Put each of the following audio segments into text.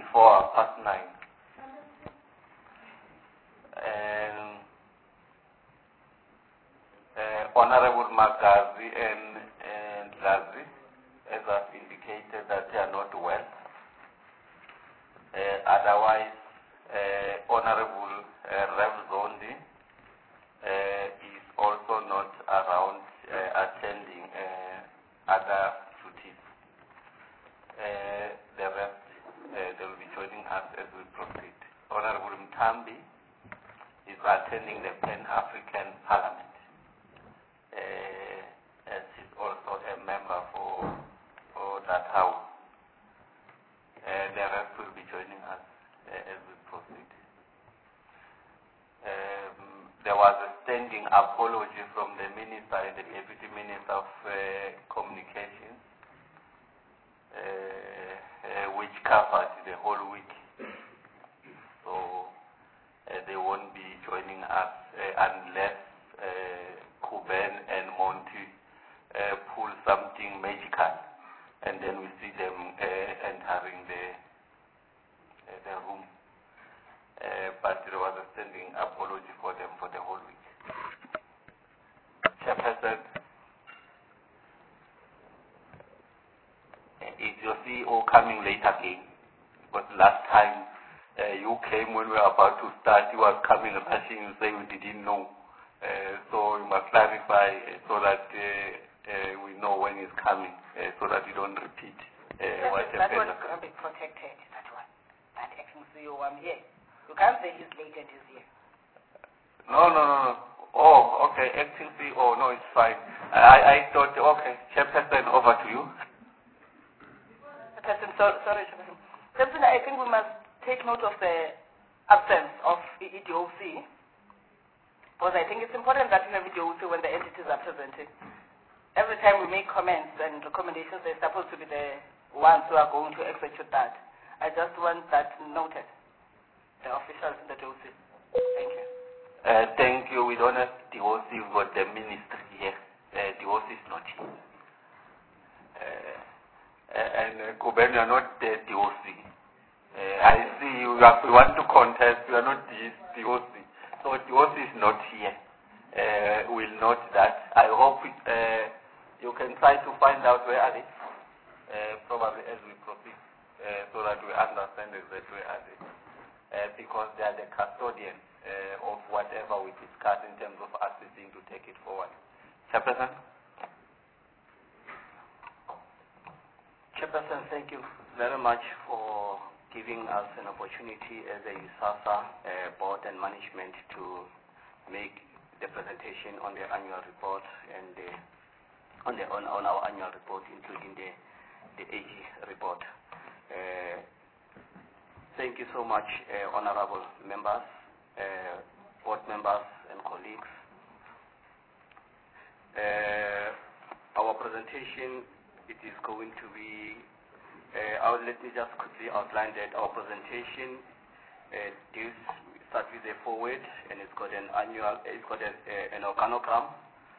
9:04. Honorable Magazi and Lazi, as I've indicated, that they are not well. Otherwise, Honorable Rev Zondi is also not around attending other duties. The rest, they will be joining us as we proceed. Honorable Mtambi is attending the Pan-African Parliament. As he's also a member for that house. The rest will be joining us as we proceed. There was a standing apology from the Minister and the Deputy Minister of Communications, which covered the whole week. So they won't be joining us unless Kuben and Monty pull something magical, and then we see them entering the room. But there was a standing apology for them for the whole week. Chairperson, is your CEO coming late again? Because last time you came when we were about to start, you was coming rushing, you say you didn't know. So you must clarify so that we know when he's coming, so that you don't repeat what happened. That one's going to be protected, that one. That acting CEO, I'm here. You can't say he's late and he's here. No. Oh, okay, acting CEO, no, it's fine. I thought, okay, Chairperson, over to you. Chairperson, sorry, Chairperson. Chairperson, I think we must take note of the absence of the EDOC. Because I think it's important that we have EDOC when the entities are presented. Every time we make comments and recommendations, they're supposed to be the ones who are going to execute that. I just want that noted, the officials in the DOC. Thank you. Thank you. We don't have DOC, we've got the ministry here. DOC is not here. And Kuben, you are not the DOC. I see you want to contest, you are not the DOC. So DOC is not here. We'll note that. I hope you can try to find out where are they, probably as we proceed, so that we understand exactly where are they. Because they are the custodians of whatever we discuss in terms of assisting to take it forward. Chairperson? Chairperson, thank you very much for giving us an opportunity as a USASA board and management to make the presentation on the annual report and on our annual report, including the AG report. Thank you so much, honorable members, board members and colleagues. Our presentation, it is going to be let me just quickly outline that our presentation starts with a forward, and it's got an organogram,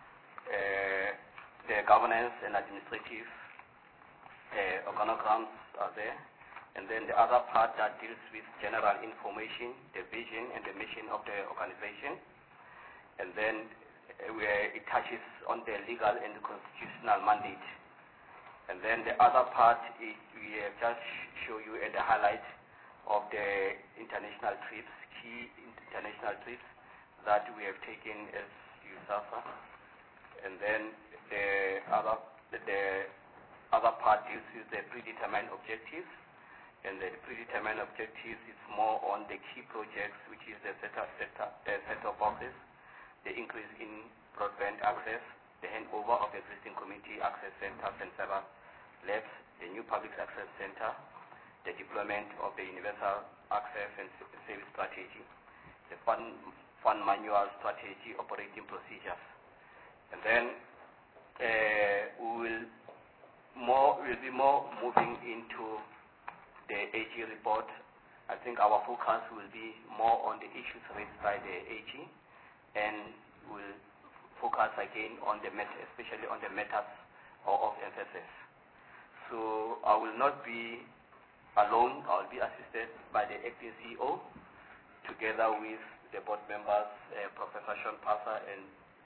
the governance and administrative organograms are there, and then the other part that deals with general information, the vision and the mission of the organization, and then where it touches on the legal and the constitutional mandate. And then the other part is we just show you at the highlight of the international trips, key international trips that we have taken as USASA. And then the other part deals with the predetermined objectives. And the predetermined objectives is more on the key projects, which is the set-top boxes, the increase in broadband access, the handover of existing community access centers and server labs, the new public access center, the deployment of the universal access and service strategy, the fund manual strategy, operating procedures. And then we'll be more moving into the AG report. I think our focus will be more on the issues raised by the AG, and we'll focus again on the especially on the matters of emphasis. So I will not be alone. I'll be assisted by the acting CEO, together with the board members, Professor Sean Pasa and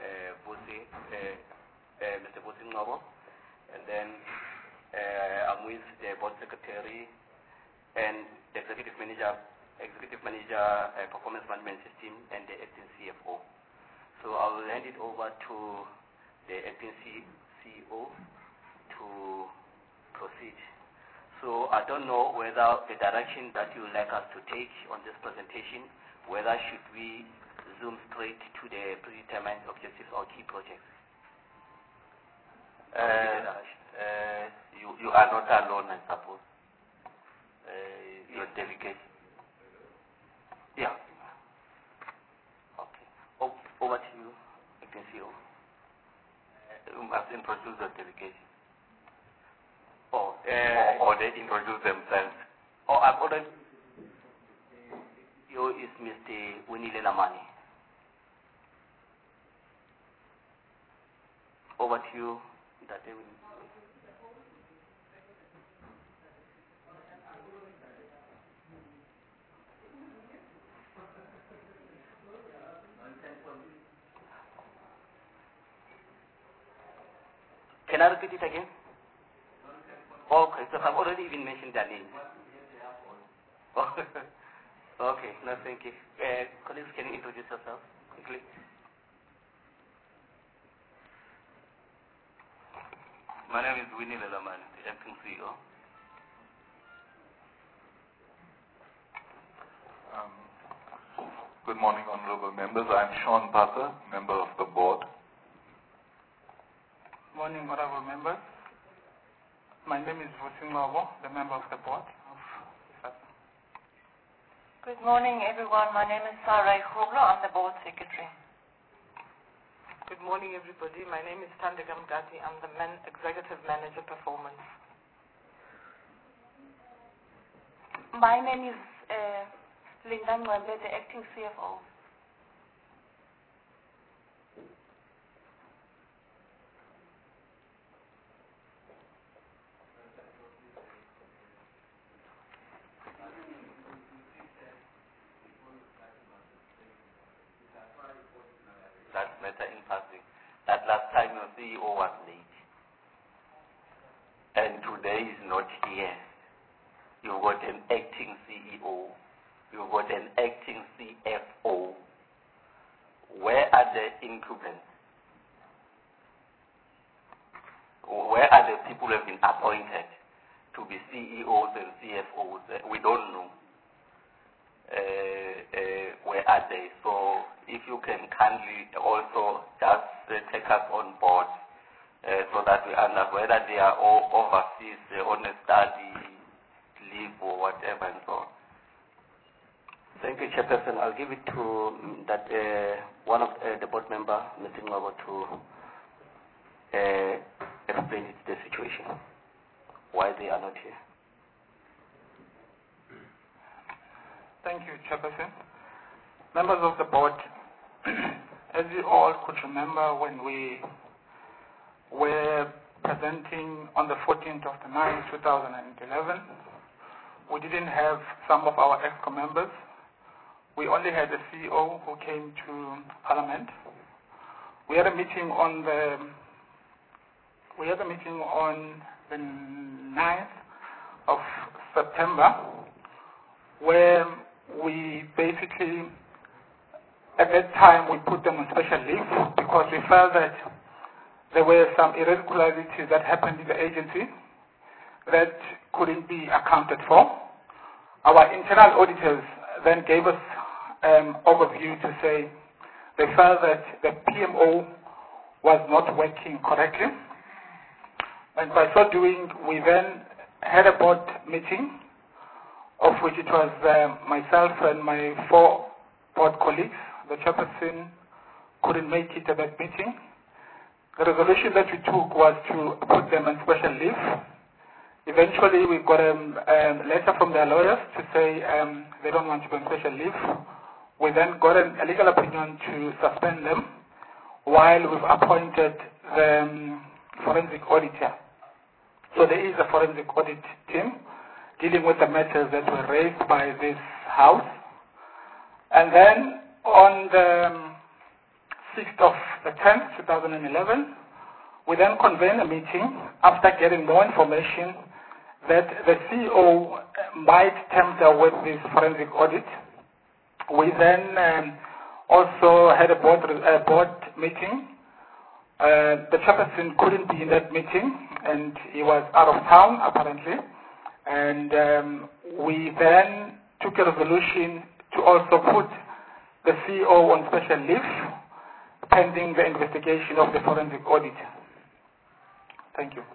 Mr. Vusi Ngobo. And then I'm with the board secretary and the executive manager, performance management system, and the acting CFO. So I will hand it over to the acting CEO to proceed. So I don't know whether the direction that you would like us to take on this presentation, whether should we zoom straight to the predetermined objectives or key projects. You are not alone, I suppose. Your delegation. Yeah. Okay. Over to you, acting CEO. You must introduce the delegation. Or they introduce themselves. I've already. CEO is Mr. Winnie Lelamani. Over to you, that they will. Can I repeat it again? Okay, so I've already even mentioned their names. Okay, no, thank you. Colleagues, can you introduce yourself quickly? My name is Winnie Lelamani, the acting CEO. Good morning, honorable members. I'm Sean Pasa, member of the board. Morning, honorable members. My name is Vusi Ngobo, the member of the board of ISASA. Good morning, everyone. My name is Sarah Khoblo. I'm the board secretary. Good morning, everybody. My name is Thandeka Mgati. I'm the executive manager performance. My name is Linda Mwembe, the acting CFO. That matter in passing. That last time your CEO was late. And today is not here. You've got an acting CEO. You've got an acting CFO. Where are the incumbents? Where are the people who have been appointed to be CEOs and CFOs? We don't know. Where are they? So if you can kindly also just take us on board so that we understand whether they are all overseas on a study leave or whatever and so on. Thank you, Chairperson. I'll give it to that one of the board member, Mr. Ngobo, to explain the situation, why they are not here. Thank you, Chairperson. Members of the board, as you all could remember when we were presenting on the 14th of the 9th, 2011, we didn't have some of our EXCO members. We only had the CEO who came to Parliament. We had a meeting on the 9th of September, where we basically, at that time, we put them on special leave because we felt that there were some irregularities that happened in the agency that couldn't be accounted for. Our internal auditors then gave us an overview to say they felt that the PMO was not working correctly. And by so doing, we then had a board meeting, of which it was myself and my 4 board colleagues. The chairperson couldn't make it at that meeting. The resolution that we took was to put them on special leave. Eventually, we got a letter from their lawyers to say they don't want to be on special leave. We then got a legal opinion to suspend them while we've appointed the forensic auditor. So there is a forensic audit team dealing with the matters that were raised by this House. And then on the 6th of the 10th, 2011, we then convened a meeting after getting more information that the CEO might tamper with this forensic audit. We then also had a board meeting. The chairperson couldn't be in that meeting, and he was out of town apparently. And we then took a resolution to also put the CEO on special leave pending the investigation of the forensic audit. Thank you.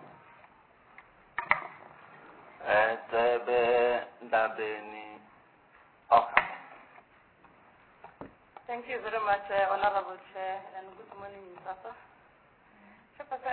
Thank you very much, Honorable Chair, and good morning, Mr. Chairperson,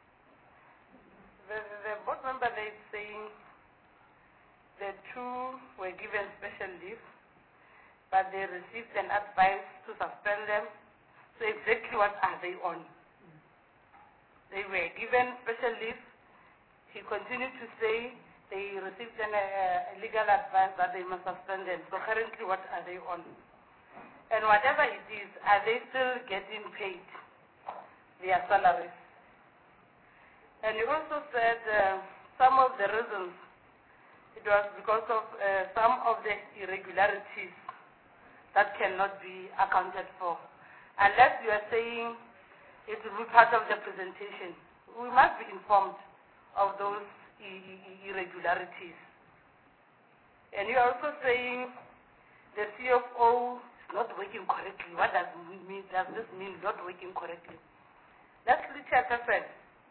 the board member is saying the two were given special leave, but they received an advice to suspend them. So exactly what are they on? They were given special leave. He continued to say they received a legal advice that they must suspend them. So currently, what are they on? And whatever it is, are they still getting paid their salaries? And you also said some of the reasons, it was because of some of the irregularities that cannot be accounted for. Unless you are saying it will be part of the presentation, we must be informed of those irregularities. And you are also saying the CFO not working correctly. What does it mean? Does this mean not working correctly? That's the chairperson,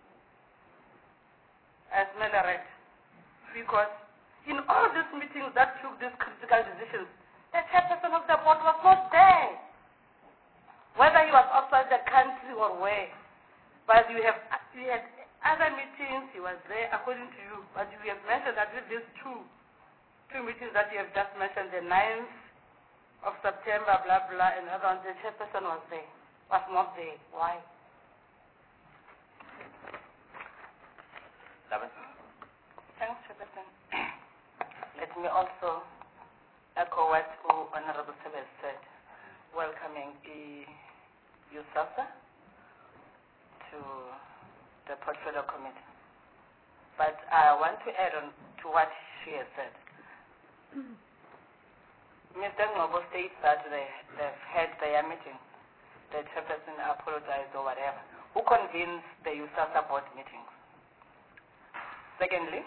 as Mela read. Because in all these meetings that took these critical decisions, the chairperson of the board was not there. Whether he was outside the country or where. But we had other meetings, he was there according to you. But you have mentioned that with these two meetings that you have just mentioned, the 9th of September, blah, blah, and other ones, the chairperson was there, was not there. Why? Thanks, Chairperson. Let me also echo what Honorable Sebes said, welcoming USASA to the Portfolio Committee. But I want to add on to what she has said. Mr. Ngobo states that they've had their meeting. The chairperson apologized or whatever. Who convenes the USASA board meetings? Secondly,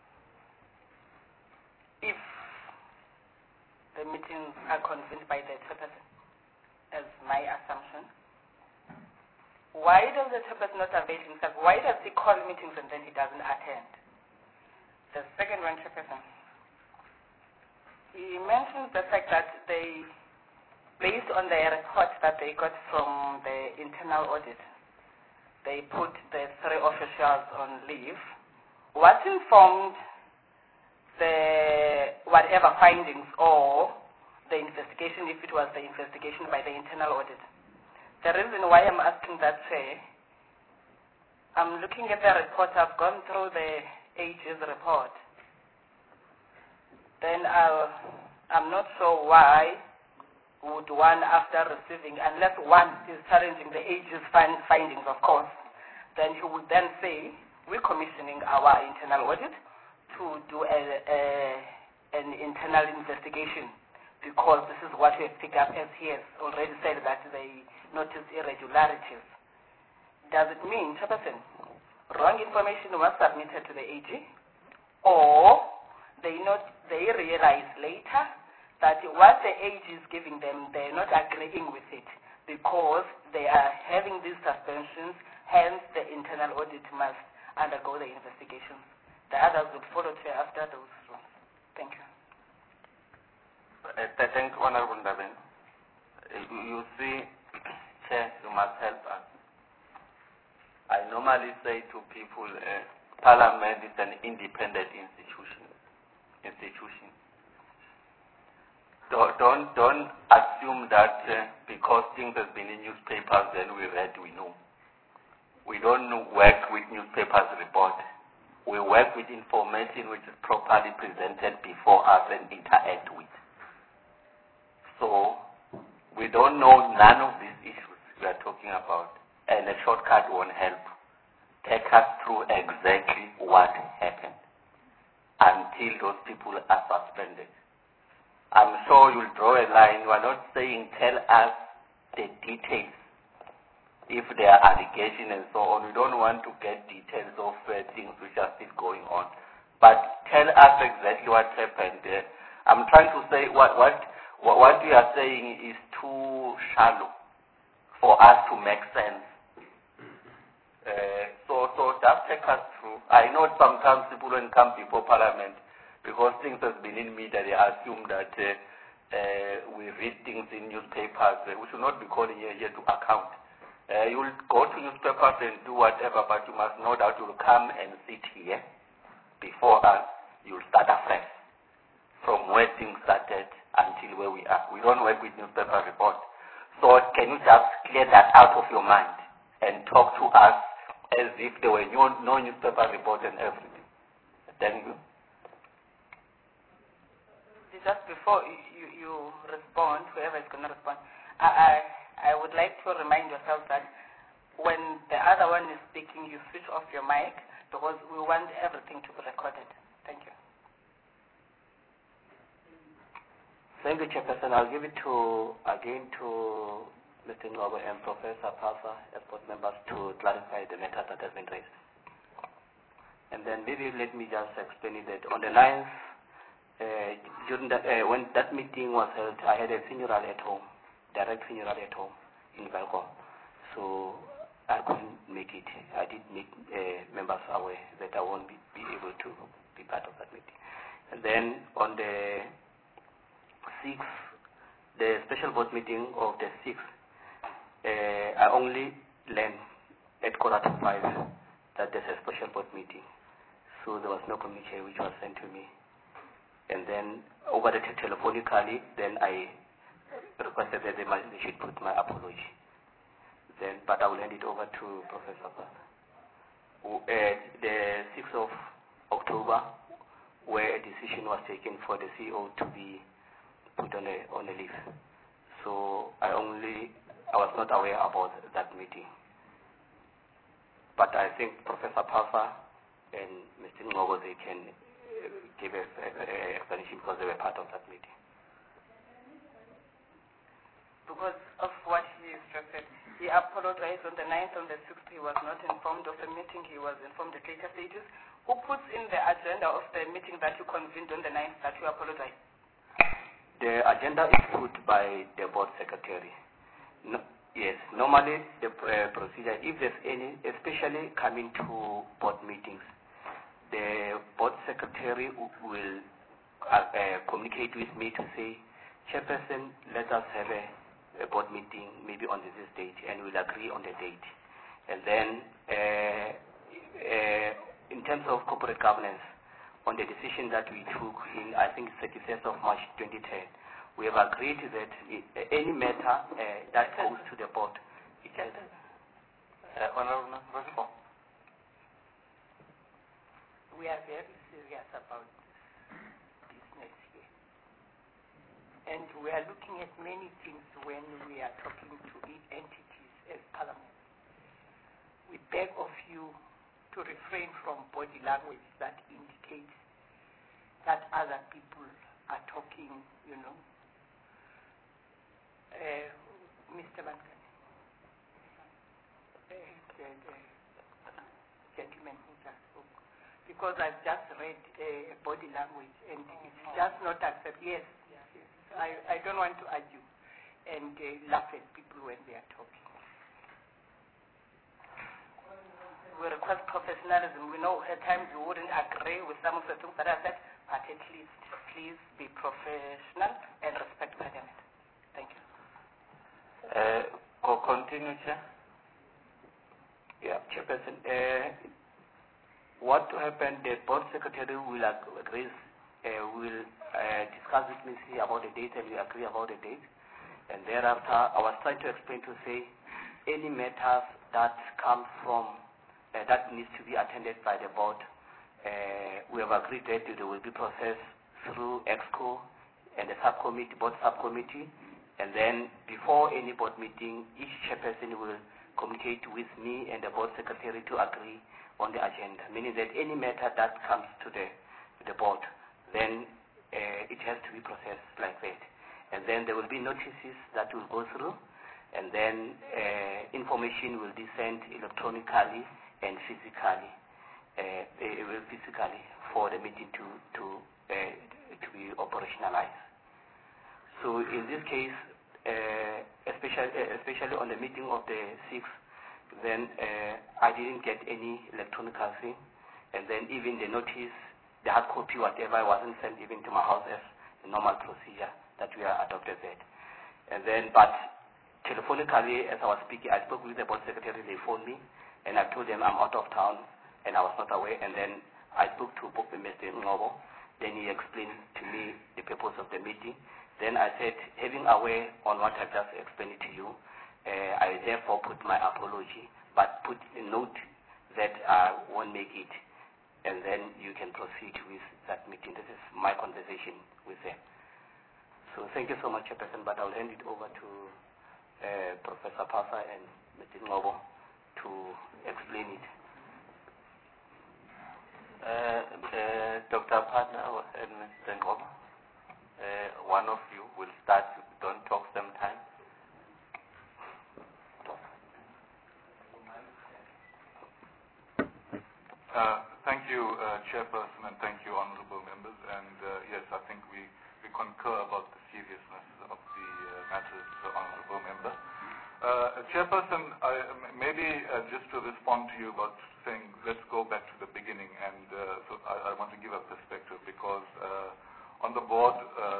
if the meetings are convened by the chairperson, as my assumption, why does the chairperson not avail himself? Why does he call meetings and then he doesn't attend? The second one, chairperson. He mentioned the fact that they, based on their report that they got from the internal audit, they put the 3 officials on leave. What informed the whatever findings or the investigation, if it was the investigation by the internal audit? The reason why I'm asking that, I'm looking at the report, I've gone through the AG's report. Then I'm not sure why would one, after receiving, unless one is challenging the AG's findings, of course, then he would then say, we're commissioning our internal audit to do an internal investigation because this is what we have picked up, as he has already said that they noticed irregularities. Does it mean, Chairperson, wrong information was submitted to the AG, or they realize later that what the AG is giving them, they're not agreeing with it because they are having these suspensions, hence the internal audit must undergo the investigations. The others would follow after those ones. Thank you. Thank you, Honorable Ndaben. You see, Chair, you must help us. I normally say to people, Parliament is an independent institution. Don't assume that because things have been in newspapers, then we read, we know. We don't work with newspapers report. We work with information which is properly presented before us and interact with. So we don't know none of these issues we are talking about, and a shortcut won't help. Take us through exactly what happened until those people are suspended. I'm sure you'll draw a line. You are not saying tell us the details. If there are allegations and so on, we don't want to get details of things which are still going on. But tell us exactly what happened. I'm trying to say what you are saying is too shallow for us to make sense. So just take us through. I know sometimes people when come before Parliament, because things have been in media, they assume that we read things in newspapers. We should not be calling here to account. You will go to newspapers and do whatever, but you must know that you will come and sit here before us. You will start afresh from where things started until where we are. We don't work with newspaper reports. So can you just clear that out of your mind and talk to us as if there were no newspaper report and everything? Thank you. Just before you respond, whoever is going to respond, I would like to remind yourself that when the other one is speaking, you switch off your mic because we want everything to be recorded. Thank you. Thank you, Chairperson. I'll give it again to Mr. Ngobo and Professor Pasa as board members to clarify the matter that has been raised. And then maybe let me just explain it that on the 9th, during when that meeting was held, I had a funeral at home. Direct funeral at home in Valcom. So I couldn't make it. I did make members aware that I won't be able to be part of that meeting. And then on the 6th, the special board meeting of the 6th, I only learned at 4:45 that there's a special board meeting. So there was no communication which was sent to me. And then over the telephonically, then I requested that they should put my apology. Then, but I will hand it over to Professor Pasa. The 6th of October, where a decision was taken for the CEO to be put on a leave. So I was not aware about that meeting. But I think Professor Pasa and Mr. Ngobo, they can give an explanation because they were part of that meeting. Because of what he instructed, he apologized on the 9th, on the 6th. He was not informed of the meeting. He was informed at later stages. Who puts in the agenda of the meeting that you convened on the 9th that you apologize? The agenda is put by the board secretary. No, yes, normally the procedure, if there's any, especially coming to board meetings, the board secretary will communicate with me to say, Chairperson, let us have a board meeting maybe on this date, and we'll agree on the date. And then in terms of corporate governance, on the decision that we took in, I think, 31st of March 2010, we have agreed that any matter that goes to the board, it can... Honorable Member. We are very serious about business here. And we are looking at many things when we are talking to entities as Parliament. We beg of you to refrain from body language that indicates that other people are talking, you know. Mr. Mankani, the gentleman who just spoke, because I've just read body language and it's just not accepted. Yes, I don't want to argue and laugh at people when they are talking. We request professionalism. We know at times you wouldn't agree with some of the things that I said, but at least please be professional and respect Parliament. Thank you. Continue, Chair. Yeah, Chairperson. What happened, the board secretary will discuss with me about the date, and we agree about the date. And thereafter, I was trying to explain to say any matters that come from, that needs to be attended by the board, we have agreed that they will be processed through EXCO and the subcommittee, board subcommittee, and then before any board meeting, each chairperson will communicate with me and the board secretary to agree on the agenda, meaning that any matter that comes to the board, then it has to be processed like that. And then there will be notices that will go through, and then information will be sent electronically and physically, for the meeting to be operationalized. So in this case, especially on the meeting of the 6th, then I didn't get any electronic thing, and then even the notice, the hard copy, whatever, wasn't sent even to my house as a normal procedure that we are adopted that. And then, but telephonically, as I was speaking, I spoke with the board secretary, they phoned me, and I told them I'm out of town, and I was not aware, and then I spoke to Mr. Ngobo, then he explained to me the purpose of the meeting. Then I said, having aware on what I just explained to you, I therefore put my apology, but put a note that I won't make it, and then you can proceed with that meeting. This is my conversation with them. So thank you so much, Chairperson, but I'll hand it over to Professor Pasa and Mr. Ngobo to explain it. Dr. Partner and Mr. Ngobo, one of you will start. Don't talk sometime. Thank you, Chairperson, and thank you, honourable members. And yes, I think we concur about the seriousness of the matters, honourable member. Chairperson, maybe just to respond to you about saying let's go back to the beginning, and so I want to give a perspective because on the board,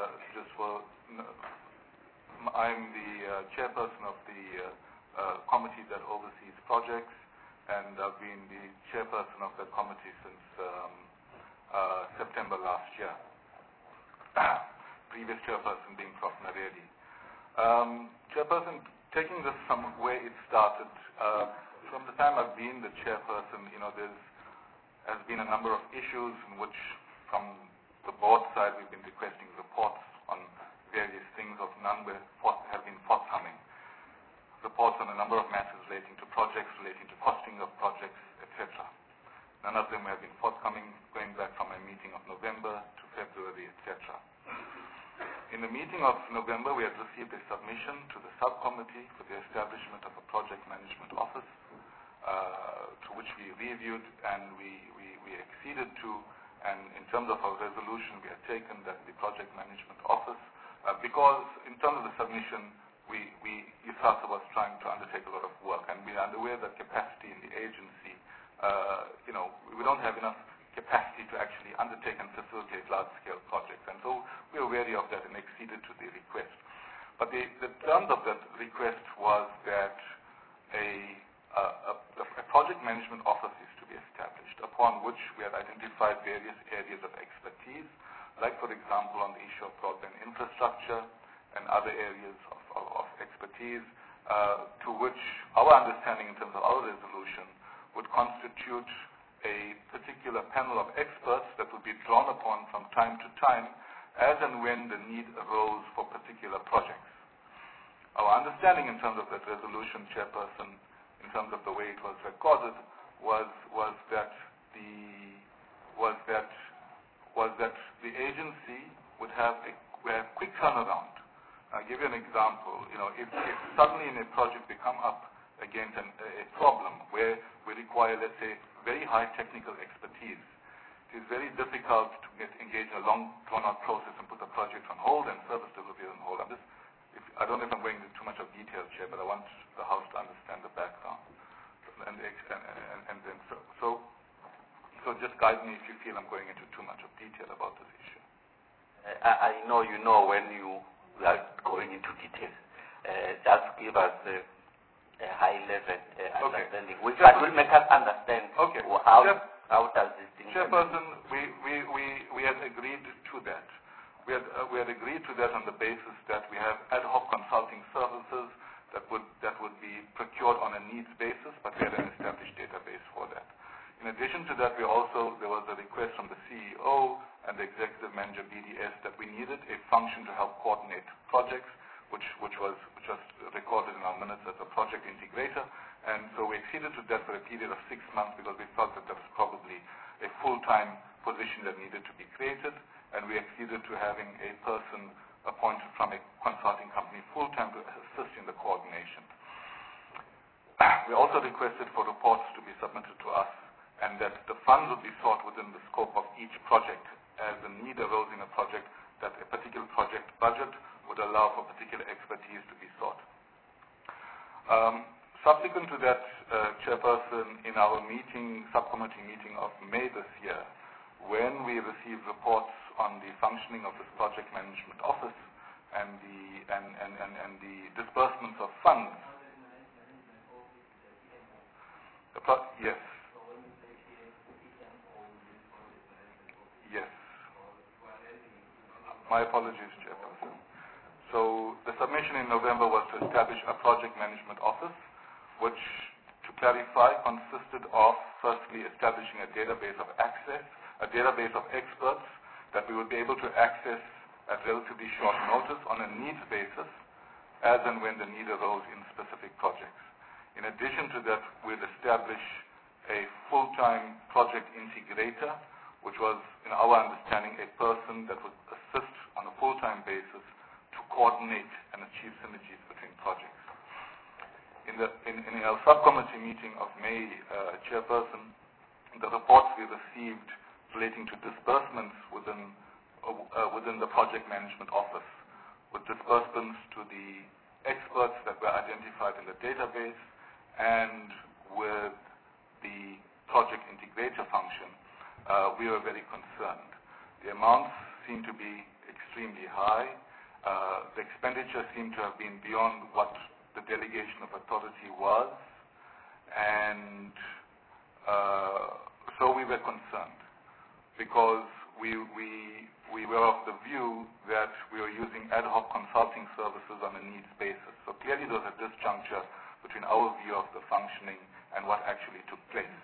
I'm the chairperson of the committee that oversees projects, and I've been the chairperson of that committee since September last year. Previous chairperson being Prof. Naredi. Chairperson, taking this from where it started, from the time I've been the chairperson, there has been a number of issues in which, from the board side, we've been requesting reports on various things, of none have been forthcoming. Reports on a number of matters relating to projects, relating to costing of projects, etc. None of them have been forthcoming, going back from a meeting of November to February, etc. In the meeting of November, we had received a submission to the subcommittee for the establishment of a project management office, to which we reviewed and we acceded to, and in terms of our resolution, we had taken that the project management office, because in terms of the submission, ISASA was trying to undertake a lot of work, and we are aware that capacity in the agency, we don't have enough capacity to actually undertake and facilitate large-scale projects, and so we were wary of that and acceded to the request. But the terms of that request was that a project management office is to be established, upon which we had identified various areas of expertise, like, for example, on the issue of broadband infrastructure and other areas of expertise, to which our understanding in terms of our resolution would constitute a particular panel of experts that would be drawn upon from time to time as and when the need arose for particular projects. Our understanding in terms of that resolution, Chairperson, in terms of the way it was recorded, was that the agency would have a quick turnaround. I'll give you an example. If suddenly in a project we come up against a problem where we require, let's say, very high technical expertise, it is very difficult to engage in a long, drawn-out process and put the project on hold and service delivery on hold. I don't know if I'm going into too much of detail, Chair, but I want the House to understand the background. So just guide me if you feel I'm going into too much of detail about this issue. I know you know when you are going into details. Just give us a high-level understanding, which will make us understand how does this thing happen. Chairperson, we had agreed to that. We had agreed to that on the basis that we have ad hoc consulting services that would be procured on a needs basis, but we had an established database for that. In In addition to that, there was a request from the CEO and the executive manager BDS that we needed a function to help coordinate projects, which was recorded in our minutes as a project integrator. And so we acceded to that for a period of 6 months because we felt that there was probably a full-time position that needed to be created, and we acceded to having a person appointed from a consulting company full-time to assist in the coordination. We also requested for reports to be submitted to us, and that the funds would be sought within the scope of each project. As the need arose in a project, that a particular project budget would allow for particular expertise to be sought. Subsequent to that, Chairperson, in our subcommittee meeting of May this year, when we received reports on the functioning of this project management office and the disbursements of funds, yes. Yes. My apologies, Chairperson. So the submission in November was to establish a project management office, which, to clarify, consisted of firstly establishing a database of experts that we would be able to access at relatively short notice on a needs basis as and when the need arose in specific projects. In addition to that, we'd establish a full-time project integrator, which was, in our understanding, a person that would assist on a full-time basis to coordinate and achieve synergies between projects. In our subcommittee meeting of May, Chairperson, the reports we received relating to disbursements within the project management office, with disbursements to the experts that were identified in the database and with the project integrator function, we were very concerned. The amounts seem to be extremely high. The expenditure seemed to have been beyond what the delegation of authority was, and so we were concerned because we were of the view that we were using ad hoc consulting services on a needs basis. So clearly there was a disjuncture between our view of the functioning and what actually took place.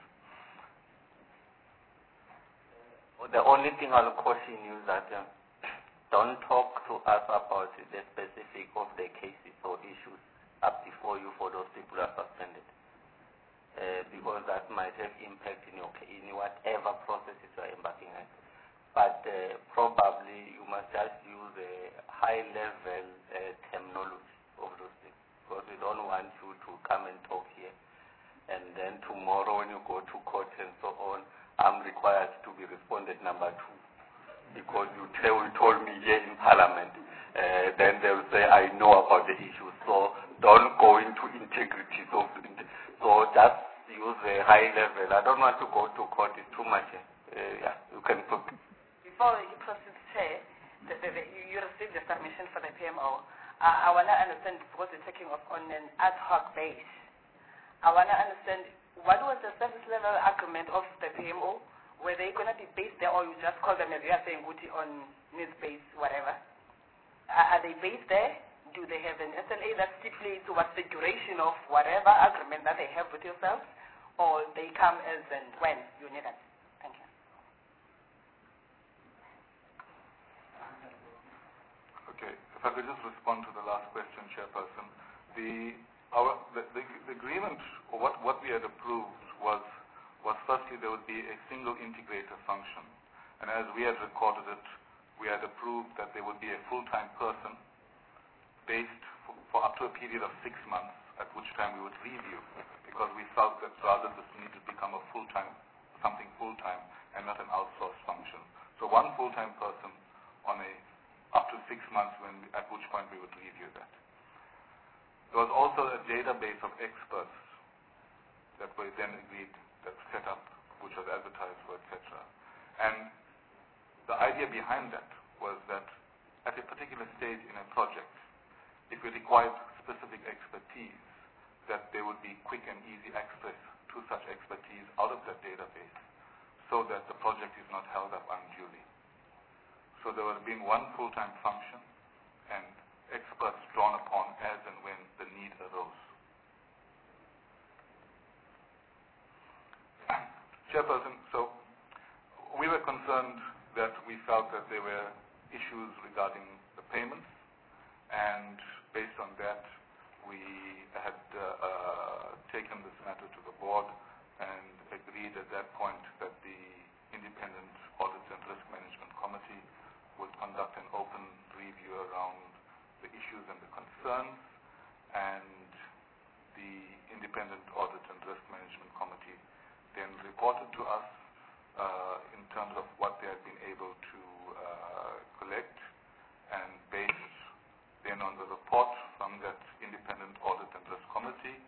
The only thing I'll caution you is that don't talk to us about the specific of the cases or issues up before you for those people who are suspended, because that might have impact in whatever processes you are embarking on. But probably you must just use a high-level terminology of those things, because we don't want you to come and talk here, and then tomorrow when you go to court and so on, I'm required to be respondent number 2, because you told me here in Parliament. Then they'll say, I know about the issue. So don't go into integrity. So just use a high level. I don't want to go to court. It's too much. Yeah, you can proceed. Before you proceed, Chair, you received the submission for the PMO. I want to understand, because you're taking off on an ad hoc base, I want to understand, what was the service level agreement of the PMO? Were they going to be based there, or you just call them as you are saying, on needs base, whatever? Are they based there? Do they have an SLA that stipulates what's the duration of whatever agreement that they have with yourselves, or they come as and when you need them? Thank you. Okay, if I could just respond to the last question, Chairperson. The agreement, or what we had approved was firstly there would be a single integrator function, and as we had recorded it, we had approved that there would be a full-time person based for up to a period of 6 months, at which time we would review, because we felt that rather this needed to become a something full-time and not an outsourced function. So one full-time person on up to 6 months, at which point we would review that. There was also a database of experts that were then agreed, that set up, which was advertised for, etc. And the idea behind that was that at a particular stage in a project, if we required specific expertise, that there would be quick and easy access to such expertise out of that database, so that the project is not held up unduly. So there would have been one full-time function and experts drawn upon as and when the need arose. Chairperson, so we were concerned that we felt that there were issues regarding the payments, and based on that, we had taken this matter to the board and agreed at that point that the Independent Audit and Risk Management Committee would conduct an open review around the issues and the concerns, and the Independent Audit and Risk Management Committee then reported to us in terms of what they had been able to collect, and based then on the report from that Independent Audit and Risk Committee,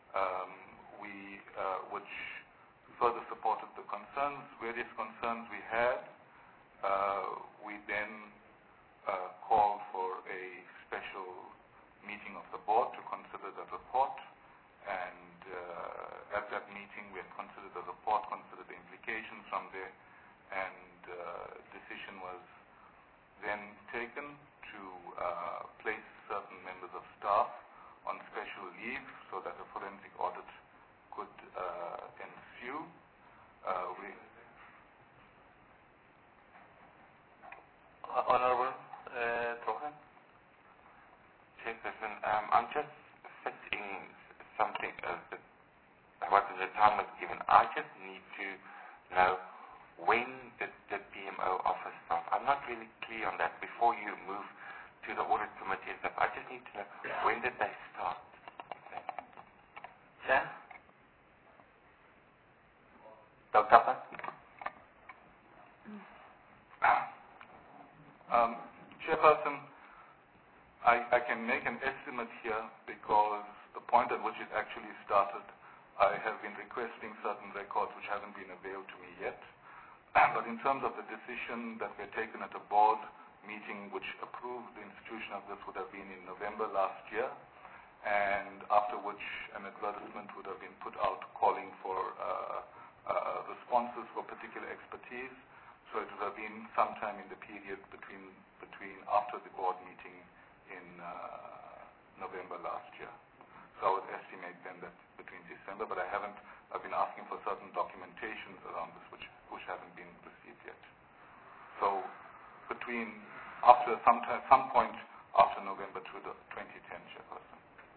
which further supported the various concerns we had, we then called for a special meeting of the board to consider the report, and at that meeting we had considered the report, considered the implications from there, and decision was then taken to place certain members of staff on special leave so that a forensic audit could ensue. Honorable Trohan? Chairperson, I'm just fixing something what the time was given. I just need to know when did the PMO office start. I'm not really clear on that. Before you move to the audit committee and stuff, I just need to know when did they start. Chair? Dr. Pat? Chairperson, I can make an estimate here because the point at which it actually started, I have been requesting certain records which haven't been availed to me yet. But in terms of the decision that were taken at a board meeting which approved the institution of this would have been in November last year, and after which an advertisement would have been put out calling for responses for particular expertise. So it would have been sometime in the period between after the board meeting in November last year. So I would estimate then that between December, but I've been asking for certain documentations around this which haven't been received yet. So some point after November 2010, Chairperson.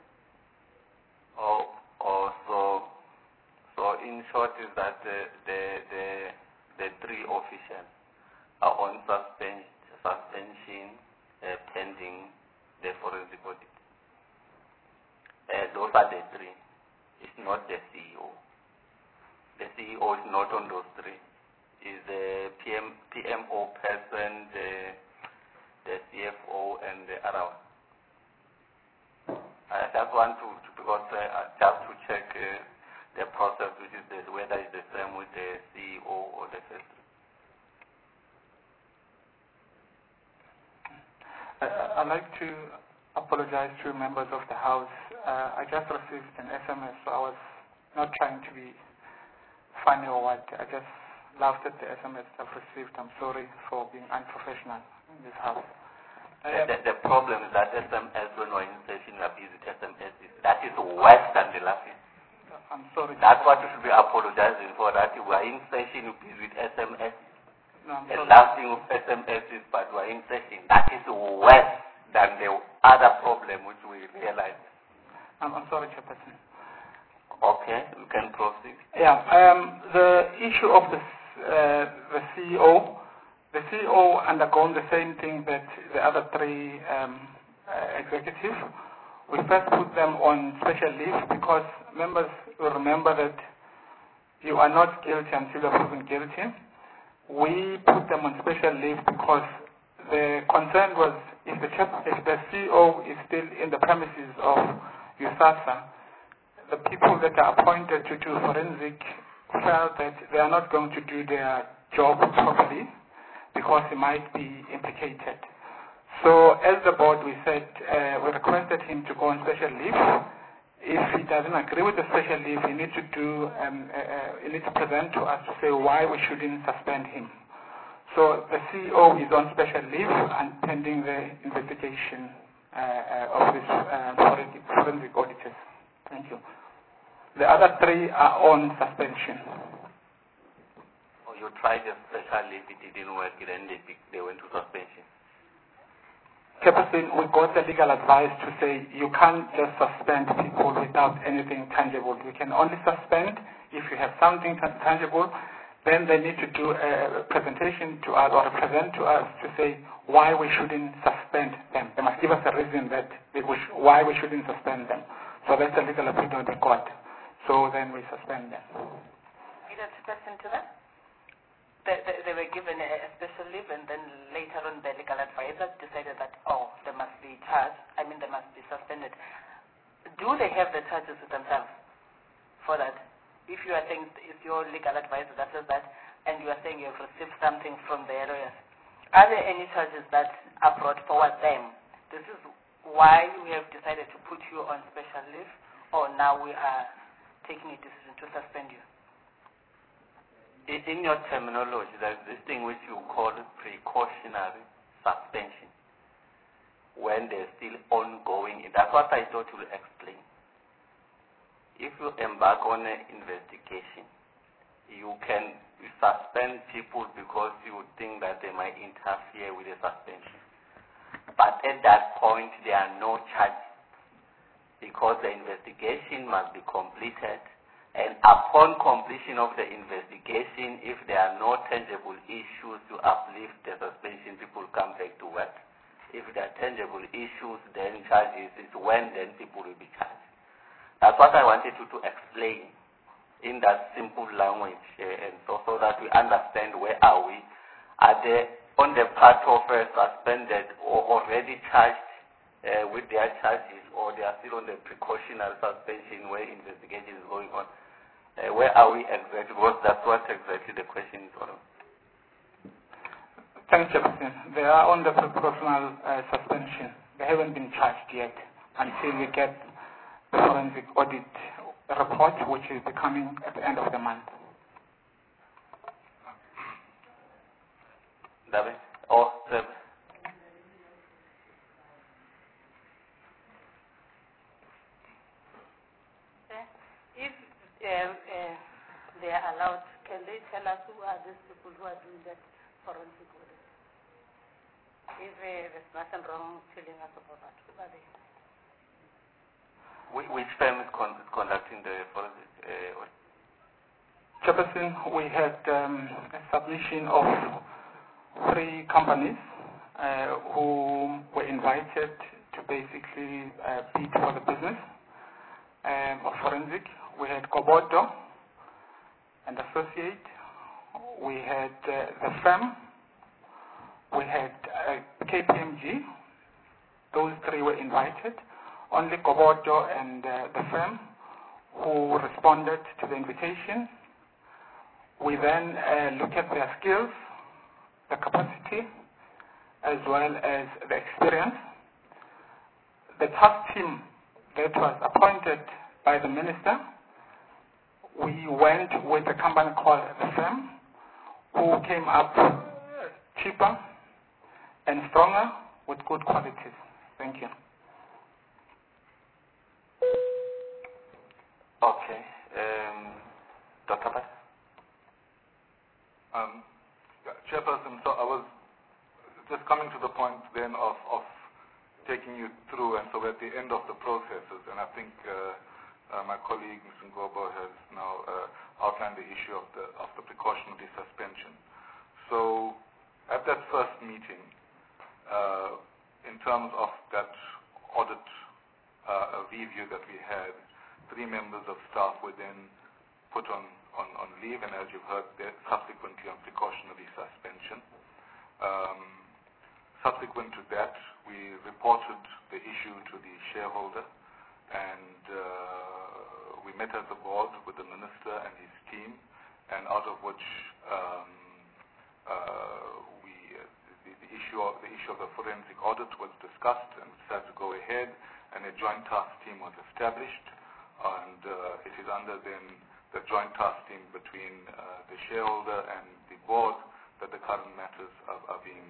So in short is that the three officials are on suspension pending the forensic audit. Those are the three. It's not the CEO. The CEO is not on those three. Is the PMO person, the CFO, and the other one. I just want to because just to check the process, which is whether it's the same with the CEO or the first. I'd like to apologize to members of the House. I just received an SMS, so I was not trying to be funny or what. I just laughed at the SMS I've received. I'm sorry for being unprofessional in this House. The problem is that SMS, when we're in session, we are busy with SMS. That is worse than the laughing. I'm sorry. That's what you should be apologizing for, that we are in session, we're busy with SMS. No, I'm The sorry. laughing with SMS is, but we're in session. That is worse than the other problem which we realize. I'm sorry, Chairperson. Okay, we can proceed. Yeah, the issue of the CEO, the CEO undergone the same thing that the other three executives. We first put them on special leave because members will remember that you are not guilty until you are proven guilty. We put them on special leave because the concern was if the CEO is still in the premises of USASA, the people that are appointed to do forensic felt that they are not going to do their job properly because he might be implicated. So as the board, we said, we requested him to go on special leave. If he doesn't agree with the special leave, he needs to present to us to say why we shouldn't suspend him. So the CEO is on special leave and pending the investigation of these forensic auditors. Thank you. The other three are on suspension. you tried a special leave, it didn't work, then they went to suspension? Chairperson, we got the legal advice to say you can't just suspend people without anything tangible. You can only suspend if you have something tangible. Then they need to do a presentation to us or present to us to say why we shouldn't suspend them. They must give us a reason that why we shouldn't suspend them. So that's the legal opinion they got. So then we suspend them. Either to person to that? They were given a special leave, and then later on the legal advisors decided that, they must be charged. They must be suspended. Do they have the charges with themselves for that? If you are saying it's your legal advisor that says that, and you are saying you have received something from the lawyers, are there any charges that are brought forward them? This is why we have decided to put you on special leave, or now we are taking a decision to suspend you? In your terminology, there's this thing which you call precautionary suspension when they're still ongoing. That's what I thought you would explain. If you embark on an investigation, you can suspend people because you think that they might interfere with the suspension. But at that point, there are no charges because the investigation must be completed. And upon completion of the investigation, if there are no tangible issues to uplift the suspension, people come back to work. If there are tangible issues, then charges is when then people will be charged. That's what I wanted you to explain in that simple language, and so that we understand where are we. Are they on the part of suspended or already charged with their charges, or they are still on the precautionary suspension where investigation is going on? Where are we exactly? Because that's what exactly the question is on. Thanks, Chairperson. They are on the precautionary suspension. They haven't been charged yet until we get the forensic audit report, which will be coming at the end of the month. David? Sir. If they are allowed, can they tell us who are these people who are doing that forensic audit? If there's nothing wrong telling us about that, who are they? Which firm is conducting the forensic audit? Chairperson, we had a submission of 3 companies who were invited to basically bid for the business of forensic. We had Kobodo and Associate. We had the firm. We had KPMG. Those 3 were invited. Only Kobodo and the firm who responded to the invitation. We then look at their skills, the capacity, as well as the experience. The task team that was appointed by the minister, we went with a company called The Firm, who came up cheaper and stronger with good qualities. Thank you. Okay. Dr. Pat? Chairperson, so I was just coming to the point then of taking you through, and so we're at the end of the processes, and I think my colleague, Mr. Ngobo, has now outlined the issue of the precautionary suspension. So at that first meeting, in terms of that audit review that we had, 3 members of staff were then put on leave, and as you've heard, they're subsequently on precautionary suspension. Subsequent to that, we reported the issue to the shareholder, and we met as a board with the minister and his team, and out of which the issue of the forensic audit was discussed and decided to go ahead, and a joint task team was established, and it is under then the joint task team between the shareholder and the board that the current matters are being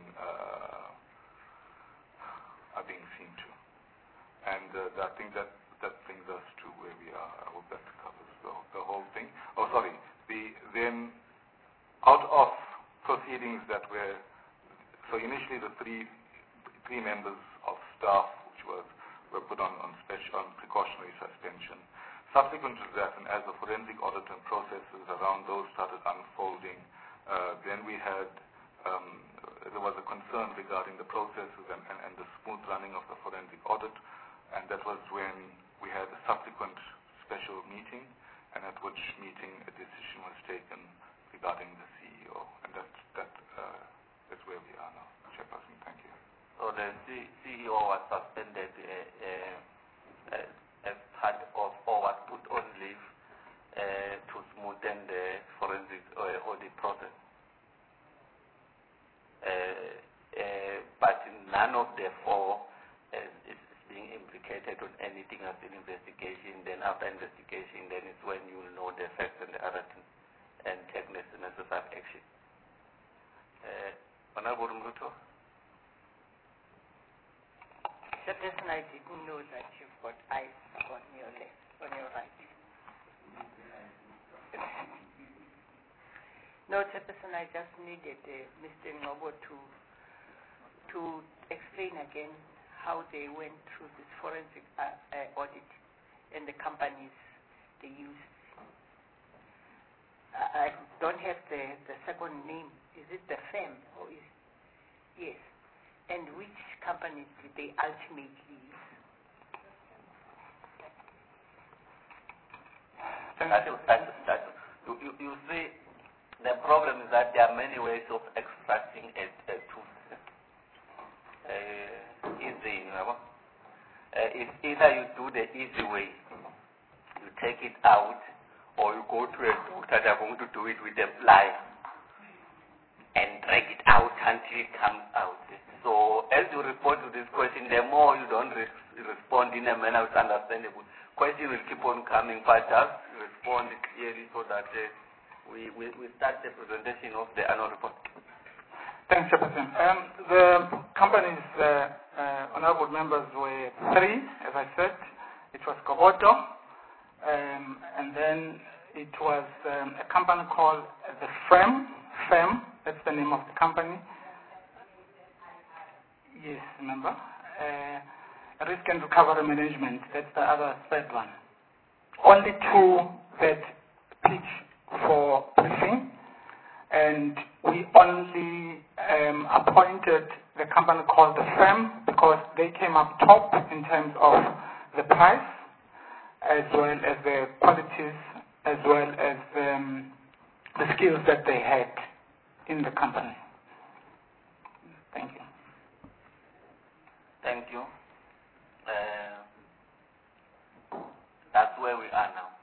seen to. And I think that brings us to where we are. I hope that covers the whole thing. Oh, sorry. Then out of proceedings that were, so initially the three members of staff which were put on precautionary suspension. Subsequent to that, and as the forensic audit and processes around those started unfolding, then we had, there was a concern regarding the processes and the smooth running of the forensic audit, and that was when we had a subsequent special meeting, and at which meeting a decision was taken regarding the CEO, and that's where we are now. Chairperson, thank you. So the CEO was suspended as part of, or was put on leave to smoothen the forensic audit process. But none of the four is being implicated on anything as an investigation. Then after investigation, then it's when you will know the facts and the other things and take necessary action. Honorable Mruto? Chairperson, I didn't know that you've got eyes on your left, on your right. No, Chairperson, I just needed Mr. Ngobo to explain again how they went through this forensic audit and the companies they used. I don't have the second name. Is it the firm or is yes? And which companies did they ultimately use? You see, the problem is that there are many ways of extracting a tooth. Easy, you know. It's either you do the easy way, you take it out, or you go to a doctor that are going to do it with a plier and drag it out until it comes out. So as you respond to this question, the more you don't respond in a manner that's understandable, question will keep on coming, but just respond clearly so that we start the presentation of the annual report. Thanks, Chairperson. The companies, honorable members, were three, as I said. It was Koboto, and then it was a company called the FEM, that's the name of the company. Yes, remember? Risk and Recovery Management, that's the other third one. Only two that pitch for briefing, and we only appointed the company called the firm because they came up top in terms of the price, as well as the qualities, as well as the skills that they had in the company. Thank you. Thank you. That's where we are now.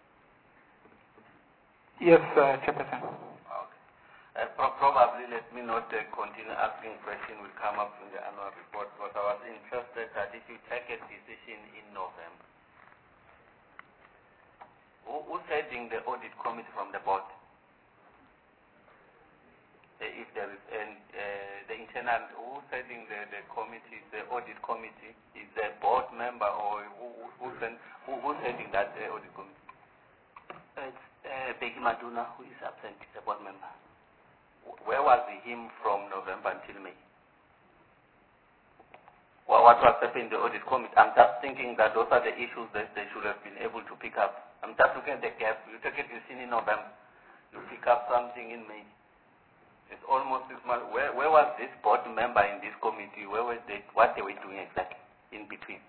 Yes, Chairperson. Okay. Probably let me not continue asking questions. Will come up in the annual report. But I was interested that if you take a decision in November, who's heading the audit committee from the board? If there is the internal, who's heading the committee, the audit committee? Is the board member or who's heading that audit committee? It's Becky Maduna, who is absent, the board member. Where was him from November until May? Well, what was happening in the audit committee? I'm just thinking that those are the issues that they should have been able to pick up. I'm just looking at the gap. You take a decision in November, you pick up something in May. It's almost 6 months. Where was this board member in this committee? Where were they? What they were doing exactly in between?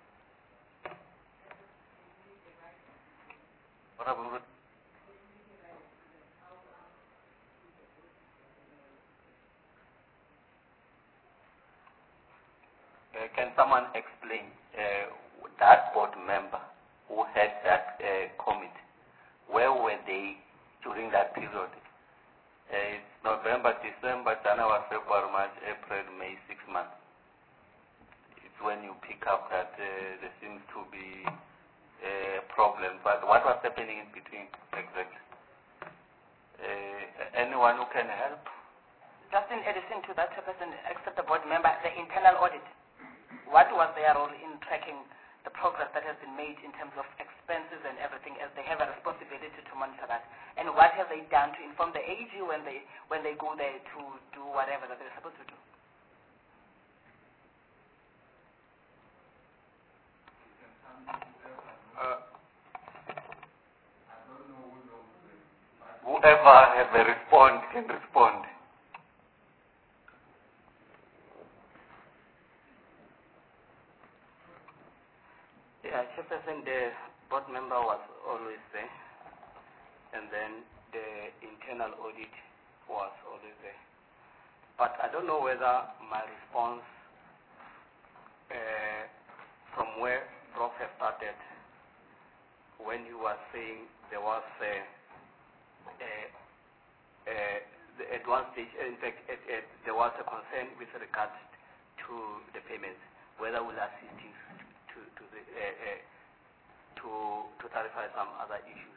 Can someone explain that board member who had that committee? Where were they during that period? It's November, December, January, February, March, April, May, 6 months. It's when you pick up that there seems to be a problem. But what was happening in between exactly? Anyone who can help? Just in addition to that, Chairperson, except the board member, the internal audit, what was their role in tracking the progress that has been made in terms of expenses and everything, as they have a responsibility to monitor that. And what have they done to inform the AG when they go there to do whatever that they're supposed to do? Whoever has a response can respond. Yeah, Chairperson, the board member was always there, and then the internal audit was always there. But I don't know whether my response from where Prof has started, when you were saying there was at one stage, in fact, there was a concern with regards to the payments, whether we'll assist you to clarify some other issues.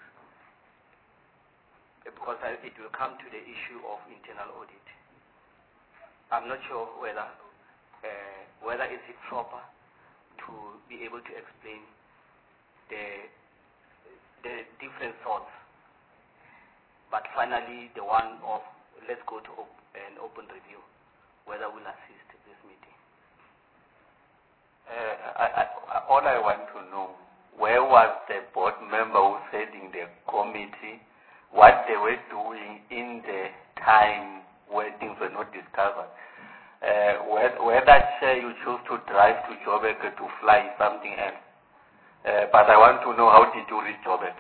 Because it will come to the issue of internal audit. I'm not sure whether is it proper to be able to explain the different thoughts. But finally, the one of let's go to an open review, whether we'll assist this meeting. All I want to know, where was the board member who said in the committee what they were doing in the time where things were not discovered? Whether chair you choose to drive to Joburg to fly something else. But I want to know, how did you reach Joburg?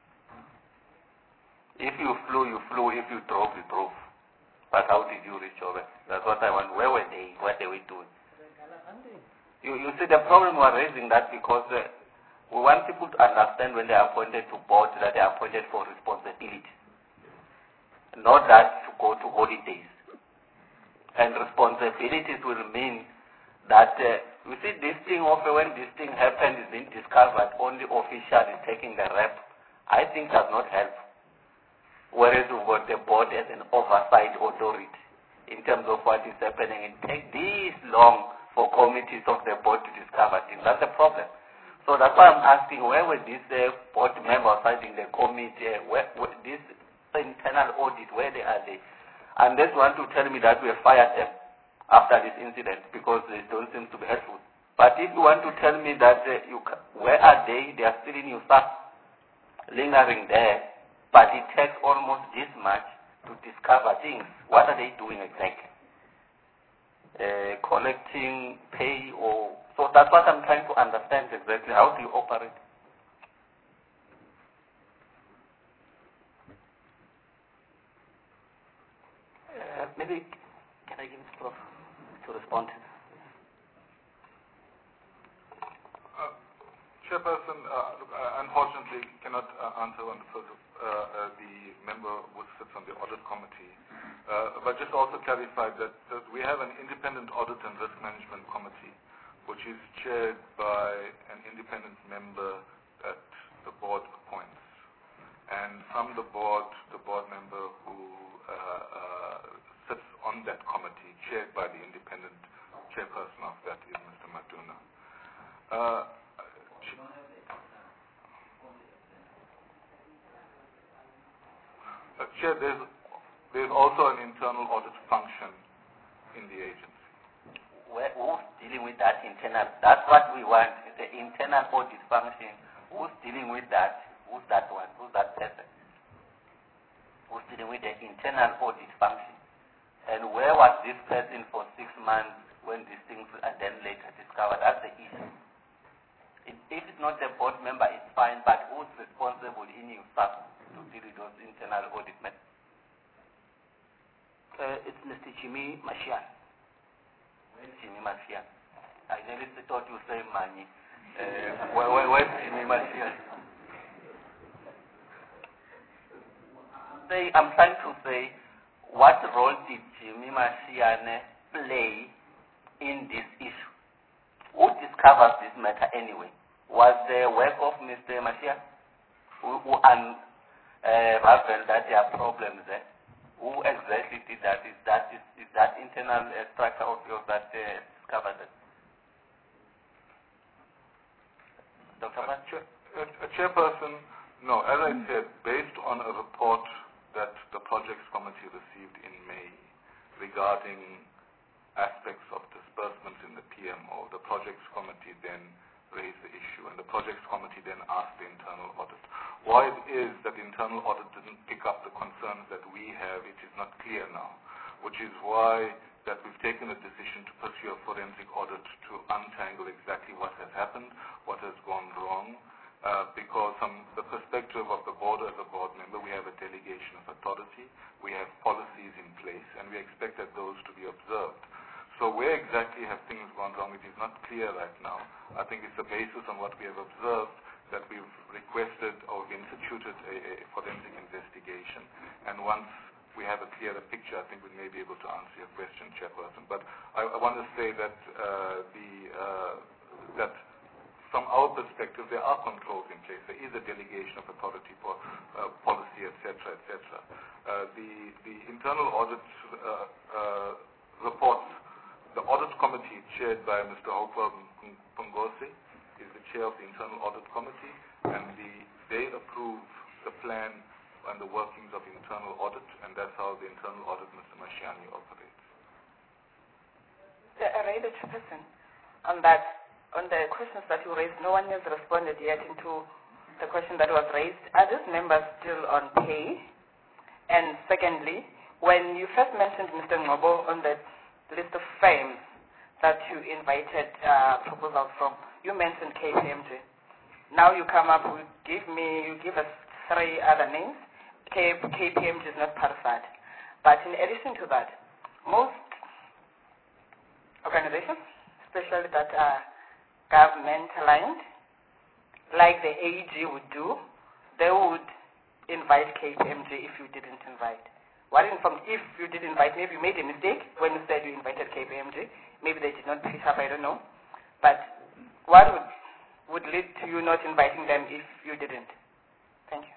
If you flew, you flew. If you drove, you drove. But how did you reach Joburg? That's what I want. Where were they? What they were doing? You see, the problem we're raising that because we want people to understand when they are appointed to board that they are appointed for responsibility. Not that to go to holidays. And responsibilities will mean that, you see, this thing of when this thing happened is being discovered, only official is taking the rep, I think does not help. Whereas we've got the board as an oversight authority in terms of what is happening, and take this long for committees of the board to discover things. That's the problem. So that's why I'm asking, where were these board members in the committee, where this internal audit, where they are they? Unless you want to tell me that we have fired them after this incident, because they don't seem to be helpful. But if you want to tell me that where are they? They are still in your staff, lingering there, but it takes almost this much to discover things. What are they doing exactly? Collecting pay, or so that's what I'm trying to understand exactly. How do you operate? Maybe can I give it to Prof to respond to? Chairperson, look, unfortunately cannot answer on the member who sits on the audit committee. But just also clarify that we have an independent audit and risk management committee, which is chaired by an independent member that the board appoints. And from the board member who sits on that committee, chaired by the independent chairperson of that, is Mr. Matuna. Chair, there's also an internal audit function in the agency. Who's dealing with that internal? That's what we want, the internal audit function. Who's dealing with that? Who's that one? Who's that person? Who's dealing with the internal audit function? And where was this person for 6 months when these things are then later discovered? That's the issue. If it's not the board member, it's fine, but who's responsible in your staff to deal with those internal audit matters? It's Mr. Jimmy Mashian. Jimmy Mashian. I nearly thought you say money. Where's Jimmy Mashian? I'm trying to say, what role did Jimmy Mashian play in this issue? Who discovers this matter anyway? Was the work of Mr. Mashian who unraveled that there are problems there? Who exactly did that? Is that internal structure of yours that discovered it? Dr. Bhatt? Chairperson, no, as I said, based on a report that the projects committee received in May regarding aspects of disbursements in the PMO, the projects committee then raised the issue, and the projects committee then asked the internal audit. Why it is that the internal audit didn't pick up the concerns that we have, it is not clear now, which is why that we've taken a decision to pursue a forensic audit to untangle exactly what has happened, what has gone wrong, because from the perspective of the board as a board member, we have a delegation of authority, we have policies in place, and we expect that those to be observed. So where exactly have things gone wrong, it is not clear right now. I think it's the basis on what we have observed that we've requested or instituted a forensic investigation, and once we have a clearer picture, I think we may be able to answer your question, Chairperson. But I want to say that that from our perspective, there are controls in place. There is a delegation of authority for policy, etc., etc. The internal audit reports, the audit committee chaired by Mr. Hopewell Mpungose is the chair of the internal audit committee, and they approve the plan and the workings of internal audit, and that's how the internal audit, Mr. Mashiane, operates. A related person on that, on the questions that you raised, no one has responded yet into the question that was raised. Are these members still on pay? And secondly, when you first mentioned Mr. Ngobo on the list of firms that you invited proposals from, you mentioned KPMG. Now you come up, you give us 3 other names. KPMG is not part of that. But in addition to that, most organizations, especially that are government-aligned, like the AEG would do, they would invite KPMG if you didn't invite. If you did invite, maybe you made a mistake when you said you invited KPMG. Maybe they did not pick up, I don't know. But what would lead to you not inviting them if you didn't? Thank you.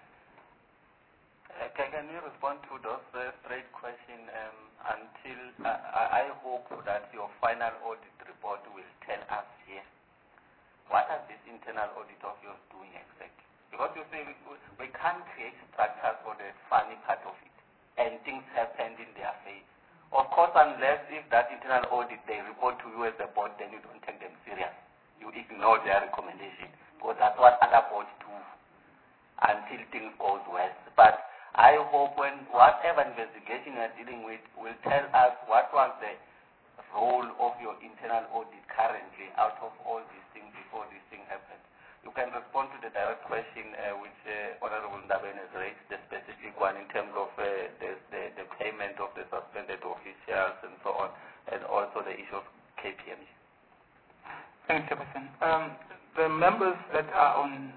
Can you respond to those straight questions until I hope that your final audit report will tell us here what are this internal audit of yours doing exactly? Because you say we can't create structures for the funny part of it, and things happened in their face. Of course, unless if that internal audit they report to you as a board, then you don't take them serious. You ignore their recommendation, because that's what other boards do until things goes worse. But I hope when whatever investigation you are dealing with will tell us what was the role of your internal audit currently out of all these things before this thing happened. You can respond to the direct question which Honorable Ndabeni has raised, the specific one in terms of the payment of the suspended officials and so on, and also the issue of KPMG. Thanks, Chairperson. The members that are on...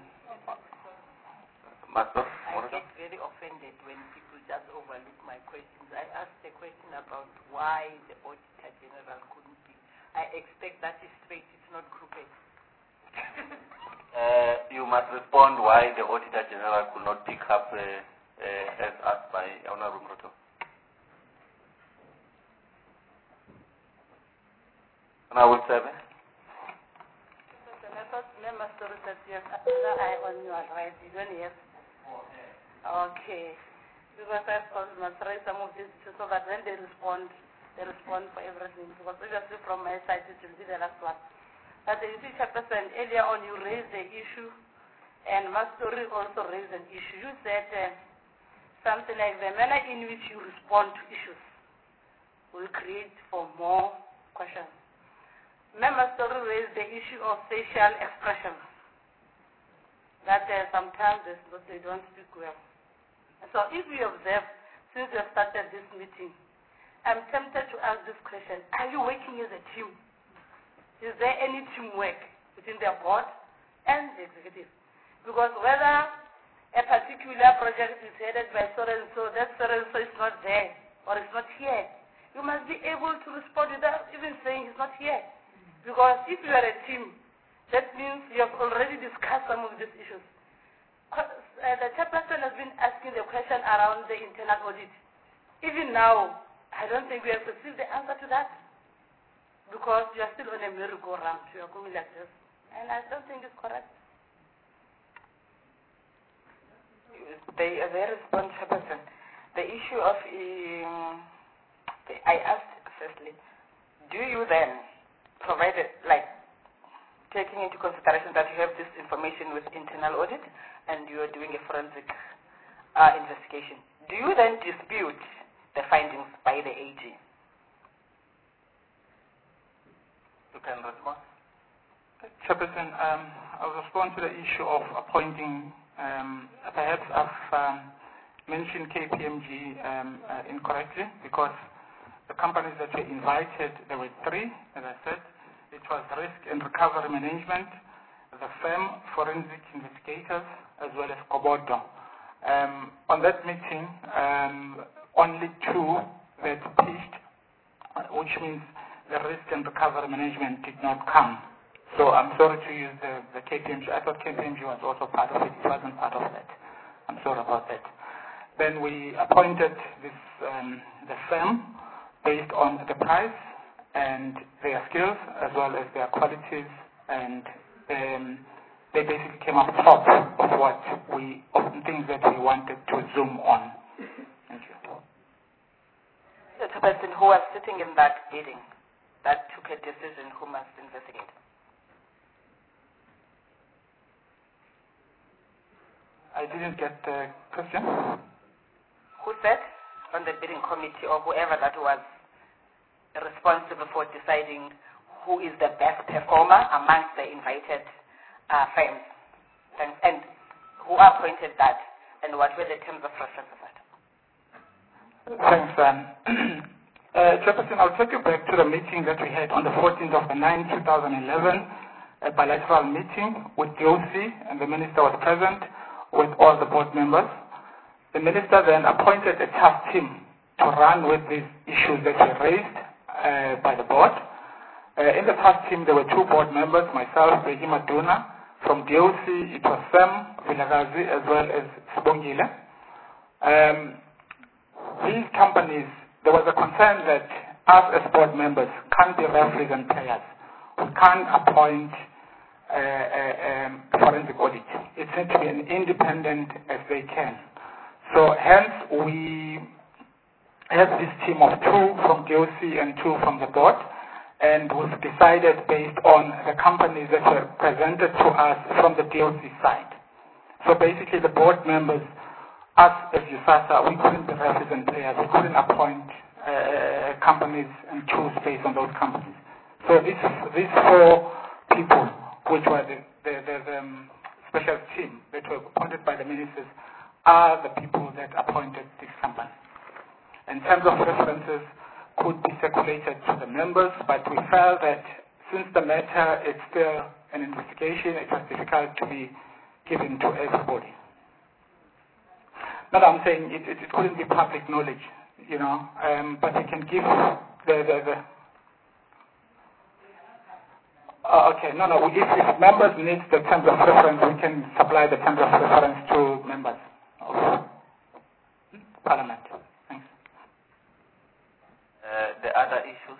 I get very offended when people just overlook my questions. I asked a question about why the Auditor General couldn't be. I expect that is straight, it's not crooked. You must respond why the Auditor General could not pick up as asked by Honorable Mroto. Honorable Sebe. Member story that yes, I on your right, you don't yes. Okay. Because I must raise some of these issues so that when they respond for everything. Because obviously from my side it will be the last one. But you see, Chairperson, earlier on you raised the issue, and Mastori also raised an issue. You said something like the manner in which you respond to issues will create for more questions. Member Story raised the issue of facial expressions. That sometimes they don't speak well. So if you observe, since you have started this meeting, I'm tempted to ask this question: are you working as a team? Is there any teamwork between the board and the executive? Because whether a particular project is headed by so-and-so, that so-and-so is not there or is not here, you must be able to respond without even saying he's not here. Because if you are a team, that means you have already discussed some of these issues. The chairperson has been asking the question around the internal audit. Even now, I don't think we have received the answer to that. Because you are still on a merry-go-round. You are going like this. And I don't think it's correct. they respond, Chairperson. The issue of, I asked firstly, do you then provide it, like, taking into consideration that you have this information with internal audit and you are doing a forensic investigation, do you then dispute the findings by the AG? You can respond. Chairperson, I'll respond to the issue of appointing. Perhaps I've mentioned KPMG incorrectly, because the companies that were invited, there were three, as I said. It was Risk and Recovery Management, the firm Forensic Investigators, as well as Kobodo. On that meeting, only two that pitched, which means the Risk and Recovery Management did not come. So I'm sorry to use the KPMG. I thought KPMG was also part of it. It wasn't part of that. I'm sorry about that. Then we appointed this the firm based on the price and their skills as well as their qualities, and they basically came up top of things that we wanted to zoom on. Thank you. The person who was sitting in that meeting that took a decision who must investigate. I didn't get the question. Who said on the bidding committee, or whoever that was responsible for deciding who is the best performer amongst the invited firms, and who appointed that, and what were the terms of reference of that? Thanks, Chairperson, I'll take you back to the meeting that we had on the 14th of the 9th, 2011, a bilateral meeting with DOC, and the Minister was present with all the board members. The Minister then appointed a task team to run with these issues that were raised by the board. In the task team, there were two board members, myself, Regina Duna. From DOC, it was Sam Vilagazi as well as Sibongile. These companies, there was a concern that us as board members can't be referees and players. We can't appoint forensic audit. It needs to be an independent as they can. So hence we have this team of two from DOC and two from the board, and we've decided based on the companies that were presented to us from the DOC side. So basically the board members, us as USASA, we couldn't be referees and players. We couldn't appoint companies and choose based on those companies. So these four people, which were the special team that were appointed by the ministers, are the people that appointed this company. In terms of references, could be circulated to the members, but we felt that since the matter is still an investigation, it was difficult to be given to everybody. Not I'm saying it couldn't be public knowledge, you know, but we can give okay, no. If members need the terms of reference, we can supply the terms of reference to members of Parliament. Thanks. The other issues,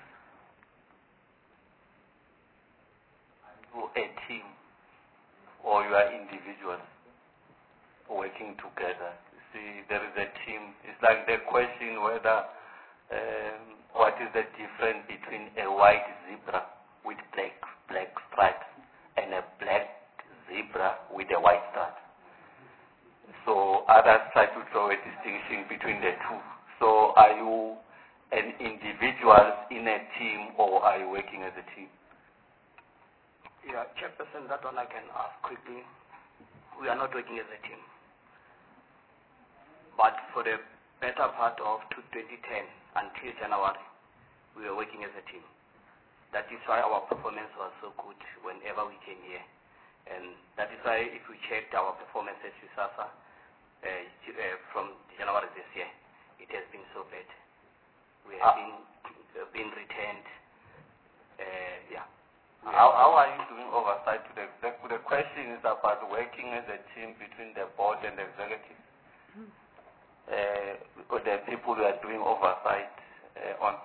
are you a team or you are individuals working together? See, there is a team. It's like the question whether what is the difference between a white zebra with black stripes and a black zebra with a white stripe. So others try to draw a distinction between the two. So are you an individual in a team or are you working as a team? Yeah, Chairperson, that one I can ask quickly. We are not working as a team. But for the better part of 2010 until January, we were working as a team. That is why our performance was so good whenever we came here. And that is why if we checked our performance at USASA from January this year, it has been so bad. We have been retained. How are you doing oversight? The question is about working as a team between the board and the executive. The people who are doing oversight on.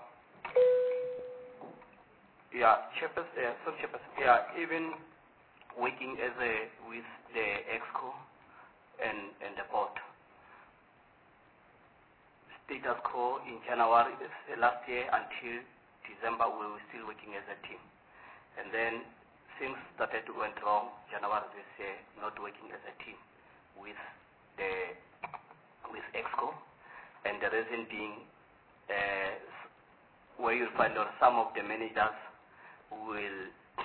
Yeah, Chairperson, even working with the EXCO and the board, status quo in January last year until December, we were still working as a team. And then things started to went wrong January this year, not working as a team with EXCO, and the reason being where you find out some of the managers will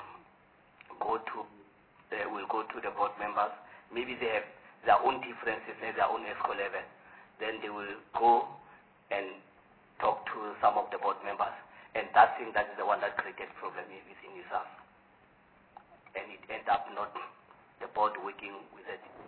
go to the board members. Maybe they have their own differences at their own EXCO level. Then they will go and talk to some of the board members, and that thing that is the one that created problem within yourself. And it ends up not the board working with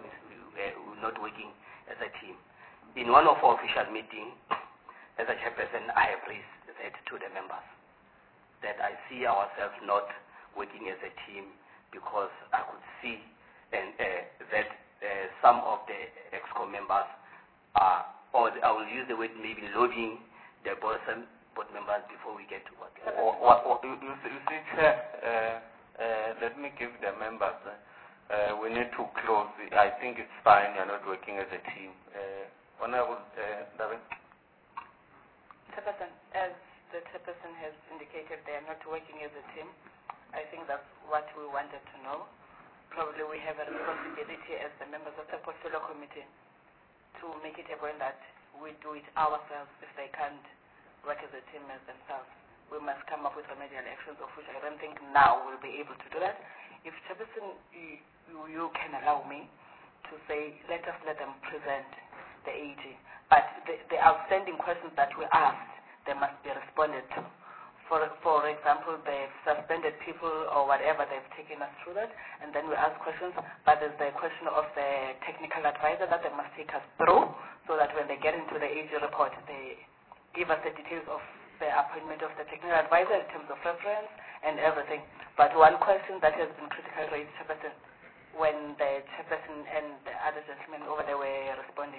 not working as a team. In one of our official meetings, as a chairperson, I have raised that to the members, that I see ourselves not working as a team because I could see that some of the EXCO members are, or I will use the word maybe lobbying the board members before we get to work. You see, Chair, let me give the members. We need to close. I think it's fine. You're not working as a team. Honorable David. Chairperson, as the chairperson has indicated, they are not working as a team. I think that's what we wanted to know. Probably we have a responsibility as the members of the portfolio committee to make it a point that we do it ourselves if they can't work as a team as themselves. We must come up with remedial actions, of which I don't think now we'll be able to do that. If Chairperson, you can allow me to say, let them present the AG. But the outstanding questions that we asked, they must be responded to. For example, they've suspended people or whatever, they've taken us through that, and then we ask questions, but there's the question of the technical advisor that they must take us through, so that when they get into the AG report, they give us the details of the appointment of the technical advisor in terms of reference and everything. But one question that has been critically raised, Chairperson, when the Chairperson and the other gentlemen over there were responding,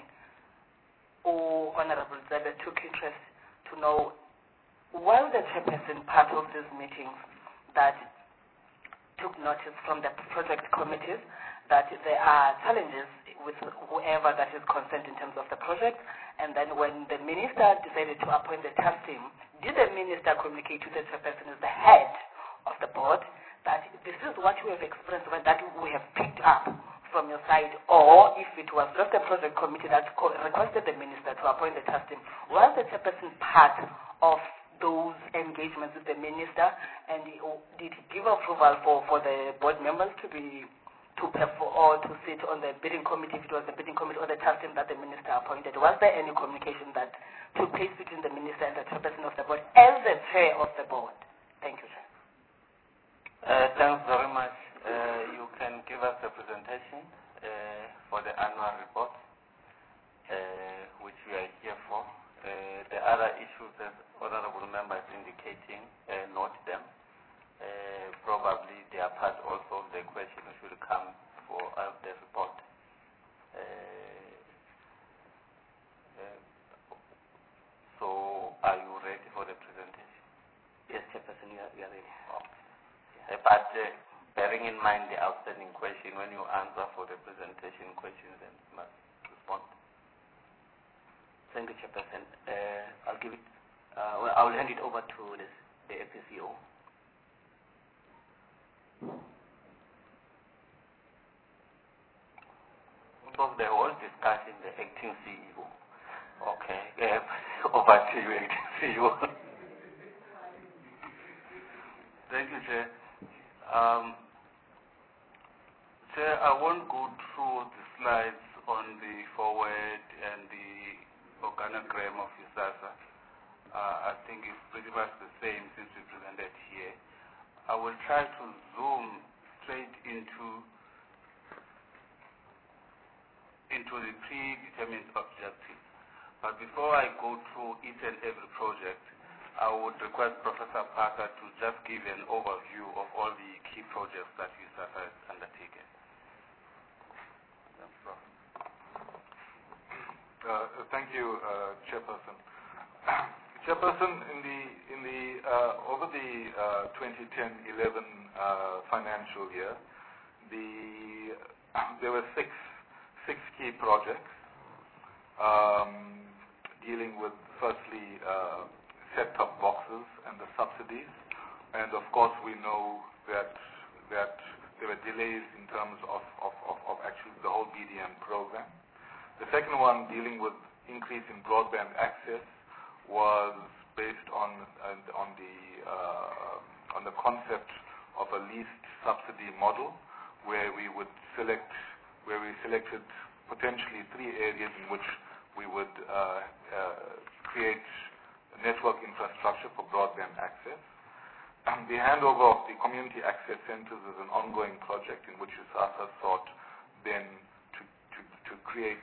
Honorable Zebe took interest to know, while the Chairperson part of these meetings that took notice from the project committees that there are challenges with whoever that is concerned in terms of the project, and then when the minister decided to appoint the task team, did the minister communicate to the Chairperson as the head of the board that this is what we have experienced, that we have picked up from your side, or if it was just the project committee that requested the minister to appoint the task team, was the Chairperson part of those engagements with the minister, and did he give approval for the board members to perform or to sit on the bidding committee, if it was the bidding committee or the task team that the minister appointed? Was there any communication that took place between the minister and the Chairperson of the board as the chair of the board? Thank you, Chair. Thanks very much. You can give us a presentation for the annual report, which we are here for. The other issues that honorable members indicating, note them. Probably they are part also of the question which will come for the report. So, are you ready for the presentation? Yes, Chairperson, we are ready. Okay. But bearing in mind the outstanding question, when you answer for the presentation questions, then you must respond. Thank you, Chairperson. I'll give it. I'll hand it over to the FCCO. Of the whole discussion, the acting CEO. Okay. Over to you, acting CEO. Thank you, Chair. Chair, I won't go through the slides on the forward and the organogram of USASA. I think it's pretty much the same since we presented here. I will try to zoom straight into the predetermined objectives. But before I go through each and every project, I would request Professor Parker to just give an overview of all the key projects that USASA has undertaken. Thank you, Chairperson. Chairperson, over the 2010-11 financial year, there were six key projects. dealing with, firstly, set-top boxes and the subsidies. And of course, we know that there were delays in terms of actually the whole BDM program. The second one, dealing with increase in broadband access, was based on the concept of a least subsidy model, where we selected potentially 3 areas in which we would create network infrastructure for broadband access. The handover of the community access centers is an ongoing project in which ISASA sought then to create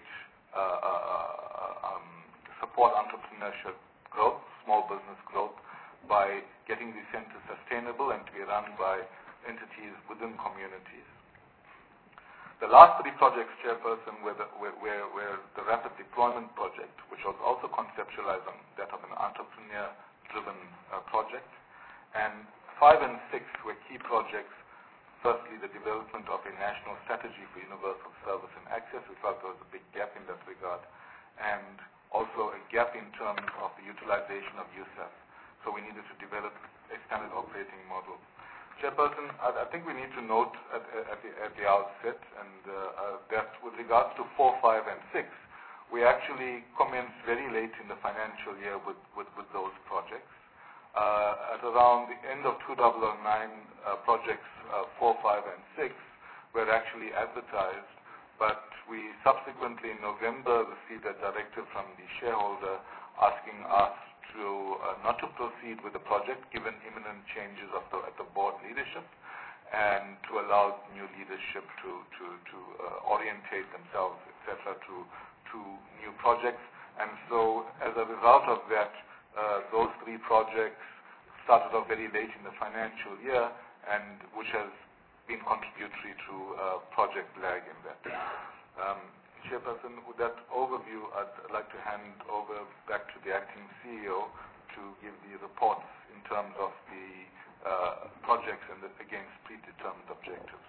support entrepreneurship growth, small business growth, by getting the centers sustainable and to be run by entities within communities. The last 3 projects, Chairperson, were the rapid deployment project, which was also conceptualized on that of an entrepreneur-driven project. And 5 and 6 were key projects. Firstly, the development of a national strategy for universal service and access. We felt there was a big gap in that regard. And also a gap in terms of the utilization of USAF. So we needed to develop a standard operating model. Chairperson, I think we need to note at the outset and that with regards to 4, 5, and 6, we actually commenced very late in the financial year with those projects. At around the end of 2009, projects 4, 5, and 6 were actually advertised, but we subsequently in November received a directive from the shareholder asking us to not to proceed with the project given imminent changes at the board leadership, and to allow new leadership to orientate themselves, etc., to new projects. And so as a result of that, those 3 projects started off very late in the financial year, and which has been contributory to project lag in that. Chairperson, with that overview, I'd like to hand over back to the acting CEO to give the reports in terms of the projects and against predetermined objectives.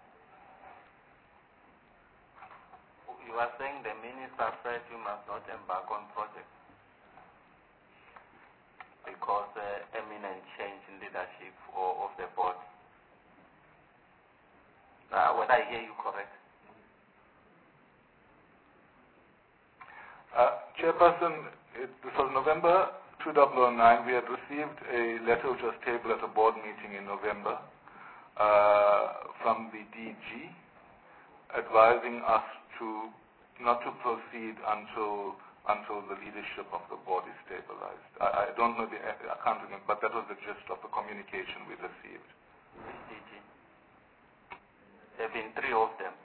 You are saying the minister said you must not embark on projects because imminent change in leadership of the board. Whether I hear you correct? Chairperson, this was November 2009. We had received a letter which was tabled at a board meeting in November from the DG advising us not to proceed until the leadership of the board is stabilized. I don't know I can't remember, but that was the gist of the communication we received. DG. There have been 3 of them.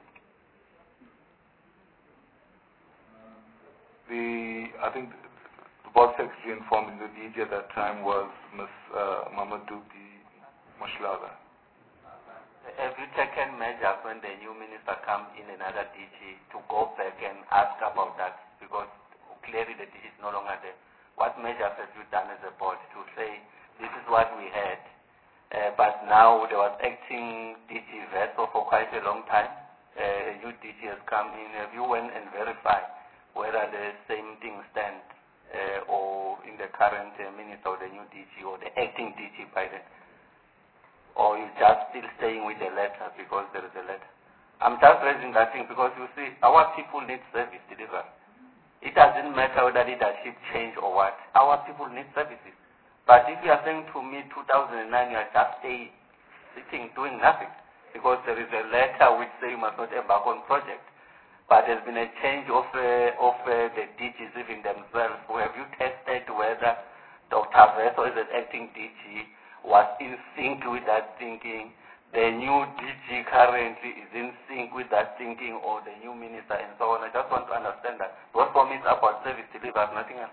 I think the board secretary informed the DG at that time was Ms. Mamadupi Mushlaga. Have you taken measures when the new minister comes in another DG to go back and ask about that? Because clearly the DG is no longer there. What measures have you done as a board to say this is what we had, but now there was acting DG vessel for quite a long time. A new DG has come in. Have you went and verified whether the same thing stands or in the current minister or the new DG or the acting DG by then? Or you just still staying with the letter because there is a letter? I'm just raising that thing because you see, our people need service delivery. It doesn't matter whether leadership change or what. Our people need services. But if you are saying to me 2009 you are just sitting doing nothing because there is a letter which says you must not embark on project, but there's been a change of the DGs even themselves. Have you tested whether Dr. Veso as an acting DG was in sync with that thinking? The new DG currently is in sync with that thinking, or the new minister and so on? I just want to understand that. What promise about service delivery, nothing else?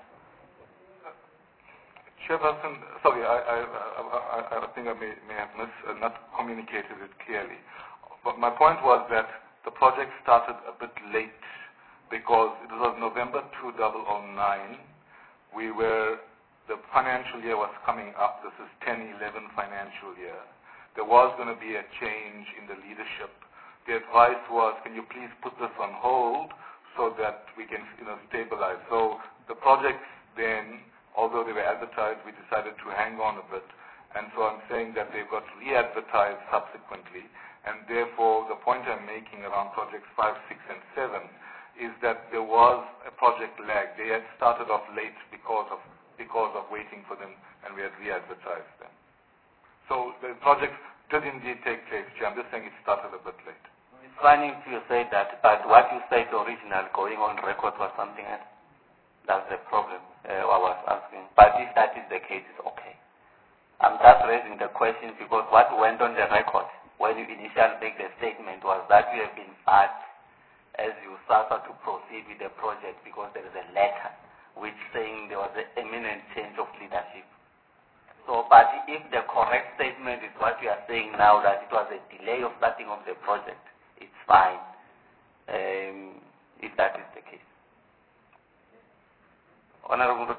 Chairperson, sorry, I think I may have not communicated it clearly. But my point was that the project started a bit late because it was November 2009. The financial year was coming up. This is 10-11 financial year. There was going to be a change in the leadership. The advice was, can you please put this on hold so that we can, stabilize. So the projects then, although they were advertised, we decided to hang on a bit. And so I'm saying that they've got re-advertised subsequently. And therefore, the point I'm making around projects 5, 6, and 7 is that there was a project lag. They had started off late because of waiting for them, and we had re-advertised them. So the projects did indeed take place, Chair. I'm just saying it started a bit late. It's funny if you say that, but what you said originally, going on record, was something else. That's the problem I was asking. But if that is the case, it's okay. I'm just raising the question because what went on the record when you initially make the statement was that you have been barred as you started to proceed with the project because there is a letter which saying there was an imminent change of leadership. So, but if the correct statement is what you are saying now, that it was a delay of starting of the project, it's fine, if that is the case. Honorable.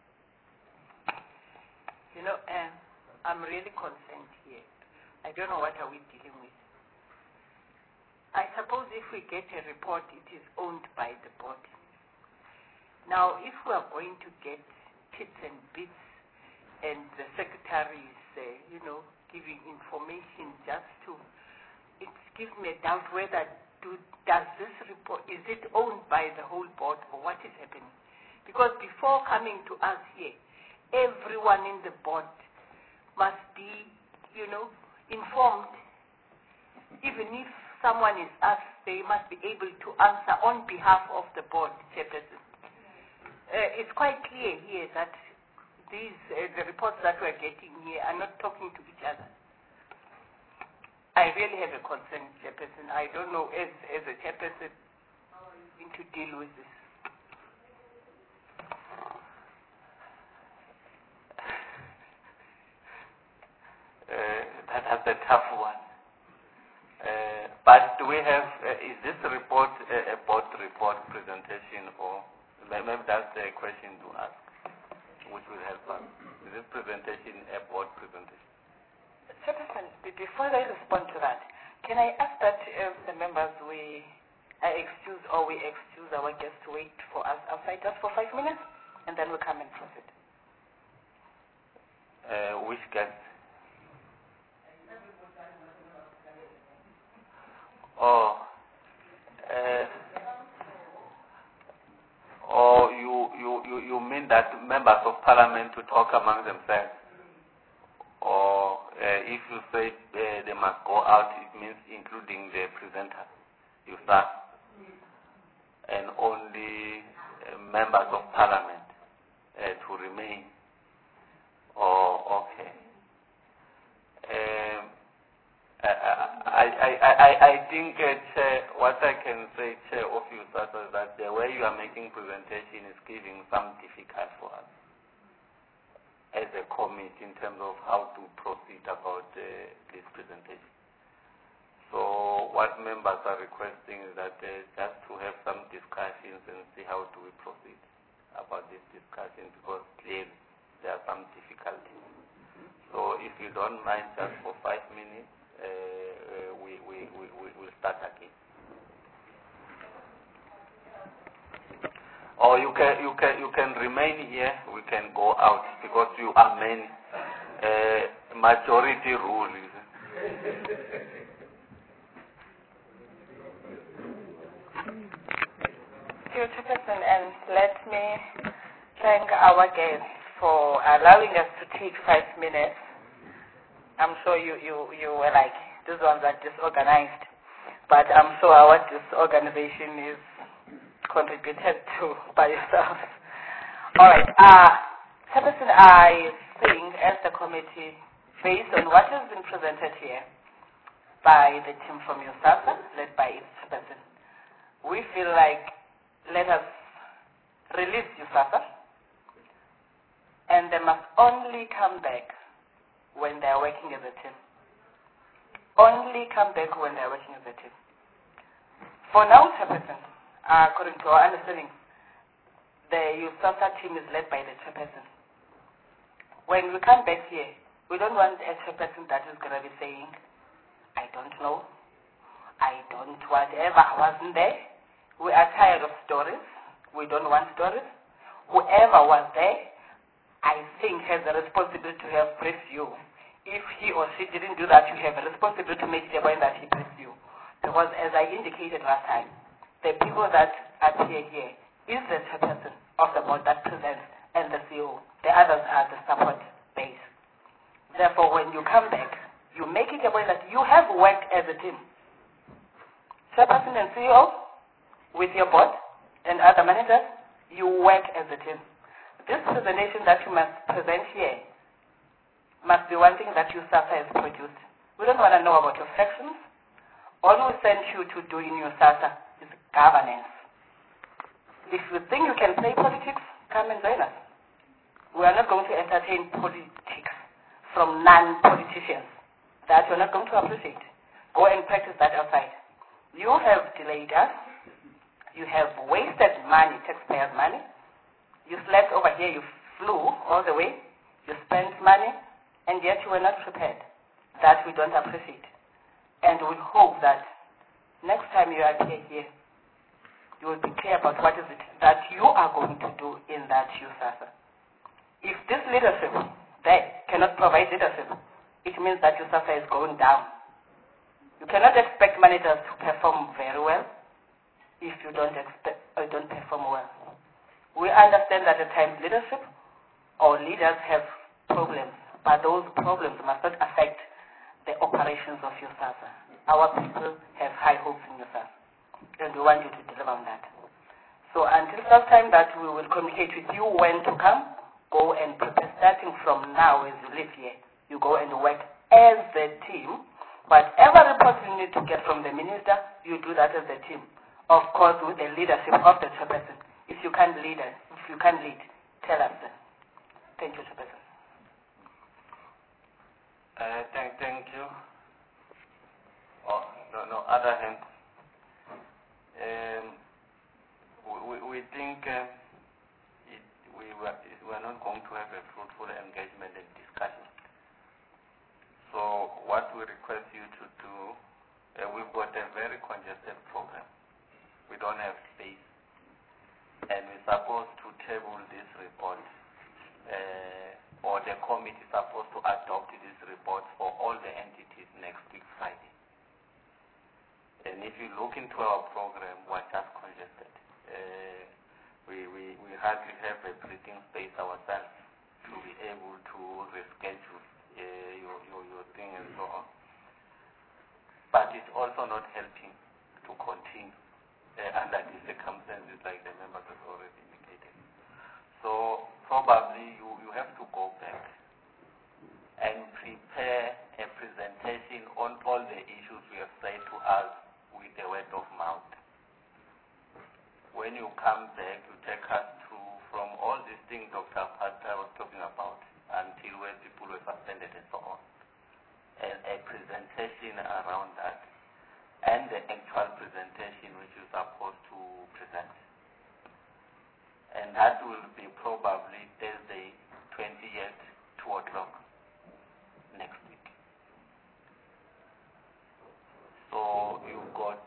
I'm really concerned here. I don't know what are we dealing with. I suppose if we get a report, it is owned by the board. Now, if we are going to get tips and bits, and the secretary is, giving information just to, it gives me a doubt whether does this report, is it owned by the whole board or what is happening? Because before coming to us here, everyone in the board must be, informed. Even if someone is asked, they must be able to answer on behalf of the board, Chairperson. It's quite clear here that these the reports that we're getting here are not talking to each other. I really have a concern, Chairperson. I don't know, as a Chairperson, how are you going to deal with this? That's a tough one. But do we have, is this report a board report presentation, or maybe that's the question to ask, which will help us. Is this presentation a board presentation? Chairperson, before I respond to that, can I ask that the members we excuse our guests to wait for us outside just for 5 minutes, and then we'll come and proceed. Which guests? You mean that members of parliament to talk among themselves? Or if you say they must go out, it means including the presenter, you start, and only members of parliament to remain. Oh, okay. I think what I can say, Chair of you, is that the way you are making presentation is giving some difficulty for us as a committee in terms of how to proceed about this presentation. So what members are requesting is that just to have some discussions and see how do we proceed about this discussion, because clearly there are some difficulties. So if you don't mind, just for 5 minutes, we'll start again. Or you can remain here. We can go out because you are many. Majority rule. Chairperson, and let me thank our guests for allowing us to take 5 minutes. I'm sure you were like, these ones are disorganized, but I'm sure our disorganization is contributed to by yourself. All right. Chairperson, I think as the committee, based on what has been presented here by the team from USASA, led by its chairperson, we feel like let us release USASA, and they must only come back when they are working as a team. Only come back when they are working as a team. For now, Chairperson, according to our understanding, the USASA team is led by the chairperson. When we come back here, we don't want a chairperson that is going to be saying, I don't know, I don't, whatever, I wasn't there. We are tired of stories. We don't want stories. Whoever was there, I think, has a responsibility to have briefed you. If he or she didn't do that, you have a responsibility to make sure that he briefed you. Because as I indicated last time, the people that appear here is the chairperson of the board that presents and the CEO. The others are the support base. Therefore, when you come back, you make it a point that you have worked as a team. Chairperson and CEO, with your board and other managers, you work as a team. This presentation that you must present here must be one thing that USASA has produced. We don't want to know about your factions. All we send you to do in USASA is governance. If you think you can play politics, come and join us. We are not going to entertain politics from non-politicians that you're not going to appreciate. Go and practice that outside. You have delayed us. You have wasted money, taxpayers' money. You slept over here, you flew all the way, you spent money, and yet you were not prepared. That we don't appreciate. And we hope that next time you appear here, you will be clear about what is it that you are going to do in that USASA. If this leadership there cannot provide leadership, it means that USASA is going down. You cannot expect managers to perform very well if you don't perform well. We understand that at times leadership or leaders have problems, but those problems must not affect the operations of USASA. Our people have high hopes in USASA, and we want you to deliver on that. So until such time that we will communicate with you when to come, go and prepare. Starting from now as you live here, you go and work as the team. Whatever reports you need to get from the minister, you do that as a team. Of course, with the leadership of the chairperson. If you can't lead, tell us. Thank you, chairperson. Thank you. Oh, no other hand. We think we are not going to have a fruitful engagement and discussion. So what we request you to do, we've got a very congested program. We don't have space. And we're supposed to table this report, or the committee is supposed to adopt this report for all the entities next week Friday. And if you look into our program, we're just congested. We hardly have a breathing space ourselves to be able to reschedule your thing and so on. But it's also not helping to continue under these circumstances, like the members have already indicated. So probably you have to go back and prepare a presentation on all the issues we have said to us with the word of mouth. When you come back, you take us through from all these things Dr. Pata was talking about until where people were suspended and so on. And a presentation around that, and the actual presentation which you're supposed to present. And that will be probably Thursday, 20th, 2 o'clock next week. So you've got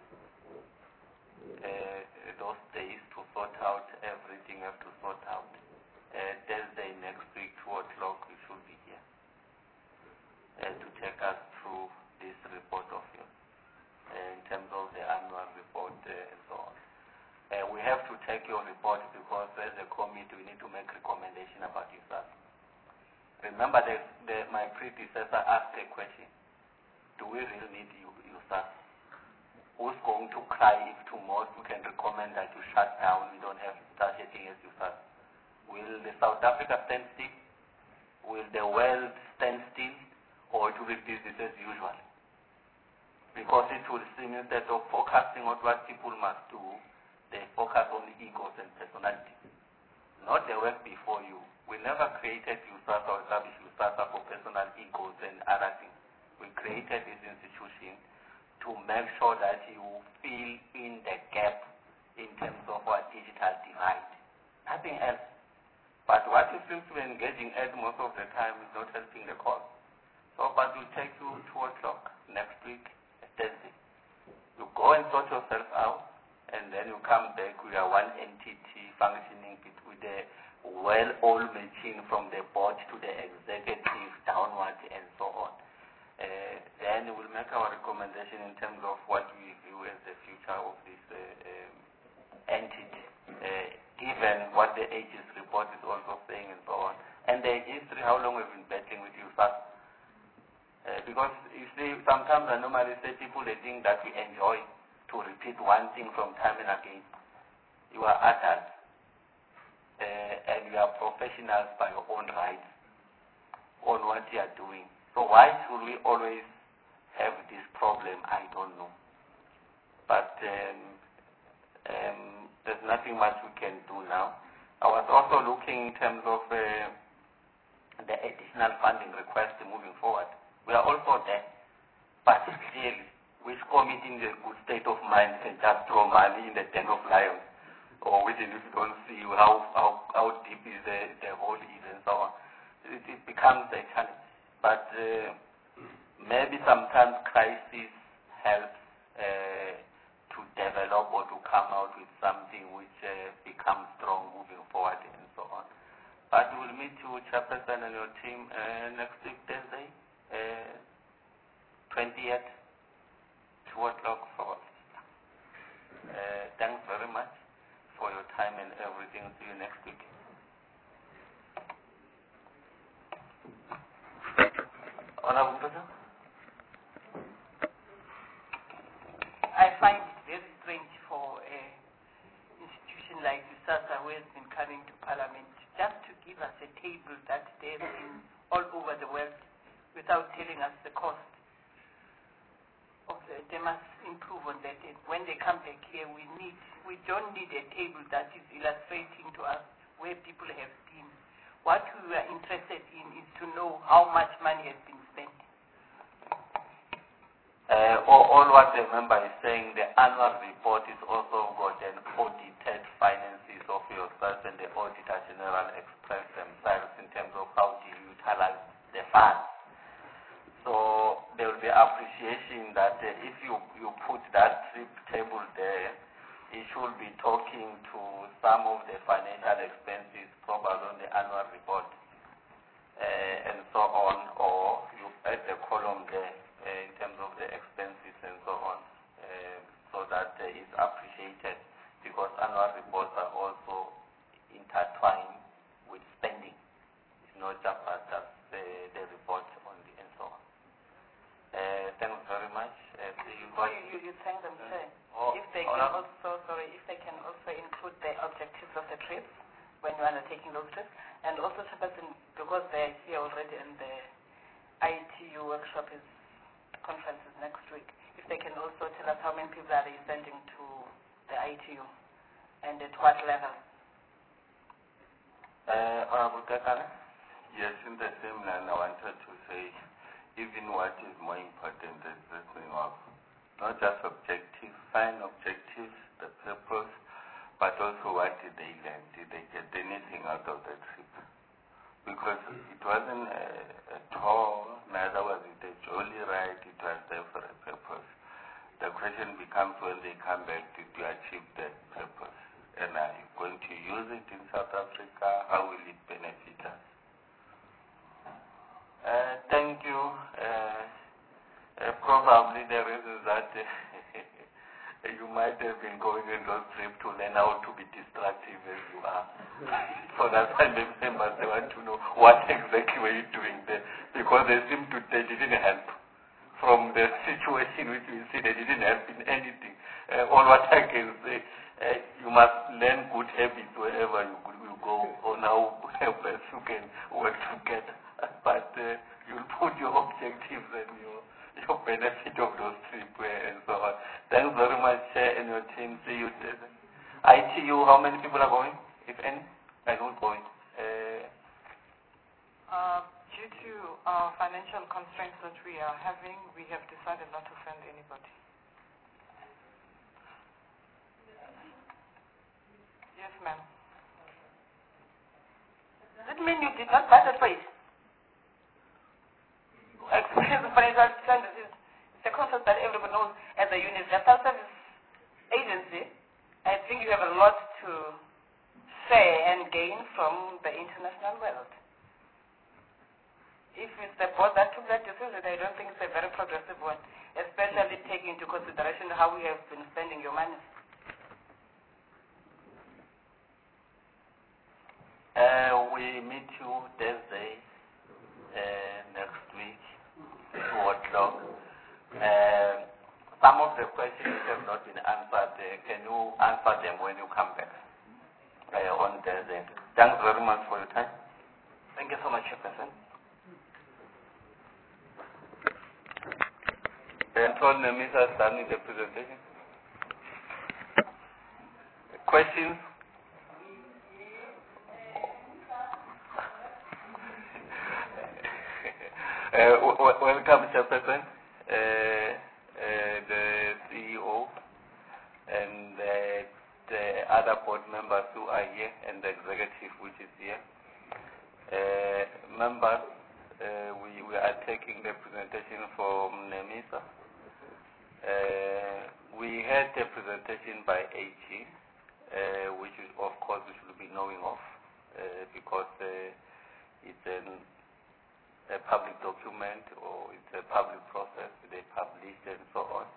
those days to sort out everything you have to sort out. Thursday next week, 2 o'clock, we should be here to take us through this report of yours in terms of the annual report and so on. We have to take your report because as a committee we need to make recommendation about yourself. Remember my predecessor asked a question, do we really need yourself? Who's going to cry if tomorrow we can recommend that you shut down, we don't have such a thing as yourself? Will the South Africa stand still? Will the world stand still? Or it will be business as usual? Because it will seem instead of focusing on what people must do, they focus on egos and personality. Not the work before you. We never created USASA or established USASA for personal egos and other things. We created this institution to make sure that you fill in the gap in terms of our digital divide. Nothing else. But what you seem to be engaging at most of the time is not helping the cause. So, but we'll take you 2 o'clock next week, Thursday. You go and sort yourself out. and then you come back, we are one entity functioning with a well-oiled machine from the board to the executive downwards and so on. Then we'll make our recommendation in terms of what we view as the future of this entity, given what the Aegis report is also saying and so on. And the history, how long we've been battling with you, sir? Because you see, sometimes I normally say people, they think that we enjoy to repeat one thing from time and again. You are adults, and you are professionals by your own rights on what you are doing. So why should we always have this problem? I don't know. But there's nothing much we can do now. I was also looking in terms of the additional funding request moving forward. We are also there, but clearly, which committee in a good state of mind can just throw money in the den of lions, or within if you don't see how deep is the hole is and so on. It becomes a challenge. But maybe sometimes crisis helps to develop or to come out with something which becomes strong moving forward and so on. But we'll meet you, Chairperson, and your team next week, Thursday, 20th, 2 o'clock forward. Thanks very much for your time and everything. See you next week. Honorable President? I find it very strange for an institution like USASA, who has been coming to Parliament, just to give us a table that they've been all over the world without telling us the cost of they must improve on that. When they come back here, we don't need a table that is illustrating to us where people have been. What we are interested in is to know how much money has been spent. All what the member is saying, the annual report is also got an audited finances of yourself, and the Auditor General express themselves in terms of how do you utilize the funds. So there will be appreciation that if you put that table there, it should be talking to some of the financial expenses probably on the annual report and so on, or you add the column there in terms of the expenses and so on, so that it's appreciated, because annual reports are also intertwined with spending. It's not just the report only and so on. Thanks very much. Before you thank them, sir, if they can also include the objectives of the trips when you are undertaking those trips, and also, Chairperson, because they're here already and the ITU workshop conference is next week, if they can also tell us how many people are they sending to the ITU and at what level. Honorable Kakane? Yes, in the same line, I wanted to say, even what is more important is the thing of not just objectives, fine objectives, the purpose, but also what did they learn? Did they get anything out of the trip? Because it wasn't a tour, neither was it a jolly ride, it was there for a purpose. The question becomes, when they come back, did you achieve that purpose? And are you going to use it in South Africa? How will it benefit us? Thank you. Probably the reason that you might have been going on those trips to learn how to be destructive as you are. So that's why the members, they want to know what exactly were you doing there, because they didn't help. From the situation which we see, they didn't help in anything. All what I can say, you must learn good habits wherever you go, on how best you can work together. But you'll put your objectives and your benefit of those trips and so on. Thanks very much, Chair, and your team. See you there. ITU, how many people are going, if any? And who's going? Due to our financial constraints that we are having, we have decided not to send anybody. Yes, ma'am. Does it mean you did not budget for it? Experience the financial standards is a concept that everyone knows as a universal service agency. own world. If it's the board that took that decision, I don't think it's a very progressive one, especially taking into consideration how we have been spending your money. We meet you Thursday next week, 2 o'clock. Some of the questions have not been answered. Can you answer them when you come back on Thursday? Thanks very much for your time. Thank you so much, Chairperson. Control Nemisa is done with the presentation. Questions? Welcome, Chairperson, the CEO, and the other board members who are here, and the executive which is here. Members, we are taking the presentation from Nemisa. We had a presentation by AG, which is, of course, we should be knowing of, because it's a public document, or it's a public process, they publish and so on.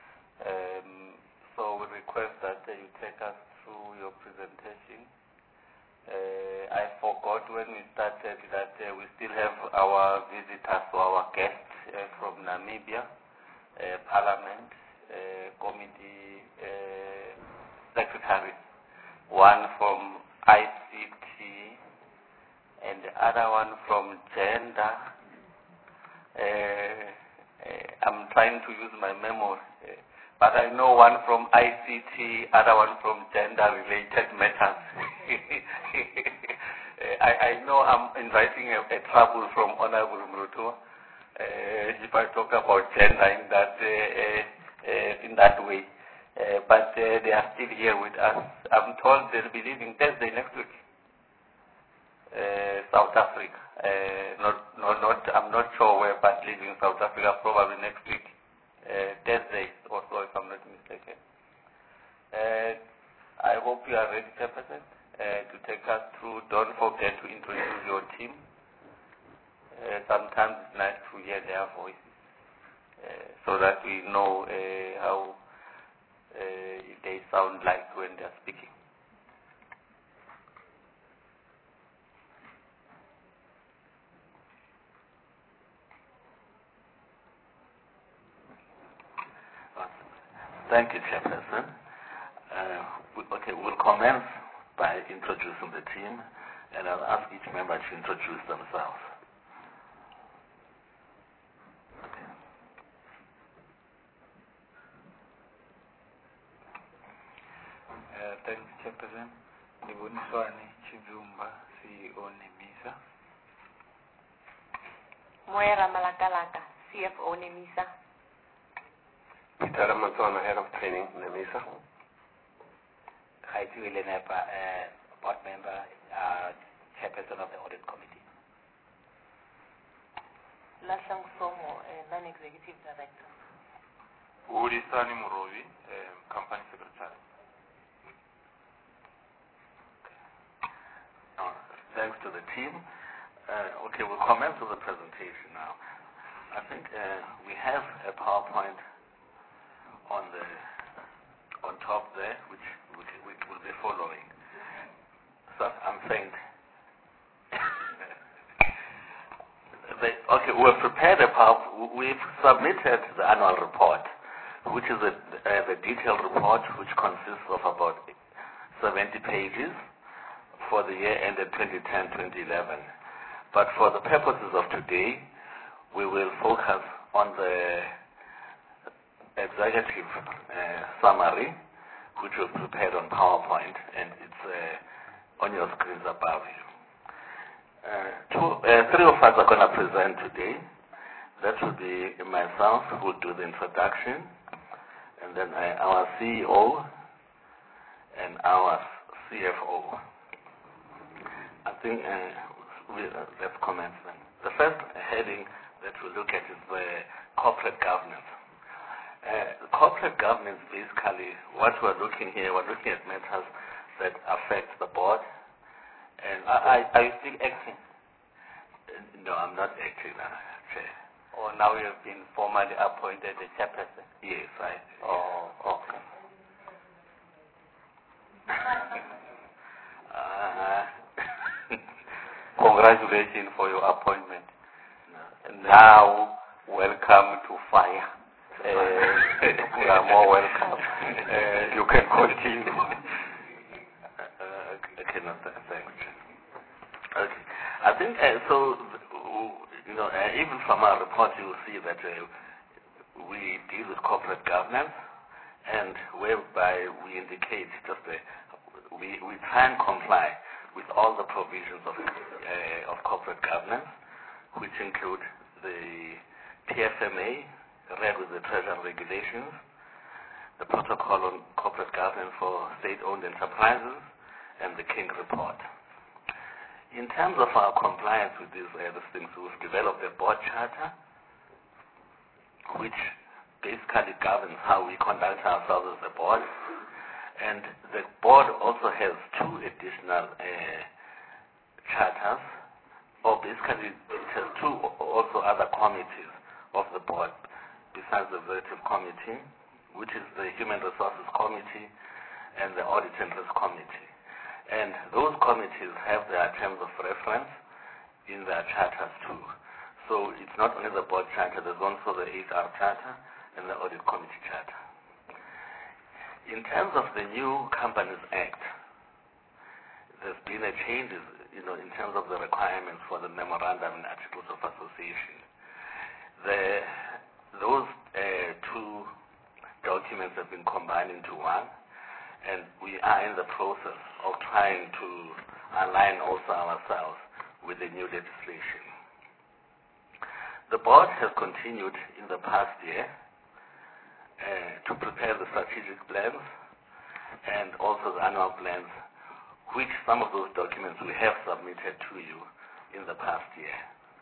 So we request that you take us through your presentation. I forgot when we started that we still have our visitors, or our guests from Namibia, Parliament, committee secretaries, one from ICT, and the other one from gender. I'm trying to use my memory, but I know one from ICT, other one from gender-related matters. I know I'm inviting a trouble from Honorable Mrutu if I talk about gender in that way. But they are still here with us. I'm told they'll be leaving Thursday next week. South Africa. I'm not sure where, but leaving South Africa probably next week. Thursday also, if I'm not mistaken. I hope you are ready, Chairperson, to take us through. Don't forget to introduce your team. Sometimes it's nice to hear their voices, so that we know how they sound like when they're speaking. Thank you, Chairperson. We'll commence by introducing the team, and I'll ask each member to introduce themselves. Thanks, Chairperson. Nibuniswani Chizumba, CEO Nemisa. Moira Malakalaka, CFO Nemisa. Peter Matswana, Head of Training, Nemisa. Khaitu Ilenepa, board member, chairperson of the audit committee. Lasang Somo, non-executive director. Ulisani Murovi, company secretary. Thanks to the team. We'll commence with the presentation now. I think we have a PowerPoint on top there, which will be following. So I'm saying, we've prepared we've submitted the annual report, which is the detailed report, which consists of about 70 pages for the year ended 2010-2011. But for the purposes of today, we will focus on the executive summary, which was prepared on PowerPoint, and it's on your screens above you. Three of us are going to present today. That will be myself, who will do the introduction, and then our CEO and our CFO. I think let's commence then. The first heading that we'll look at is the corporate governance. Corporate governance, basically, what we're looking at matters that affect the board And Are you still acting? no, I'm not acting now, Chair. Or now you have been formally appointed the chairperson? Yes, right. Oh, okay. Congratulations for your appointment. Now, welcome to fire. You are more welcome. You can continue. Okay, no, thanks. Okay. I think, so, you know, even from our report, you will see that we deal with corporate governance, and whereby we indicate just we try and comply with all the provisions of corporate governance, which include the PFMA, read with the Treasury regulations, the Protocol on Corporate Governance for State-Owned Enterprises, and the King Report. In terms of our compliance with these things, we've developed a board charter, which basically governs how we conduct ourselves as a board. And the board also has two additional charters, or basically it has two also other committees of the board besides the Executive Committee, which is the Human Resources Committee and the Audit and Risk Committee. And those committees have their terms of reference in their charters too. So it's not only the board charter, there's also the HR charter and the Audit Committee charter. In terms of the new Companies Act, there's been a changes, you know, in terms of the requirements for the memorandum and articles of association. Those two documents have been combined into one, and we are in the process of trying to align also ourselves with the new legislation. The board has continued in the past year to prepare the strategic plans and also the annual plans, which some of those documents we have submitted to you in the past year.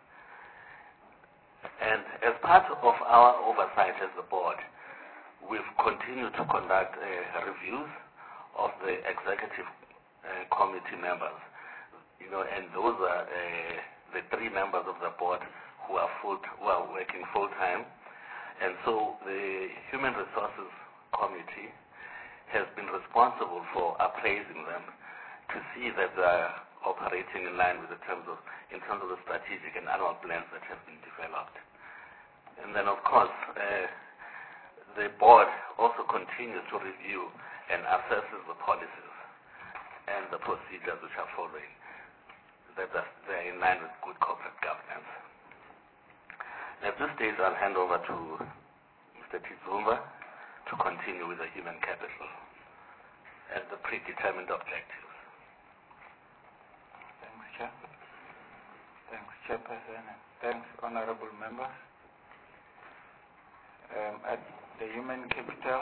And as part of our oversight as the board, we've continued to conduct reviews of the executive committee members, you know, and those are the three members of the board who are working full-time. And so the Human Resources Committee has been responsible for appraising them to see that they are operating in line with in terms of the strategic and annual plans that have been developed. And then, of course, the board also continues to review and assesses the policies and the procedures which are following, that they're in line with good corporate governance. At this stage, I'll hand over to Mr. Tizumba to continue with the human capital and the predetermined objectives. Thanks, Chair. Thanks, Chairperson, and thanks, honorable members. At the human capital,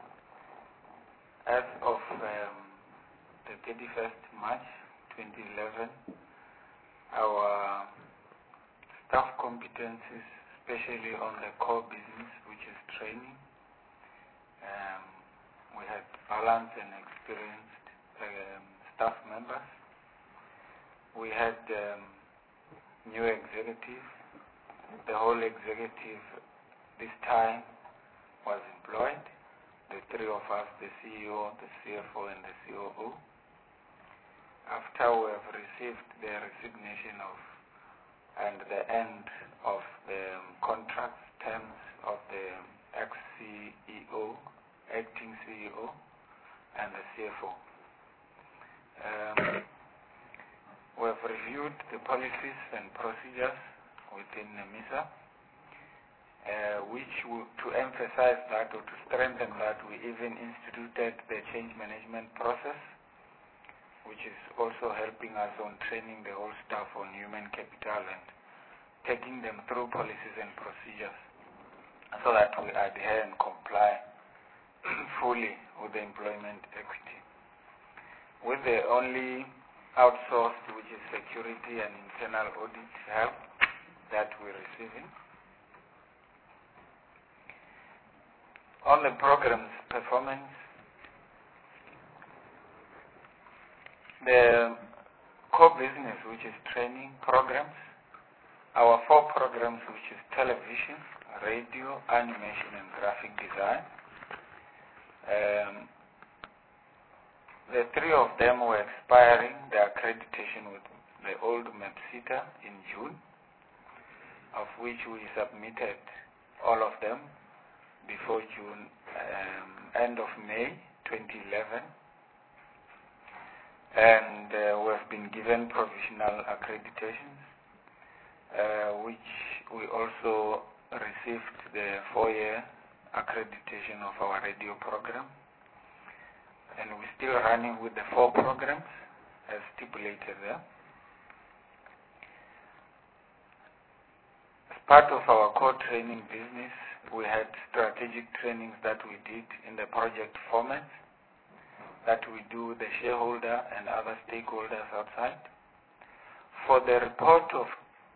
as of the 31st March 2011, our staff competencies, especially on the core business, which is training, we had balanced and experienced staff members. We had new executives. The whole executive this time was employed. The three of us, the CEO, the CFO, and the COO. After we have received the resignation and the end of the contract terms of the ex-CEO, acting CEO, and the CFO. We have reviewed the policies and procedures within NEMISA, which to emphasize that or to strengthen that, we even instituted the change management process, which is also helping us on training the whole staff on human capital and taking them through policies and procedures so that we adhere and comply fully with the Employment Equity. With the only outsourced, which is security and internal audit help that we're receiving. On the program's performance, the core business, which is training programs, our 4 programs, which is television, radio, animation, and graphic design. The 3 of them were expiring their accreditation with the old MEPSITA in June, of which we submitted all of them before June, end of May 2011. And we have been given provisional accreditations, which we also received the 4-year accreditation of our radio program. And we're still running with the 4 programs as stipulated there. As part of our core training business, we had strategic trainings that we did in the project format that we do with the shareholder and other stakeholders outside. For the report of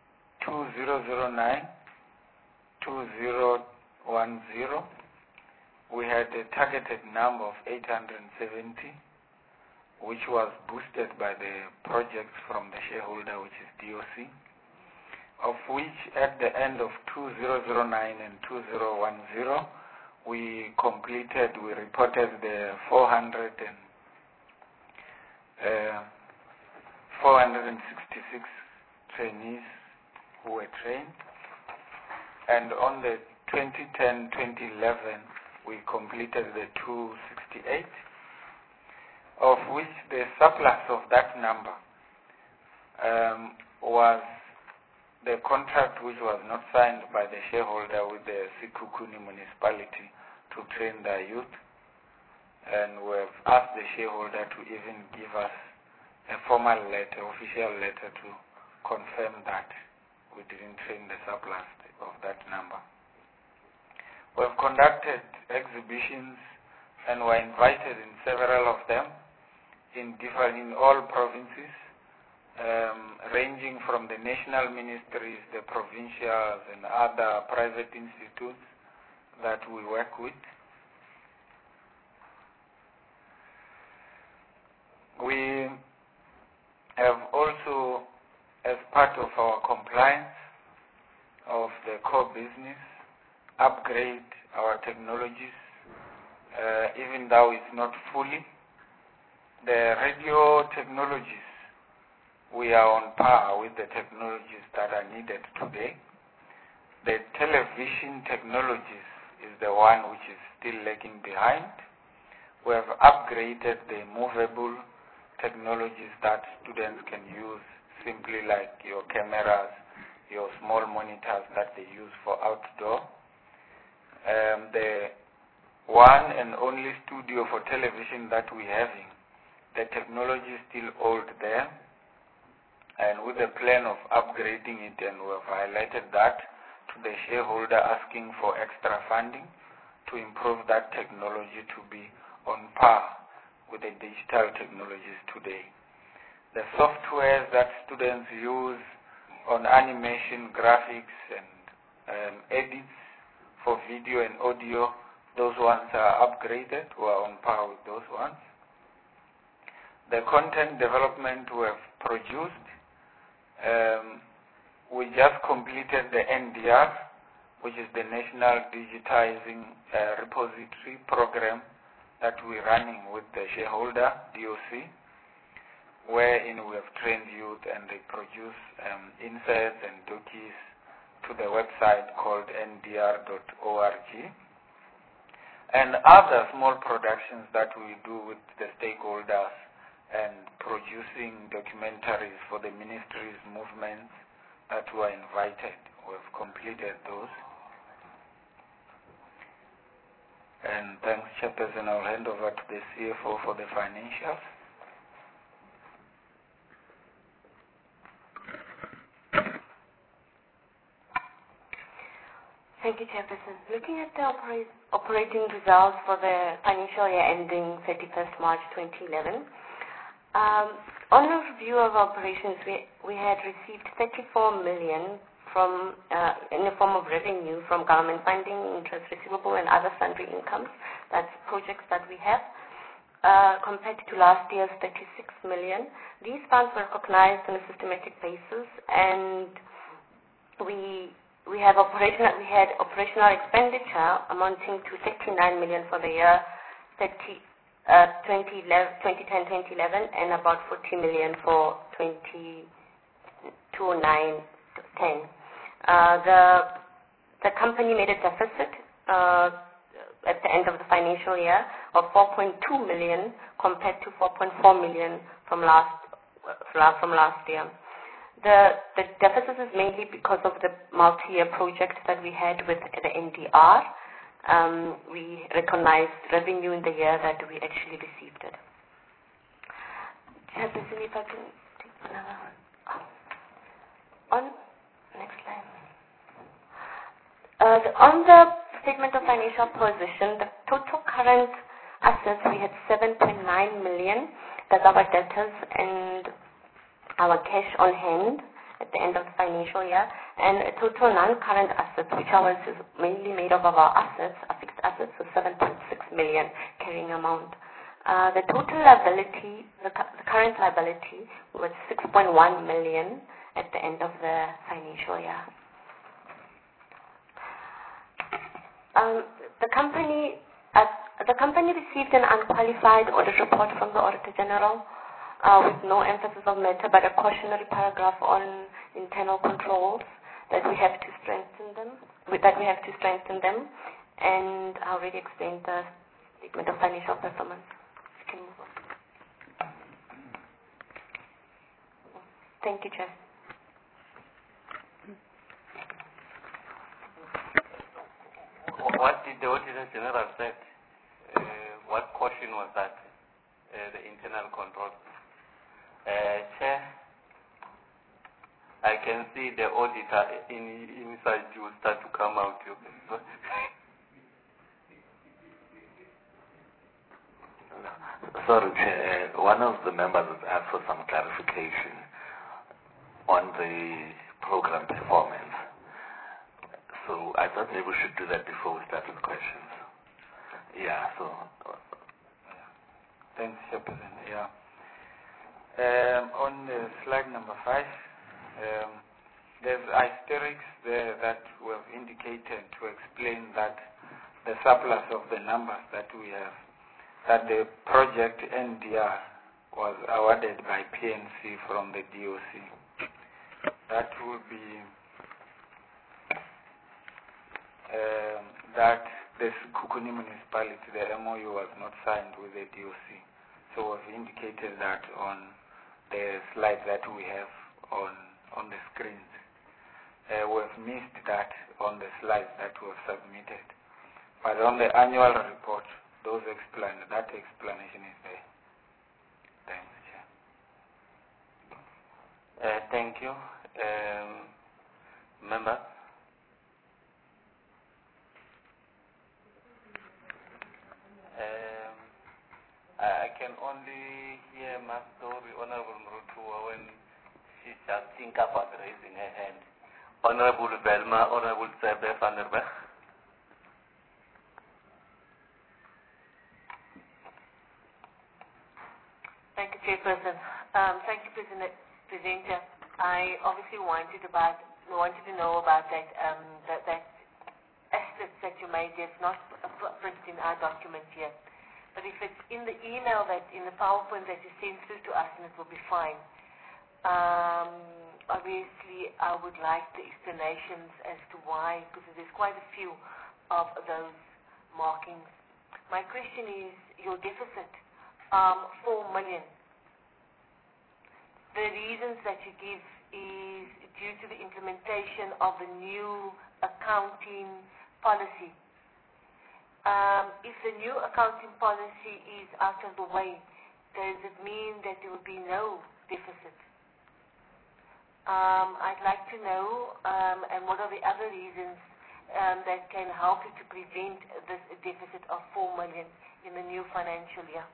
2009-2010, we had a targeted number of 870, which was boosted by the projects from the shareholder, which is DOC, of which at the end of 2009 and 2010, we reported the 466 trainees who were trained. And on the 2010-2011, we completed the 268, of which the surplus of that number was the contract which was not signed by the shareholder with the Sekhukhune municipality to train their youth. And we have asked the shareholder to even give us a formal letter, official letter, to confirm that we didn't train the surplus of that number. We have conducted exhibitions and were invited in several of them in all provinces, ranging from the national ministries, the provincials, and other private institutes that we work with. We have also, as part of our compliance of the core business, upgrade our technologies, even though it's not fully. The radio technologies, we are on par with the technologies that are needed today. The television technologies is the one which is still lagging behind. We have upgraded the movable technologies that students can use, simply like your cameras, your small monitors that they use for outdoor. The one and only studio for television that we're having, the technology is still old there, and with the plan of upgrading it, and we have highlighted that to the shareholder, asking for extra funding to improve that technology to be on par with the digital technologies today. The software that students use on animation, graphics, and edits for video and audio, those ones are upgraded. We are on par with those ones. The content development we have produced, we just completed the NDR, which is the National Digitizing Repository Program that we're running with the shareholder, DOC, wherein we have trained youth and they produce inserts and documents to the website called ndr.org, and other small productions that we do with the stakeholders and producing documentaries for the ministries' movements that were invited. We have completed those. And thanks, Chairperson. I'll hand over to the CFO for the financials. Thank you, Chairperson. Looking at the operating results for the financial year ending 31st March 2011, on a review of operations, we had received 34 million from in the form of revenue from government funding, interest receivable, and other sundry incomes. That's projects that we have. compared to last year's 36 million. These funds were recognized on a systematic basis, and we had operational expenditure amounting to 39 million for the year 2010-2011, and about 40 million for 2009-10. The company made a deficit at the end of the financial year of 4.2 million compared to 4.4 million from last year. The deficit is mainly because of the multi-year project that we had with the NDR. We recognized revenue in the year that we actually received it. If I can take another one. On next slide. On the statement of financial position, the total current assets, we had 7.9 million. That's our debtors and our cash on hand at the end of the financial year, and a total non-current assets, which is mainly made of our assets, our fixed assets, so 7.6 million carrying amount. The total liability, the current liability, was 6.1 million at the end of the financial year. The company received an unqualified audit report from the Auditor General with no emphasis of matter, but a cautionary paragraph on internal controls that we have to strengthen them. And I already explained the statement of financial performance. You can move on. Thank you, Chair. What did the Auditor General say? What caution was that? The internal control. Chair, I can see the auditor inside you start to come out. Sorry, Chair. One of the members has asked for some clarification on the program performance. So I thought maybe we should do that before we start with questions. Yeah, so. Thanks, Chairperson. Yeah. On slide number 5, there's asterisks there that were indicated to explain that the surplus of the numbers that we have, that the project NDR was awarded by PNC from the DOC. That would be that the Sekhukhune municipality, the MOU was not signed with the DOC. So we've indicated that on the slide that we have on the screens. We've missed that on the slides that were submitted. But on the annual report, that explanation is there. Thanks, Chair. Thank you. Member? I can only hear my story, Honorable Mrutua, when she just think about raising her hand. Honorable Velma, Honorable Tsebe van der Berg. Thank you, Chairperson. Thank you, Presenter. I obviously wanted to know about that assets that you made. There's not a footprint in our document here. But if it's in the email in the PowerPoint that you sent through to us, then it will be fine. Obviously, I would like the explanations as to why, because there's quite a few of those markings. My question is, your deficit, 4 million. The reasons that you give is due to the implementation of the new accounting policy. If the new accounting policy is out of the way, does it mean that there will be no deficit? I'd like to know, and what are the other reasons that can help you to prevent this deficit of 4 million in the new financial year?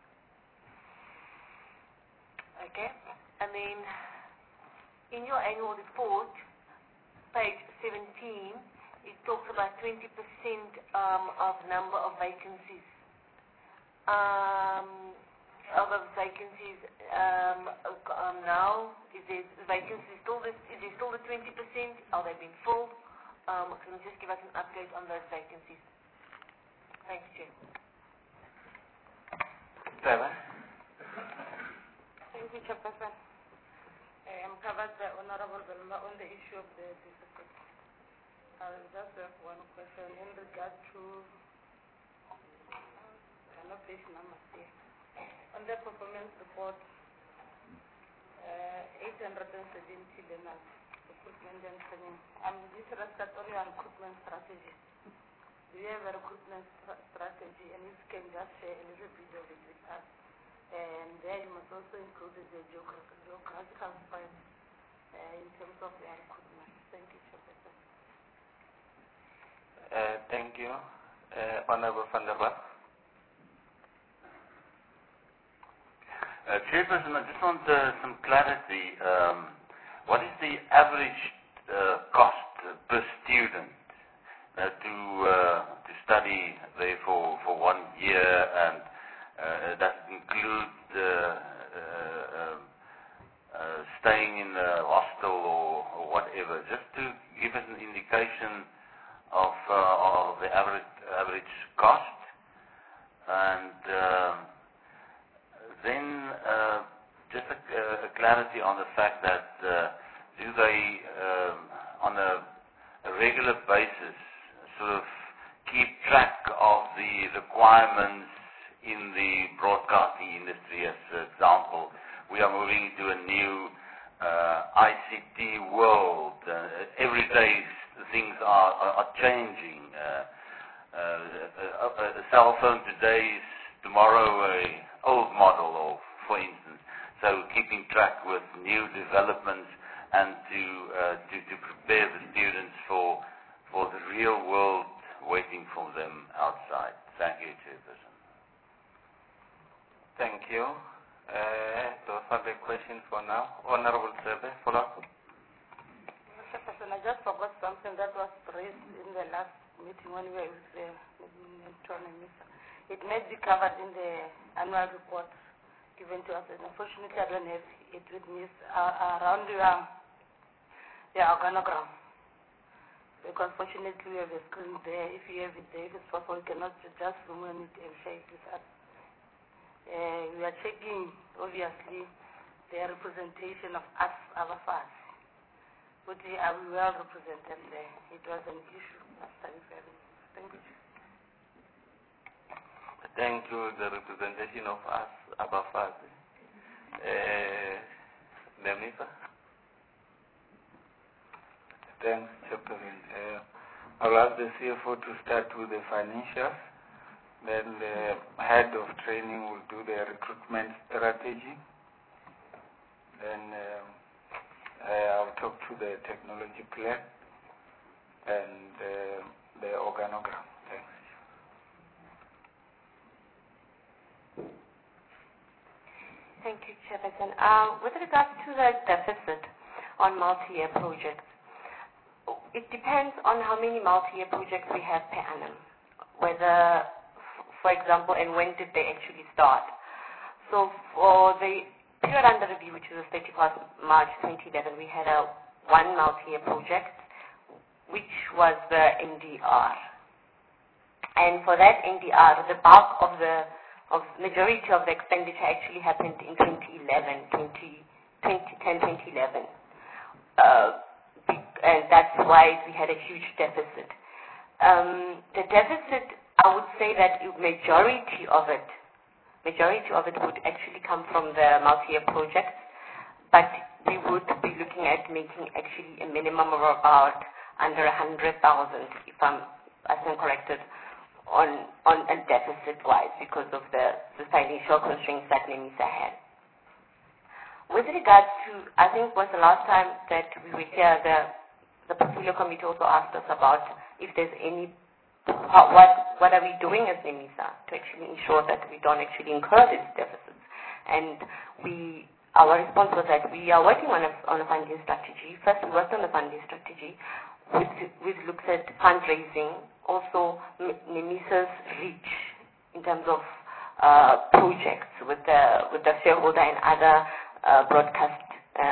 Okay, and then in your annual report, page 17, it talks about 20% of number of vacancies. Are the vacancies now? Is there vacancies still? Is there still the 20%? Are they being filled? Can you just give us an update on those vacancies? Thanks, Chair. Trevor? Thank you, Chairperson. I'm covered by Honorable Belma on the issue of the deficit. I just have one question in regard to page number here. On the performance report, 870 learners, recruitment and training. I'm interested on your recruitment strategy. Do you have a recruitment strategy? And if you can just share a little bit of it with us. And there you must also include the geographical spread in terms of your recruitment. Thank you, Chairperson. Thank you. Honorable Van der Walt. Chairperson, I just want some clarity. What is the average cost per student to study there for 1 year, and does it include staying in a hostel or whatever? Just to give us an indication of the average cost, and then just a clarity on the fact that do they, on a regular basis, sort of keep track of the requirements in the broadcasting industry? As an example, we are moving to a new ICT world. Every day things are changing. A cell phone today is tomorrow a old model, or for instance. So keeping track with new developments and to prepare the students for the real world waiting for them outside. Thank you, Chairperson. Thank you. Those are the questions for now. Honorable Sebe, follow up. Chairperson, I just forgot something that was raised in the last meeting when we were with the Minister. It may be covered in the annual report given to us, and unfortunately I don't have it with me around your organogram. Because fortunately we have a screen there. If you have it there, if it's possible, you cannot just remove it and share it with us. We are checking, obviously, the representation of us, our FAS. But we are well represented there. It was an issue last time. Thank you. Thank you, the representation of us, Abafaz. Nemisa? Thanks, Chairperson. I'll ask the CFO to start with the financials. Then the head of training will do the recruitment strategy. Then I'll talk to the technology plan and the organogram. Thanks. Thank you, Chairperson. With regards to the deficit on multi-year projects, it depends on how many multi-year projects we have per annum. Whether, for example, and when did they actually start. So for the period under review, which is the 31st March 2011, we had one multi-year project, which was the NDR. And for that NDR, the bulk of the majority of the expenditure actually happened in 2010, 2011. And that's why we had a huge deficit. The deficit, I would say that majority of it would actually come from the multi-year projects, but we would be looking at making actually a minimum of about under 100,000, if I'm corrected, on a deficit-wise because of the financial constraints that NEMISA had. With regards to, I think was the last time that we were here, the portfolio committee also asked us about if there's any, what are we doing as NEMISA to actually ensure that we don't actually incur these deficits. And our response was that we are working on a funding strategy. First, we worked on the funding strategy, which looks at fundraising, also NEMISA's reach in terms of projects with the shareholder and other broadcast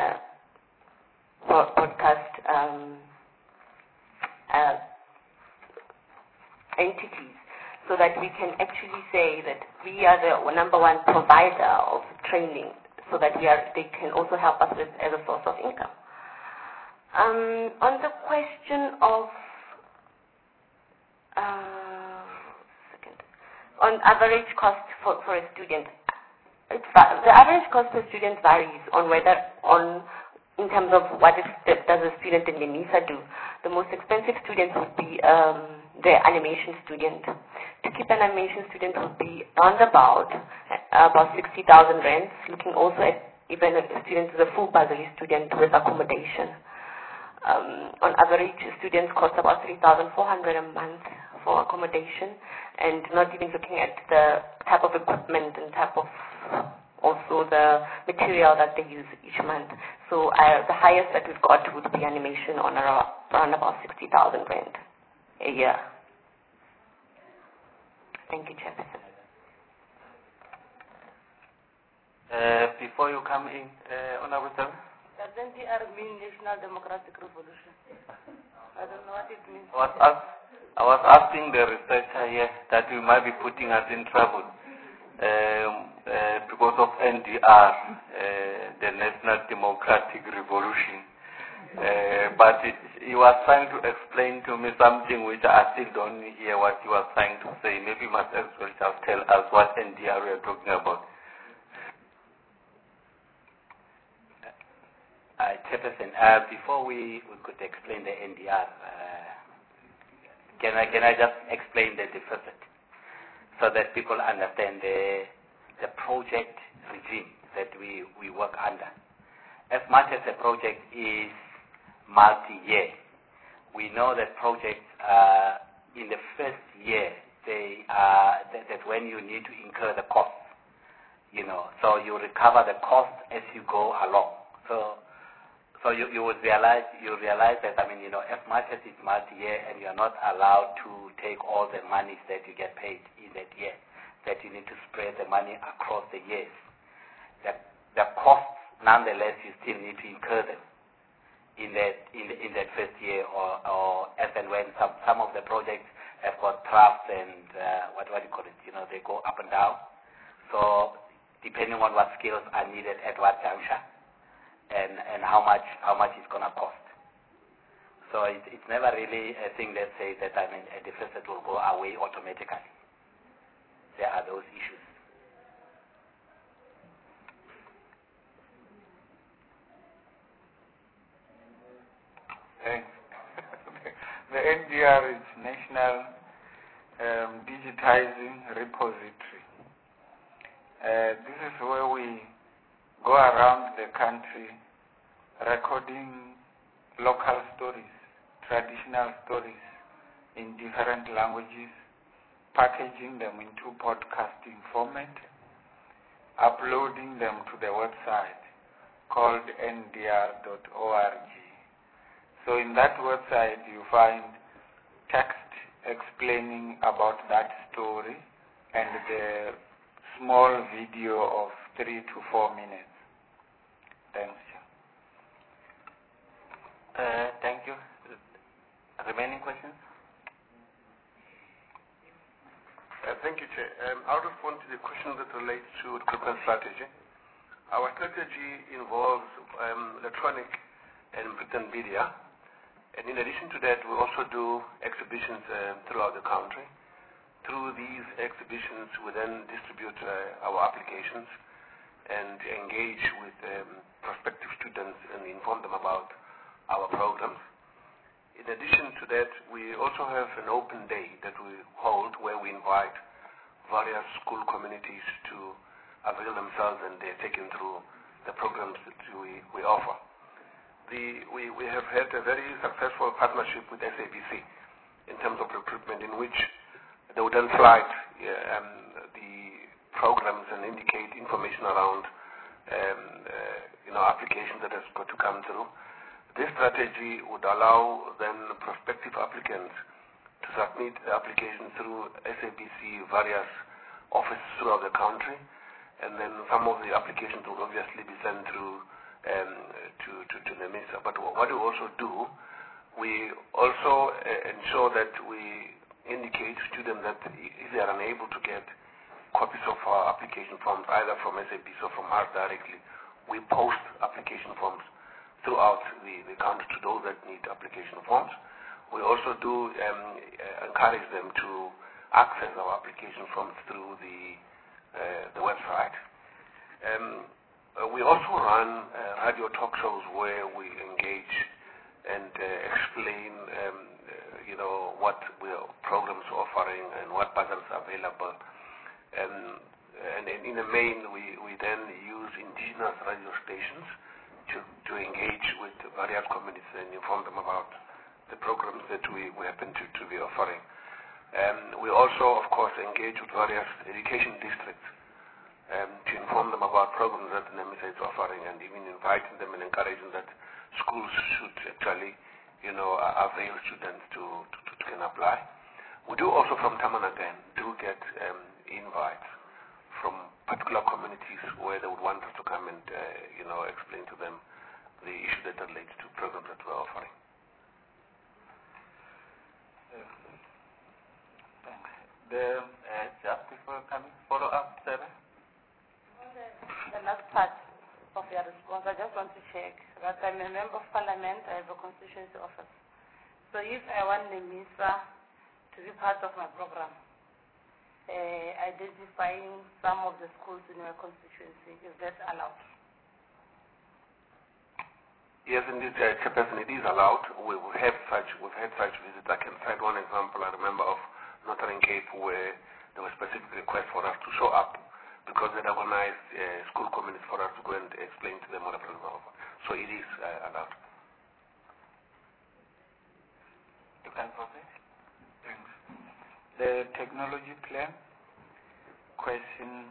entities, so that we can actually say that we are the number one provider of training, so that they can also help us with as a source of income. On the question of on average cost for a student, the average cost per student varies in terms of what does a student in NEMISA do. The most expensive student would be the animation student. To keep an animation student would be around about 60,000 rands, looking also at even a student who's a full bursary student with accommodation. On average, students cost about 3,400 a month for accommodation, and not even looking at the type of equipment and type of also the material that they use each month. So the highest that we've got would be animation on around about 60,000 rand a year. Thank you, Chairperson. Before you come in, Honorable Sir. Does NDR mean National Democratic Revolution? I don't know what it means. I was asking the researcher here that we might be putting us in trouble because of NDR, the National Democratic Revolution. But he was trying to explain to me something which I still don't hear what he was trying to say. Maybe he must as well just tell us what NDR we are talking about. Chairperson, before we could explain the NDR, can I just explain the deficit so that people understand the project regime that we work under? As much as the project is multi-year, we know that projects in the first year that's when you need to incur the cost, so you recover the cost as you go along. So you would realize that, as much as it's multi-year and you're not allowed to take all the monies that you get paid in that year, that you need to spread the money across the years. The costs, nonetheless, you still need to incur them in that first year, or as and when some of the projects have got troughs and what do you call it? They go up and down. So depending on what skills are needed at what juncture, and how much it's gonna cost. So it's never really a thing that says that a deficit will go away automatically. There are those issues. Thanks. The NDR is National Digitizing Repository. This is where we go around the country recording local stories, traditional stories in different languages, packaging them into podcasting format, uploading them to the website called ndr.org. So in that website you find text explaining about that story and the small video of 3 to 4 minutes. Thanks. Thank you. Remaining questions? Thank you, Chair. I'll respond to the question that relates to recruitment strategy. Our strategy involves electronic and written media. And in addition to that, we also do exhibitions throughout the country. Through these exhibitions, we then distribute our applications and engage with prospective students and inform them about our programs. In addition to that, we also have an open day that we hold where we invite various school communities to avail themselves, and they're taken through the programs that we offer. We have had a very successful partnership with SABC in terms of recruitment, in which they would then slide the programs and indicate information around applications that has got to come through. This strategy would allow then prospective applicants to submit the application through SABC various offices throughout the country, and then some of the applications will obviously be sent through to NEMISA. But what we also do, we also ensure that we indicate to students that if they are unable to get copies of our application forms, either from SABC or from us directly, we post application forms throughout the country to those that need application forms. We also do encourage them to access our application forms through the website. We also run radio talk shows where we engage and explain, what programs are offering and what patterns are available. And in the main, we then use indigenous radio stations to engage with various communities and inform them about the programs that we happen to be offering. We also, of course, engage with various education districts to inform them about programs that NEMISA is offering, and even inviting them and encouraging that schools should actually, avail students to can apply. We do also, from time and again, get invites from particular communities where they would want us to come and, explain to them the issue that relates to programs that we're offering. Thanks. Just before coming, follow up, Sarah? The last part of your response, I just want to check that I'm a member of parliament, I have a constituency office. So if I want NEMISA to be part of my program, identifying some of the schools in my constituency, is that allowed? Yes, indeed, Chairperson, it is allowed. We've had such visits. I can cite one example I remember of Northern Cape, where there was specific request for us to show up because they organized school communities for us to go and explain to them what the program was. So it is allowed. You can proceed. Thanks. The technology plan question,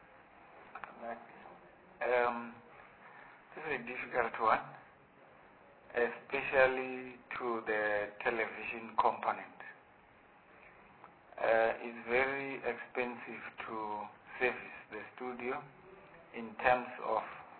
this is a difficult one, especially to the television component. It's very expensive to service the studio in terms of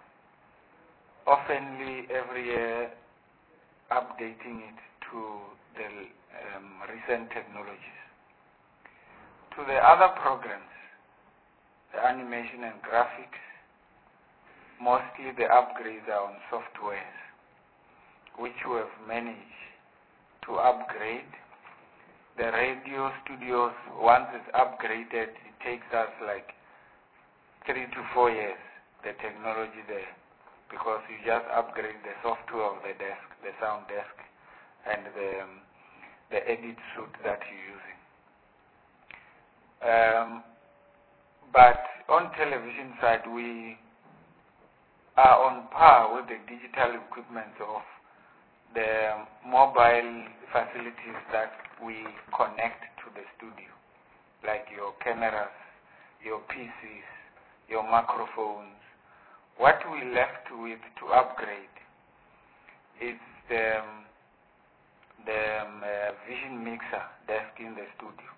oftenly every year updating it to the recent technologies. To the other programs, the animation and graphics, mostly the upgrades are on softwares, which we have managed to upgrade. The radio studios, once it's upgraded, it takes us like 3 to 4 years, the technology there, because you just upgrade the software of the desk, the sound desk, and the edit suite that you're using. But on television side, we are on par with the digital equipment of the mobile facilities that we connect to the studio, like your cameras, your PCs, your microphones. What we left with to upgrade is the vision mixer desk in the studio,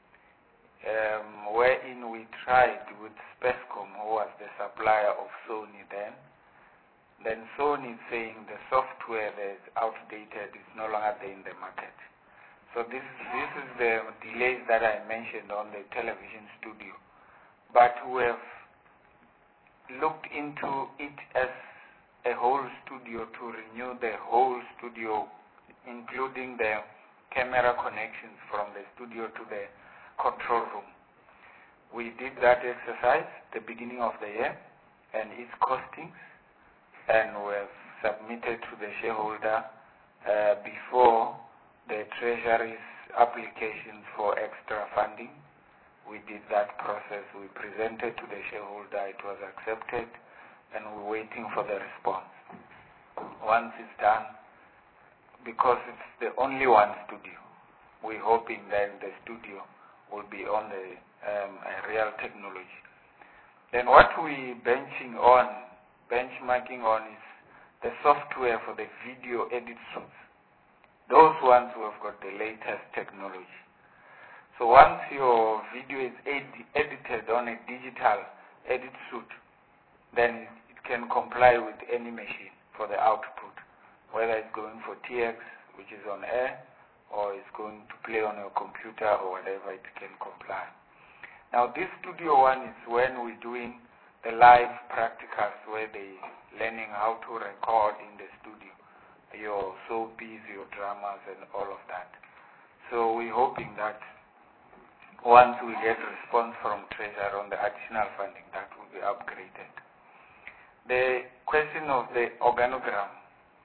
wherein we tried with Spectrum, who was the supplier of Sony then. Then Sony is saying the software that is outdated, is no longer there in the market. So this is the delays that I mentioned on the television studio. But we have looked into it as a whole studio to renew the whole studio, including the camera connections from the studio to the control room. We did that exercise at the beginning of the year, and its costings, and we have submitted to the shareholder before the Treasury's application for extra funding. We did that process. We presented to the shareholder. It was accepted, and we're waiting for the response. Once it's done, because it's the only one studio, we're hoping then the studio will be on the real technology. Then what we benchmarking on is the software for the video edit suites. Those ones who have got the latest technology. So once your video is edited on a digital edit suite, then it can comply with any machine for the output, whether it's going for TX, which is on air, or it's going to play on your computer or whatever, it can comply. Now this Studio One is when we're doing the live practicals where they're learning how to record in the studio, your soapies, your dramas, and all of that. So we're hoping that once we get response from Treasury on the additional funding, that will be upgraded. The question of the organogram.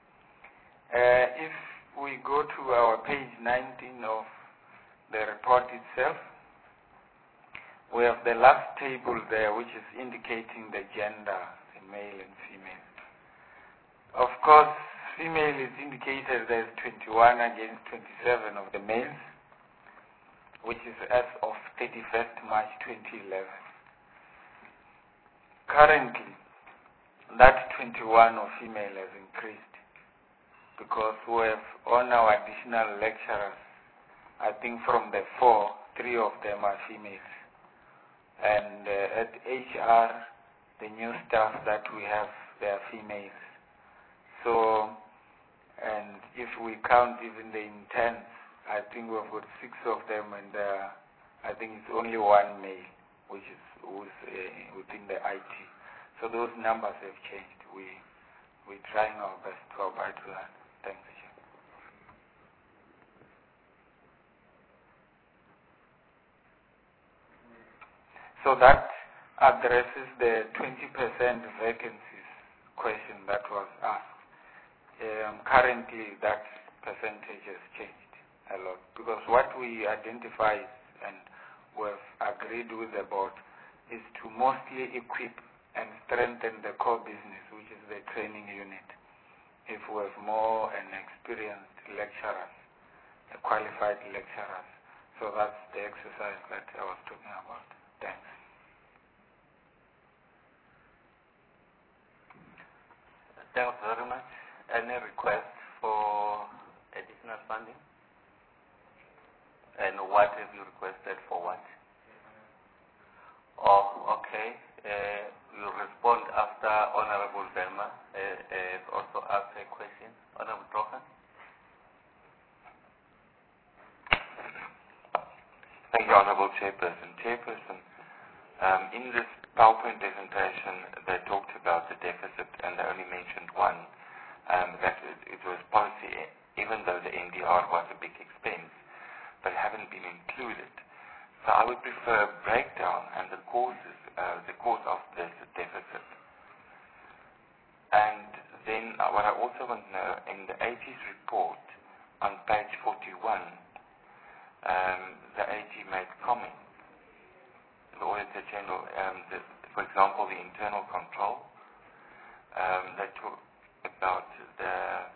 If we go to our page 19 of the report itself, we have the last table there, which is indicating the gender, the male and female. Of course, female is indicated as 21 against 27 of the males, which is as of 31st March 2011. Currently, that 21 of female has increased because we have on our additional lecturers, I think from the 4, 3 of them are females. And at HR, the new staff that we have, they are females. So, and if we count even the interns, I think we've got 6 of them, and I think it's only 1 male, who's within the IT. So those numbers have changed. We're trying our best to abide to that. Thanks, Chair. So that addresses the 20% vacancies question that was asked. Currently, that percentage has changed a lot because what we identify and we've agreed with the board is to mostly equip and strengthen the core business, which is the training unit. If we have more and experienced lecturers, qualified lecturers. So that's the exercise that I was talking about. Thanks. Thanks very much. Any request for additional funding? And what have you requested for what? Oh, okay. We'll respond after Honorable Belma also asked a question. Honorable Trokan. Thank you, Honorable Chairperson. In this PowerPoint presentation, they talked about the deficit and they only mentioned one, that it was policy, even though the NDR was a big expense, but haven't been included. So I would prefer a breakdown and the cause of this deficit. And then what I also want to know, in the 80s report on page 41, the AG made comments. The Auditor General, for example, the internal control, they talk about the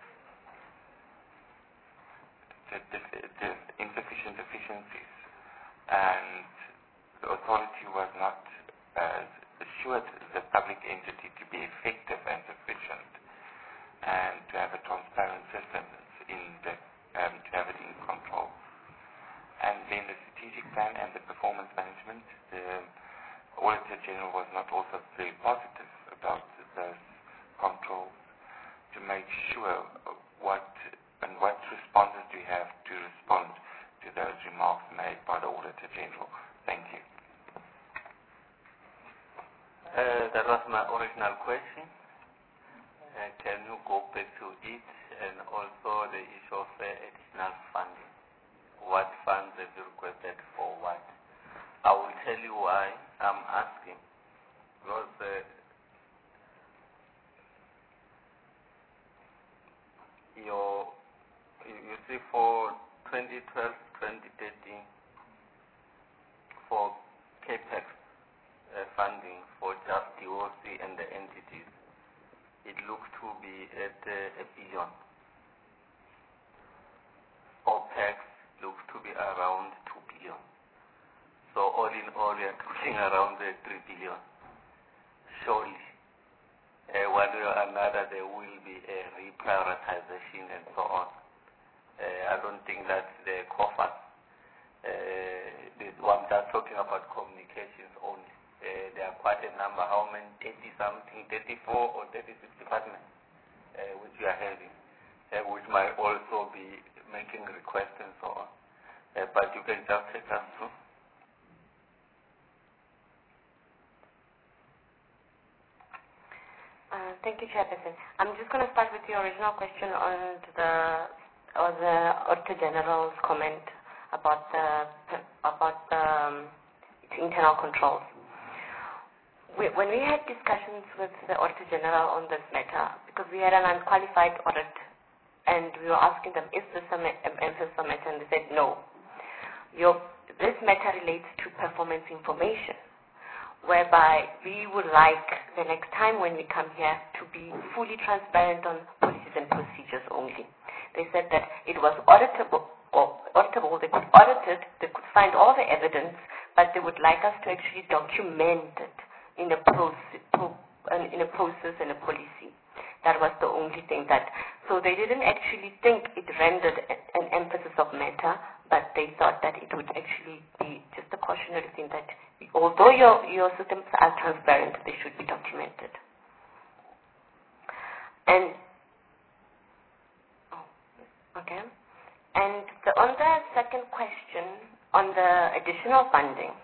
insufficient efficiencies, and the authority was not assured the public entity to be effective and sufficient, and to have a transparent system to have it in control. And then the strategic plan and the performance management, the Auditor General was not also very positive about those controls to make sure what responses do you have to respond to those remarks made by the Auditor General. Thank you. That was my original question. Can you go back to it, and also the issue of additional funding? What funds have you requested for what? I will tell you why I'm asking. Because you see, for 2012-2013, for CAPEX funding for just DOC and the entities, it looks to be at $1 billion. OPEX looks to be around 2 billion. So all in all, we are talking around the 3 billion. Surely, one way or another, there will be a reprioritization and so on. I don't think that the coffers So I'm just talking about communications only. There are quite a number, how many, 30-something, 34 or 36 departments which we are having, which might also be making requests and so on. But you can just take us through. Thank you, Chairperson. I'm just going to start with the original question on the Auditor General's comment about the internal controls. When we had discussions with the Auditor General on this matter, because we had an unqualified audit, and we were asking them, is this an MFISA matter? And they said, no. This matter relates to performance information, whereby we would like the next time when we come here to be fully transparent on policies and procedures only. They said that it was auditable, they could audit it, they could find all the evidence, but they would like us to actually document it in a process and a policy. That was the only thing so they didn't actually think it rendered an emphasis of matter, but they thought that it would actually be just a cautionary thing that although your systems are transparent, they should be documented. And on the second question on the additional funding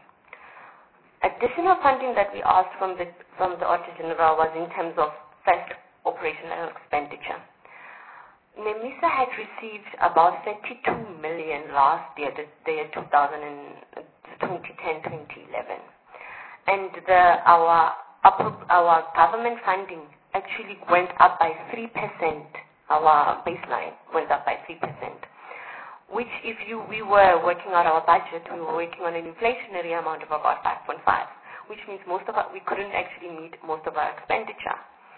that we asked from the Auditor General was in terms of first operational expenditure. NEMISA had received about 32 million last year, the year 2010-2011, and our government funding actually went up by 3%. Our baseline went up by 3%, which we were working on our budget, we were working on an inflationary amount of about 5.5, which means we couldn't actually meet most of our expenditure.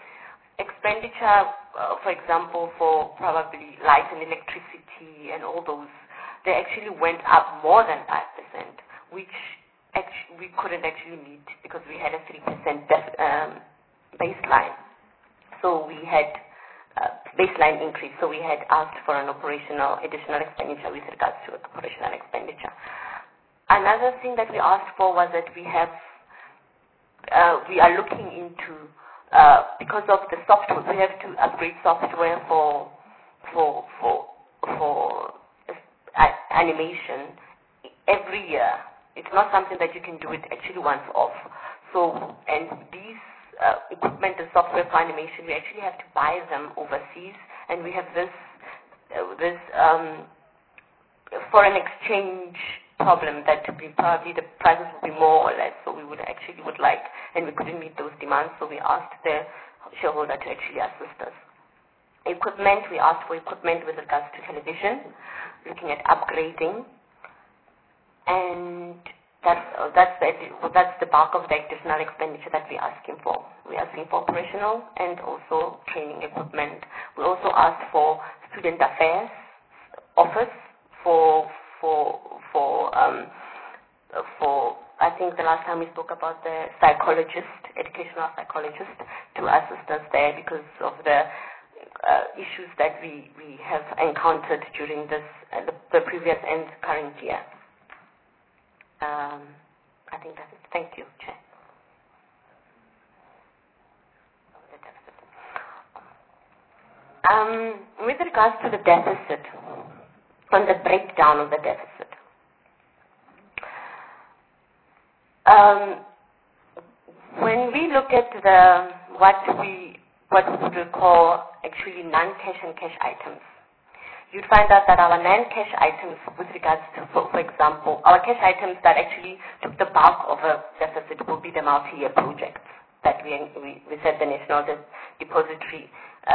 For example, for probably light and electricity and all those, they actually went up more than 5%, which we couldn't actually meet because we had a 3% baseline. So we had baseline increase. So we had asked for an additional expenditure with regards to operational expenditure. Another thing that we asked for was that we are looking into because of the software, we have to upgrade software for animation every year. It's not something that you can do it actually once off. So, and these equipment and software for animation, we actually have to buy them overseas, and we have this foreign exchange problem that probably the prices will be more or less, so we would like, and we couldn't meet those demands, so we asked the shareholder to actually assist us. Equipment, we asked for equipment with regards to television, looking at upgrading, and that's the bulk of the additional expenditure that we're asking for. We're asking for operational and also training equipment. We also asked for student affairs office for I think the last time we spoke about the educational psychologist to assist us there because of the issues that we have encountered during the previous and current year. I think that's it. Thank you, Chair. With regards to the deficit, on the breakdown of the deficit, when we look at what we would call actually non-cash and cash items, you'd find out that our non-cash items with regards to, for example, our cash items that actually took the bulk of a deficit will be the multi-year projects that we said the National Depository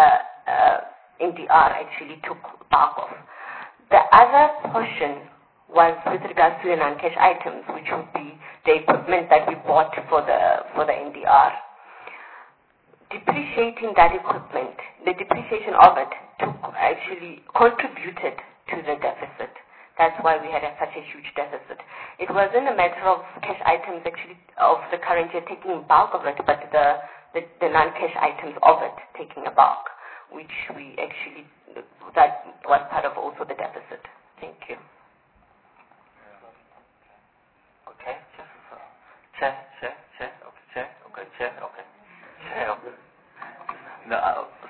NDR actually took bulk of. The other portion was with regards to the non-cash items, which would be the equipment that we bought for the NDR. Depreciating that equipment, the depreciation of it actually contributed to the deficit. That's why we had such a huge deficit. It wasn't a matter of cash items actually of the current year taking bulk of it, but the non-cash items of it taking a bulk, which that was part of also the deficit. Thank you.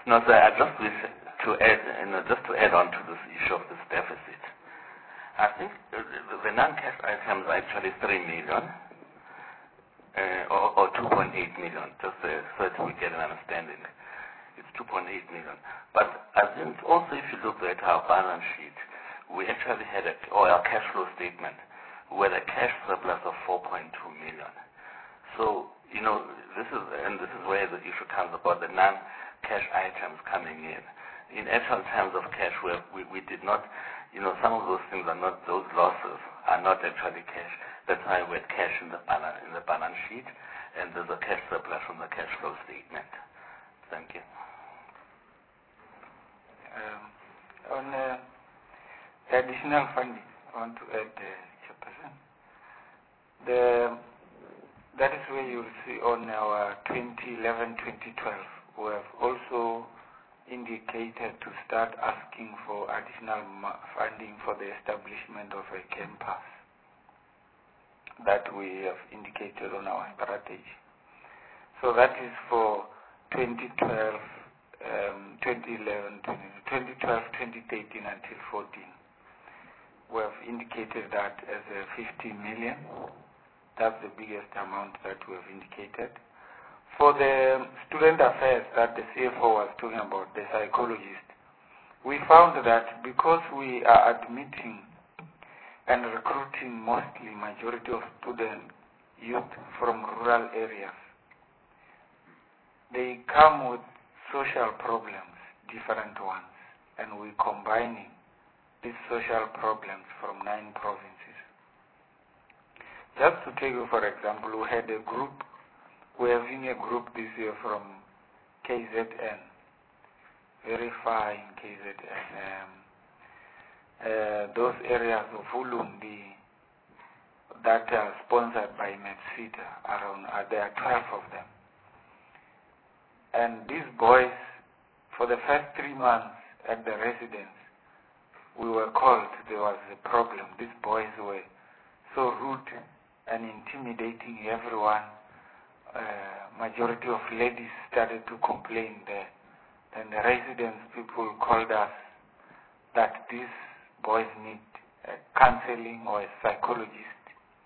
No, sir, I just wish to add, just to add on to this issue of this deficit. I think the non-cash items are actually 3 million or 2.8 million, just so that we get an understanding. It's 2.8 million. But I think also if you look at our balance sheet, we actually had our cash flow statement with a cash surplus of 4.2 million. So, this is where the issue comes about the non-cash items coming in. In actual terms of cash, we did not, some of those things are not, those losses are not actually cash. That's why we had cash in the balance sheet, and there's a cash surplus from the cash flow statement. Thank you. On additional funding, I want to add, Chairperson. That is where you'll see on our 2011-2012, we have also indicated to start asking for additional funding for the establishment of a campus that we have indicated on our strategy. So that is for 2012, 2013 until 14. We have indicated that as a 50 million. That's the biggest amount that we have indicated. For the student affairs that the CFO was talking about, the psychologist, we found that because we are admitting and recruiting mostly majority of student youth from rural areas, they come with social problems, different ones, and we're combining these social problems from 9 provinces. Just to take you, for example, we had a group, we're having a group this year from KZN, very far in KZN, those areas of Ulundi that are sponsored by MEPSITA, there are 12 of them. And these boys, for the first 3 months at the residence, we were called, there was a problem. These boys were so rude and intimidating everyone. Majority of ladies started to complain there. Then the residence people called us that these boys need counseling or a psychologist.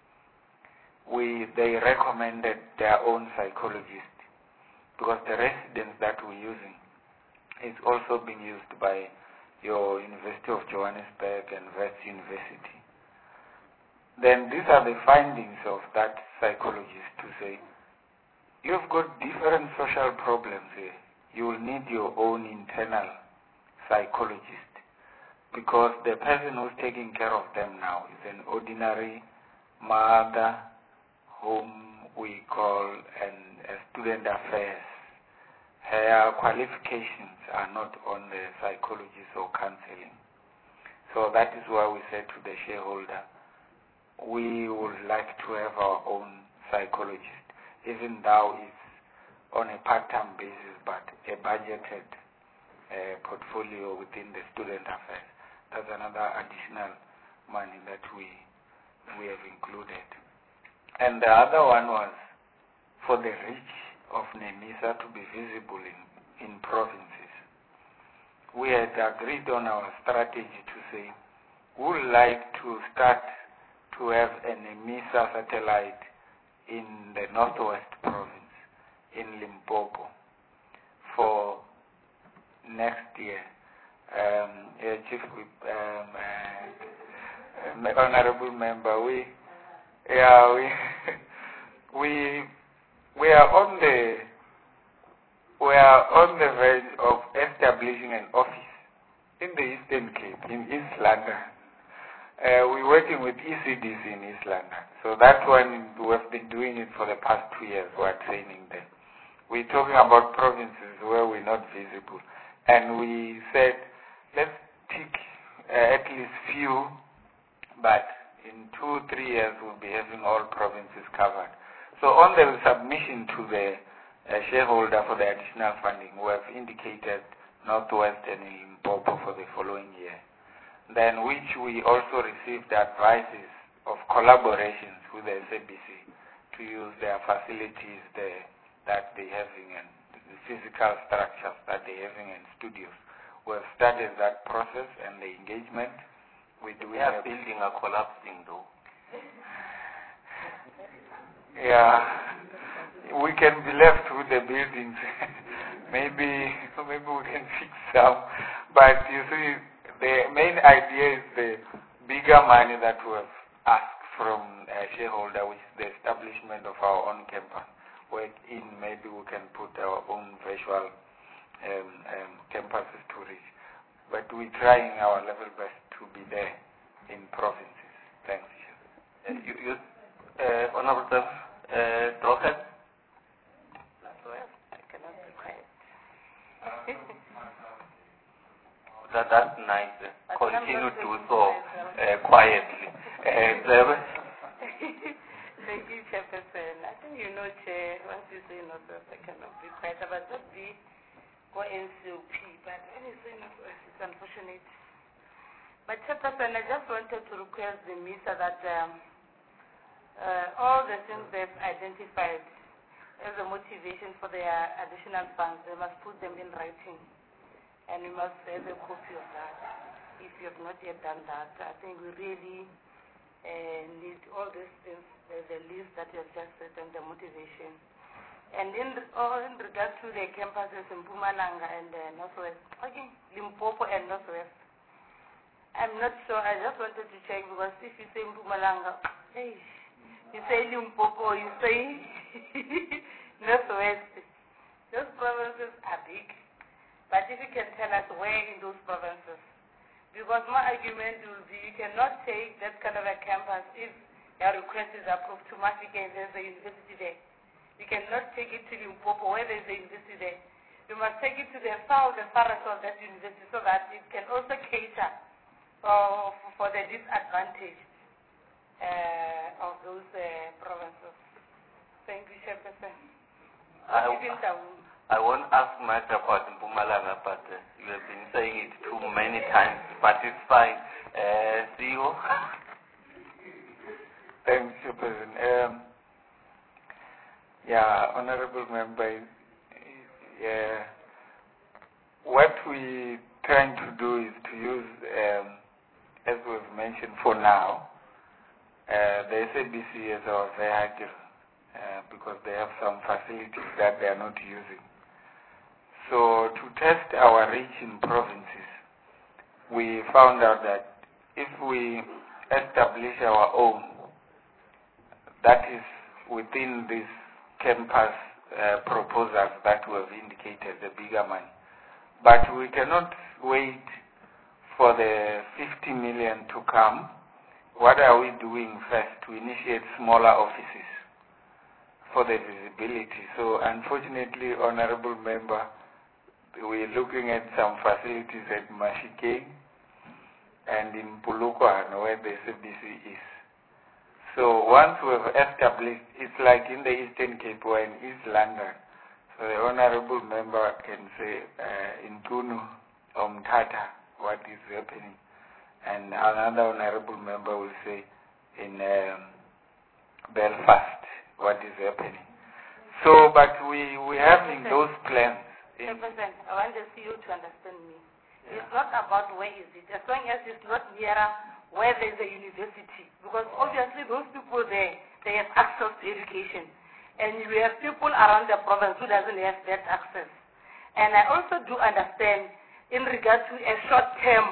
They recommended their own psychologist because the residence that we're using is also being used by your University of Johannesburg and West University. Then these are the findings of that psychologist to say, you've got different social problems here. You will need your own internal psychologist because the person who's taking care of them now is an ordinary mother whom we call a student affairs. Her qualifications are not on the psychologist or counseling. So that is why we said to the shareholder, we would like to have our own psychologist, even though it's on a part-time basis, but a budgeted portfolio within the student affairs. That's another additional money that we have included. And the other one was for the reach of NEMISA to be visible in provinces. We had agreed on our strategy to say we would like to start to have a NEMISA satellite in the Northwest Province, in Limpopo, for next year. Chief Whip, Honorable Member, we are on the verge of establishing an office in the Eastern Cape, in East London. We're working with ECDC in East London. So that one, we have been doing it for the past 2 years. We're training them. We're talking about provinces where we're not visible. And we said, let's pick at least few, but in 2-3 years we'll be having all provinces covered. So on the submission to the shareholder for the additional funding, we have indicated Northwest and Limpopo for the following year. Then which we also received advices of collaborations with the SABC to use their facilities that they're having and the physical structures that they're having in studios. We have started that process and the engagement. We are building a collapsing though. Yeah, we can be left with the buildings. maybe we can fix some. But you see, the main idea is the bigger money that we have asked from a shareholder, which is the establishment of our own campus, wherein maybe we can put our own virtual campuses to reach. But we're trying our level best to be there in provinces. Thanks. Honorable Drogen? I cannot be quiet. That's nice. Continue to do so quietly. Thank you, Chairperson. I think you know, Chair, once you say no, I cannot be quiet. But not be go NCOP. But when you say no, it's unfortunate. But Chairperson, I just wanted to request the MISA that all the things they've identified as a motivation for their additional funds, they must put them in writing. And we must have a copy of that. If you have not yet done that, I think we really need all these things, the list that you have just said and the motivation. And in regard to the campuses in Mpumalanga and Northwest, okay, Limpopo and Northwest, I'm not sure. I just wanted to check because if you say Mpumalanga, hey, you say Limpopo, you say Northwest. Those provinces are big. But if you can tell us where in those provinces, because my argument will be you cannot take that kind of a campus if your request is approved to Mafika and there's a university there. You cannot take it to Limpopo where there's a university there. You must take it to the south, the farthest of that university, so that it can also cater for the disadvantage of those provinces. Thank you, Chairperson. I won't ask much about Mpumalanga, but you have been saying it too many times, but it's fine. CEO? Thanks, Chairperson. Yeah, Honorable Member, what we're trying to do is to use, as we've mentioned for now, the SABC as our vehicle, because they have some facilities that they are not using. So to test our reach in provinces, we found out that if we establish our own, that is within these campus proposals that we have indicated, the bigger money. But we cannot wait for the 50 million to come. What are we doing first? To initiate smaller offices for the visibility. So unfortunately, Honorable Member, we're looking at some facilities at Mashike and in Polokwane where the SABC is. So once we've established, it's like in the Eastern Cape or in East London. So the Honorable Member can say in Kunu or Mthatha what is happening. And another Honorable Member will say in Belfast what is happening. So, but we're having those plans. Chairperson, I want the CEO to understand me. It's not about where is it, as long as it's not nearer where there's a university. Because obviously those people there, they have access to education. And we have people around the province who doesn't have that access. And I also do understand in regard to a short-term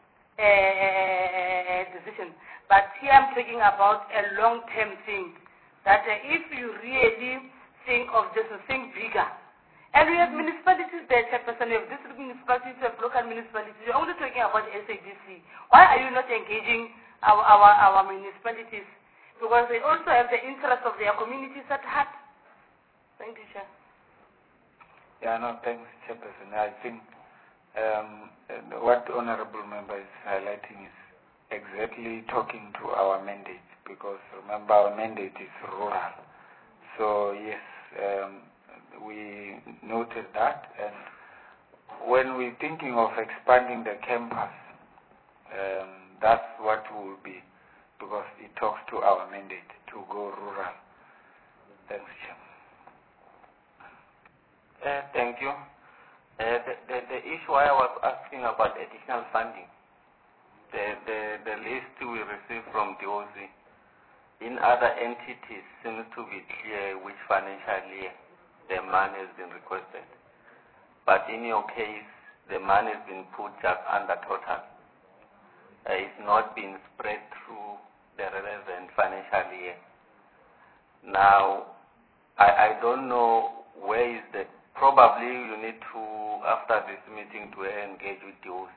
decision. But here I'm talking about a long-term thing. That if you really think of this, think bigger. And we have municipalities there, Chairperson, we have district municipalities, we have local municipalities. We're only talking about SABC. Why are you not engaging our municipalities? Because they also have the interest of their communities at heart. Thank you, Chair. Yeah, no, thanks, Chairperson. I think what the Honorable Member is highlighting is exactly talking to our mandate, because remember our mandate is rural. So yes, we noted that, and when we're thinking of expanding the campus, that's what will be, because it talks to our mandate to go rural. Thanks, Chair. Thank you. The issue I was asking about additional funding, the list we received from DOC in other entities seems to be clear which financial year the money has been requested. But in your case, the money has been put just under total. It's not been spread through the relevant financial year. Now, I don't know where is the, probably you need to, after this meeting, to engage with DOC.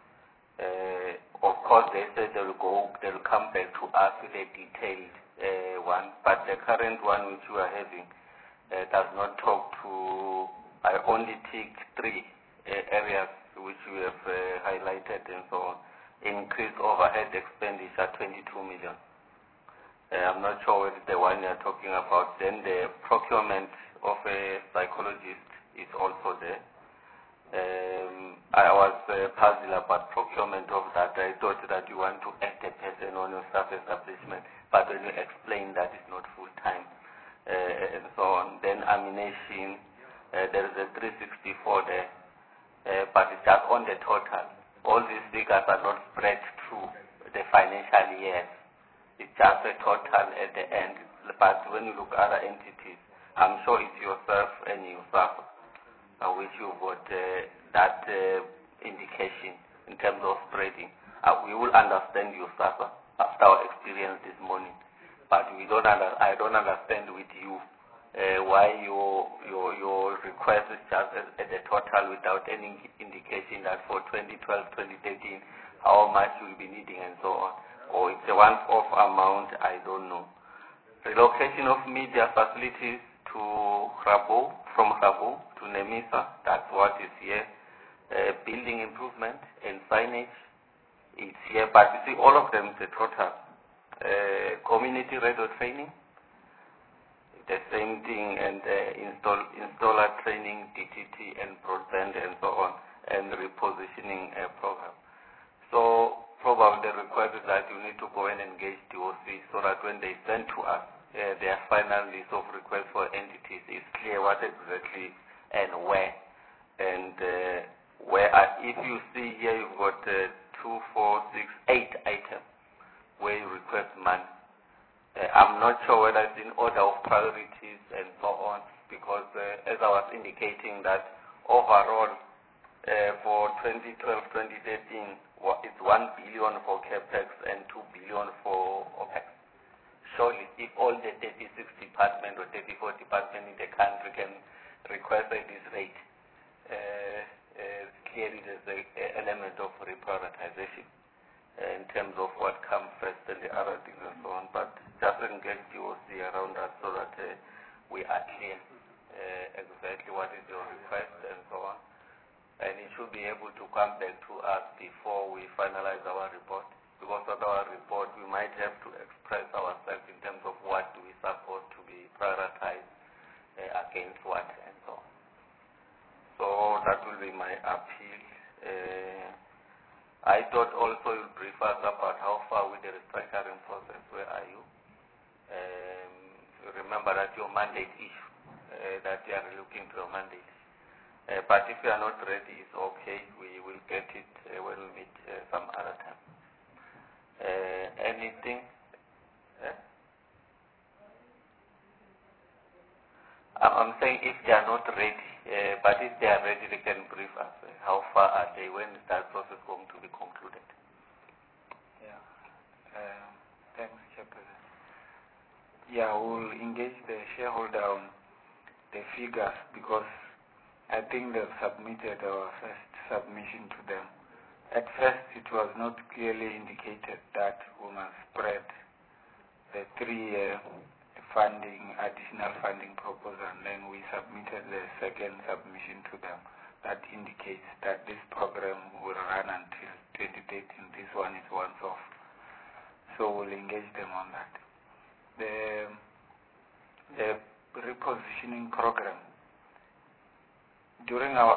Of course, they said they'll come back to us with a detailed one, but the current one which we are having does not talk to, I only take 3 areas which we have highlighted and so on. Increased overhead expenditure, 22 million. I'm not sure whether the one you're talking about. Then the procurement of a psychologist is also there. I was puzzled about procurement of that. I thought that you want to add a person on your staff establishment, but when you explain that it's not full-time and so on. Then ammunition, there is a 364 there, but it's just on the total. All these figures are not spread through the financial years. It's just a total at the end. But when you look at other entities, I'm sure it's yourself and yourself, which you've got that indication in terms of spreading. We will understand yourself after our experience this morning. But I don't understand with you why your request is just at the total without any indication that for 2012, 2013, how much you'll be needing and so on. Or it's a once-off amount, I don't know. Relocation of media facilities to Rabo, from Rabo to Nemisa, that's what is here. Building improvement and signage, it's here, but you see all of them is a total. Community radio training, the same thing, and installer training, DTT and broadband and so on, and repositioning program. So probably the request is that you need to go and engage DOC so that when they send to us their final list of requests for entities, it's clear what exactly and where. And if you see here, you've got 2, 4, 6, 8 items where you request money. I'm not sure whether it's in order of priorities and so on, because as I was indicating that overall for 2012, 2013, it's 1 billion for CAPEX and 2 billion for OPEX. Surely, if all the 36 departments or 34 departments in the country can request at this rate, clearly there's an element of reprioritization in terms of what comes first and the other things and so on. But just engage DOC around that so that we are clear exactly what is your request and so on. And it should be able to come back to us before we finalize our report. Because of our report, we might have to express ourselves in terms of what we suppose to be prioritized against what and so on. So that will be my appeal. I thought also you'll brief us about how far with the restructuring process. Where are you? Remember that your mandate issue, that you are looking to your mandate. But if you are not ready, it's okay. We will get it when we meet some other time. Anything? I'm saying if they are not ready, but if they are ready, they can brief us. How far are they? When is that process going to be concluded? Yeah. Thanks, Chairperson. Yeah, we'll engage the shareholder on the figures because I think they've submitted our first submission to them. At first, it was not clearly indicated that we must spread the 3-year funding, additional funding proposal, and then we submitted the second submission to them that indicates that this program will run until 2013. This one is once off. So we'll engage them on that. The repositioning program, during our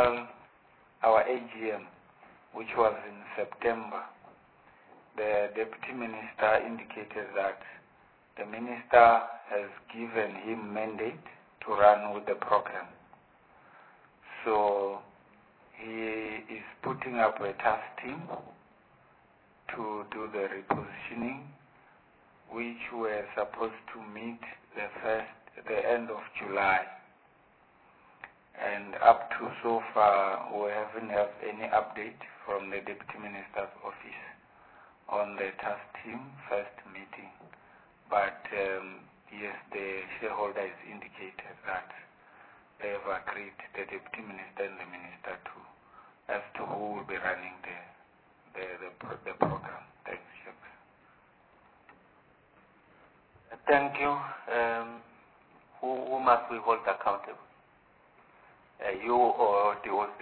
AGM, which was in September, the Deputy Minister indicated that the Minister has given him mandate to run with the program. So he is putting up a task team to do the repositioning, which were supposed to meet the end of July. And up to so far, we haven't had any update from the Deputy Minister's office on the task team first meeting. But yes, the shareholder has indicated that they have agreed, the Deputy Minister and the Minister too, as to who will be running the program. Thanks, Chairman. Thank you. Who must we hold accountable? You or DOC?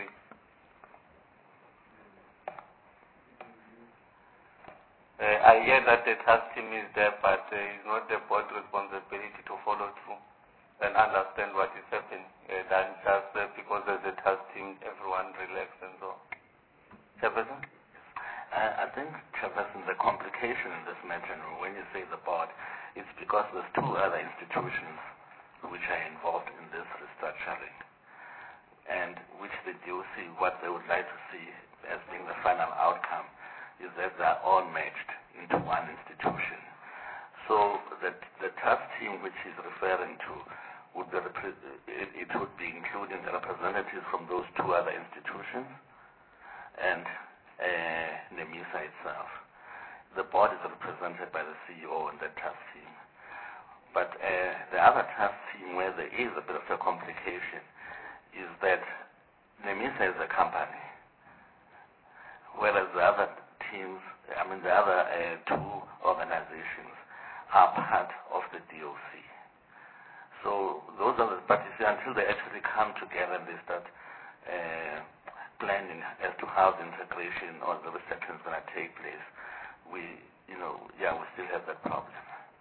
I hear that the task team is there, but it's not the board's responsibility to follow through and understand what is happening. Than just because there's a task team, everyone relax and so on. Chairperson? I think, Chairperson, the complication in this matter, when you say the board, it's because there's two other institutions which are involved in this restructuring, and which the DOC, what they would like to see as being the final outcome is that they're all merged into one institution. So that the task team which he's referring to would be it would be including the representatives from those two other institutions and NEMISA itself. The board is represented by the CEO and the task team. But the other task team where there is a bit of a complication is that NEMISA is a company, whereas the other teams, the other two organizations are part of the DOC. So those are but you see, until they actually come together and they start planning as to how the integration or the reception is going to take place, we still have that problem.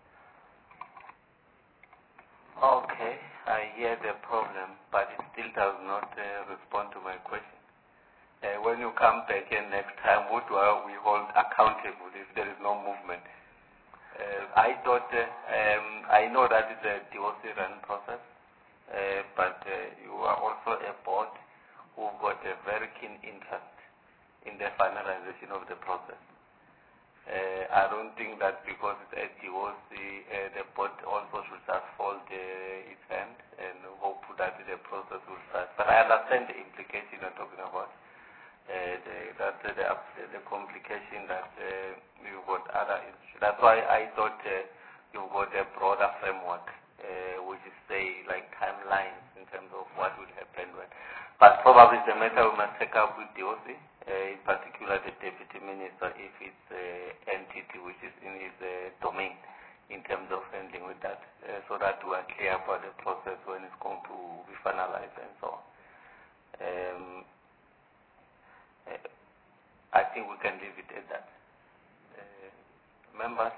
Okay, I hear the problem, but it still does not respond to my question. When you come back in next time, what do we hold accountable if there is no movement? I thought, I know that it's a DOC run process, but you are also a board who got a very keen interest in the finalization of the process. I don't think that because it's a DOC, the board also should just fold its hand and hope that the process will start. But I understand the implication you're talking about. The complication that you've got other issues. That's why I thought you've got a broader framework, which is say like timelines in terms of what will happen when. But probably the matter we must take up with DOC, in particular the Deputy Minister, if it's an entity which is in his domain in terms of handling with that, so that we are clear about the process when it's going to be finalized and so on. I think we can leave it at that. Members,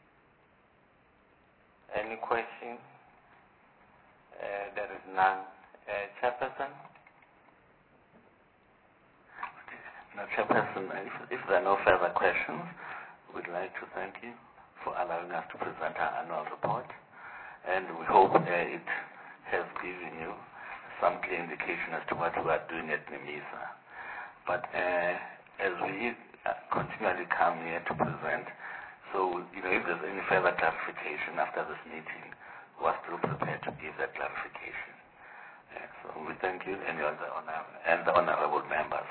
any questions? There is none. Chairperson? Now, Chairperson, if there are no further questions, we'd like to thank you for allowing us to present our annual report, and we hope it has given you some clear indication as to what we are doing at NEMISA. But as we continually come here to present, so if there's any further clarification after this meeting, we're still prepared to give that clarification. So we thank you and the honorable members.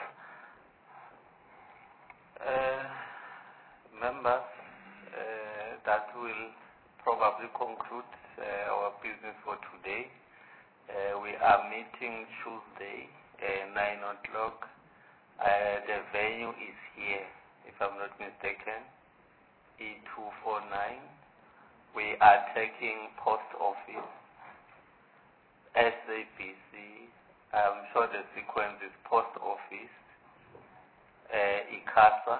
Members, that will probably conclude our business for today. We are meeting Tuesday, 9 o'clock. The venue is here, if I'm not mistaken, E249. We are taking post office, SAPC. I'm sure the sequence is post office, ICASA,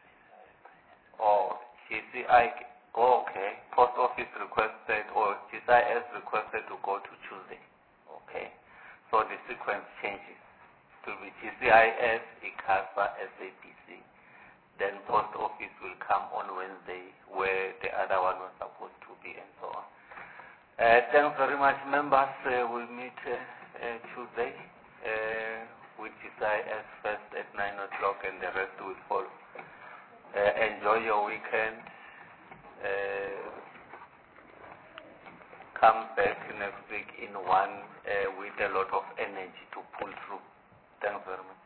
or GCI. Oh, okay. Post office requested, or GCIS requested to go to Tuesday. Okay. So the sequence changes to be GCIS, ICASA, SAPC. Then post office will come on Wednesday, where the other one was supposed to be, and so on. Thanks very much, members. We'll meet Tuesday. with GCIS first at 9 o'clock and the rest will follow. Enjoy your weekend. Come back next week in one with a lot of energy to pull through. Thanks very much.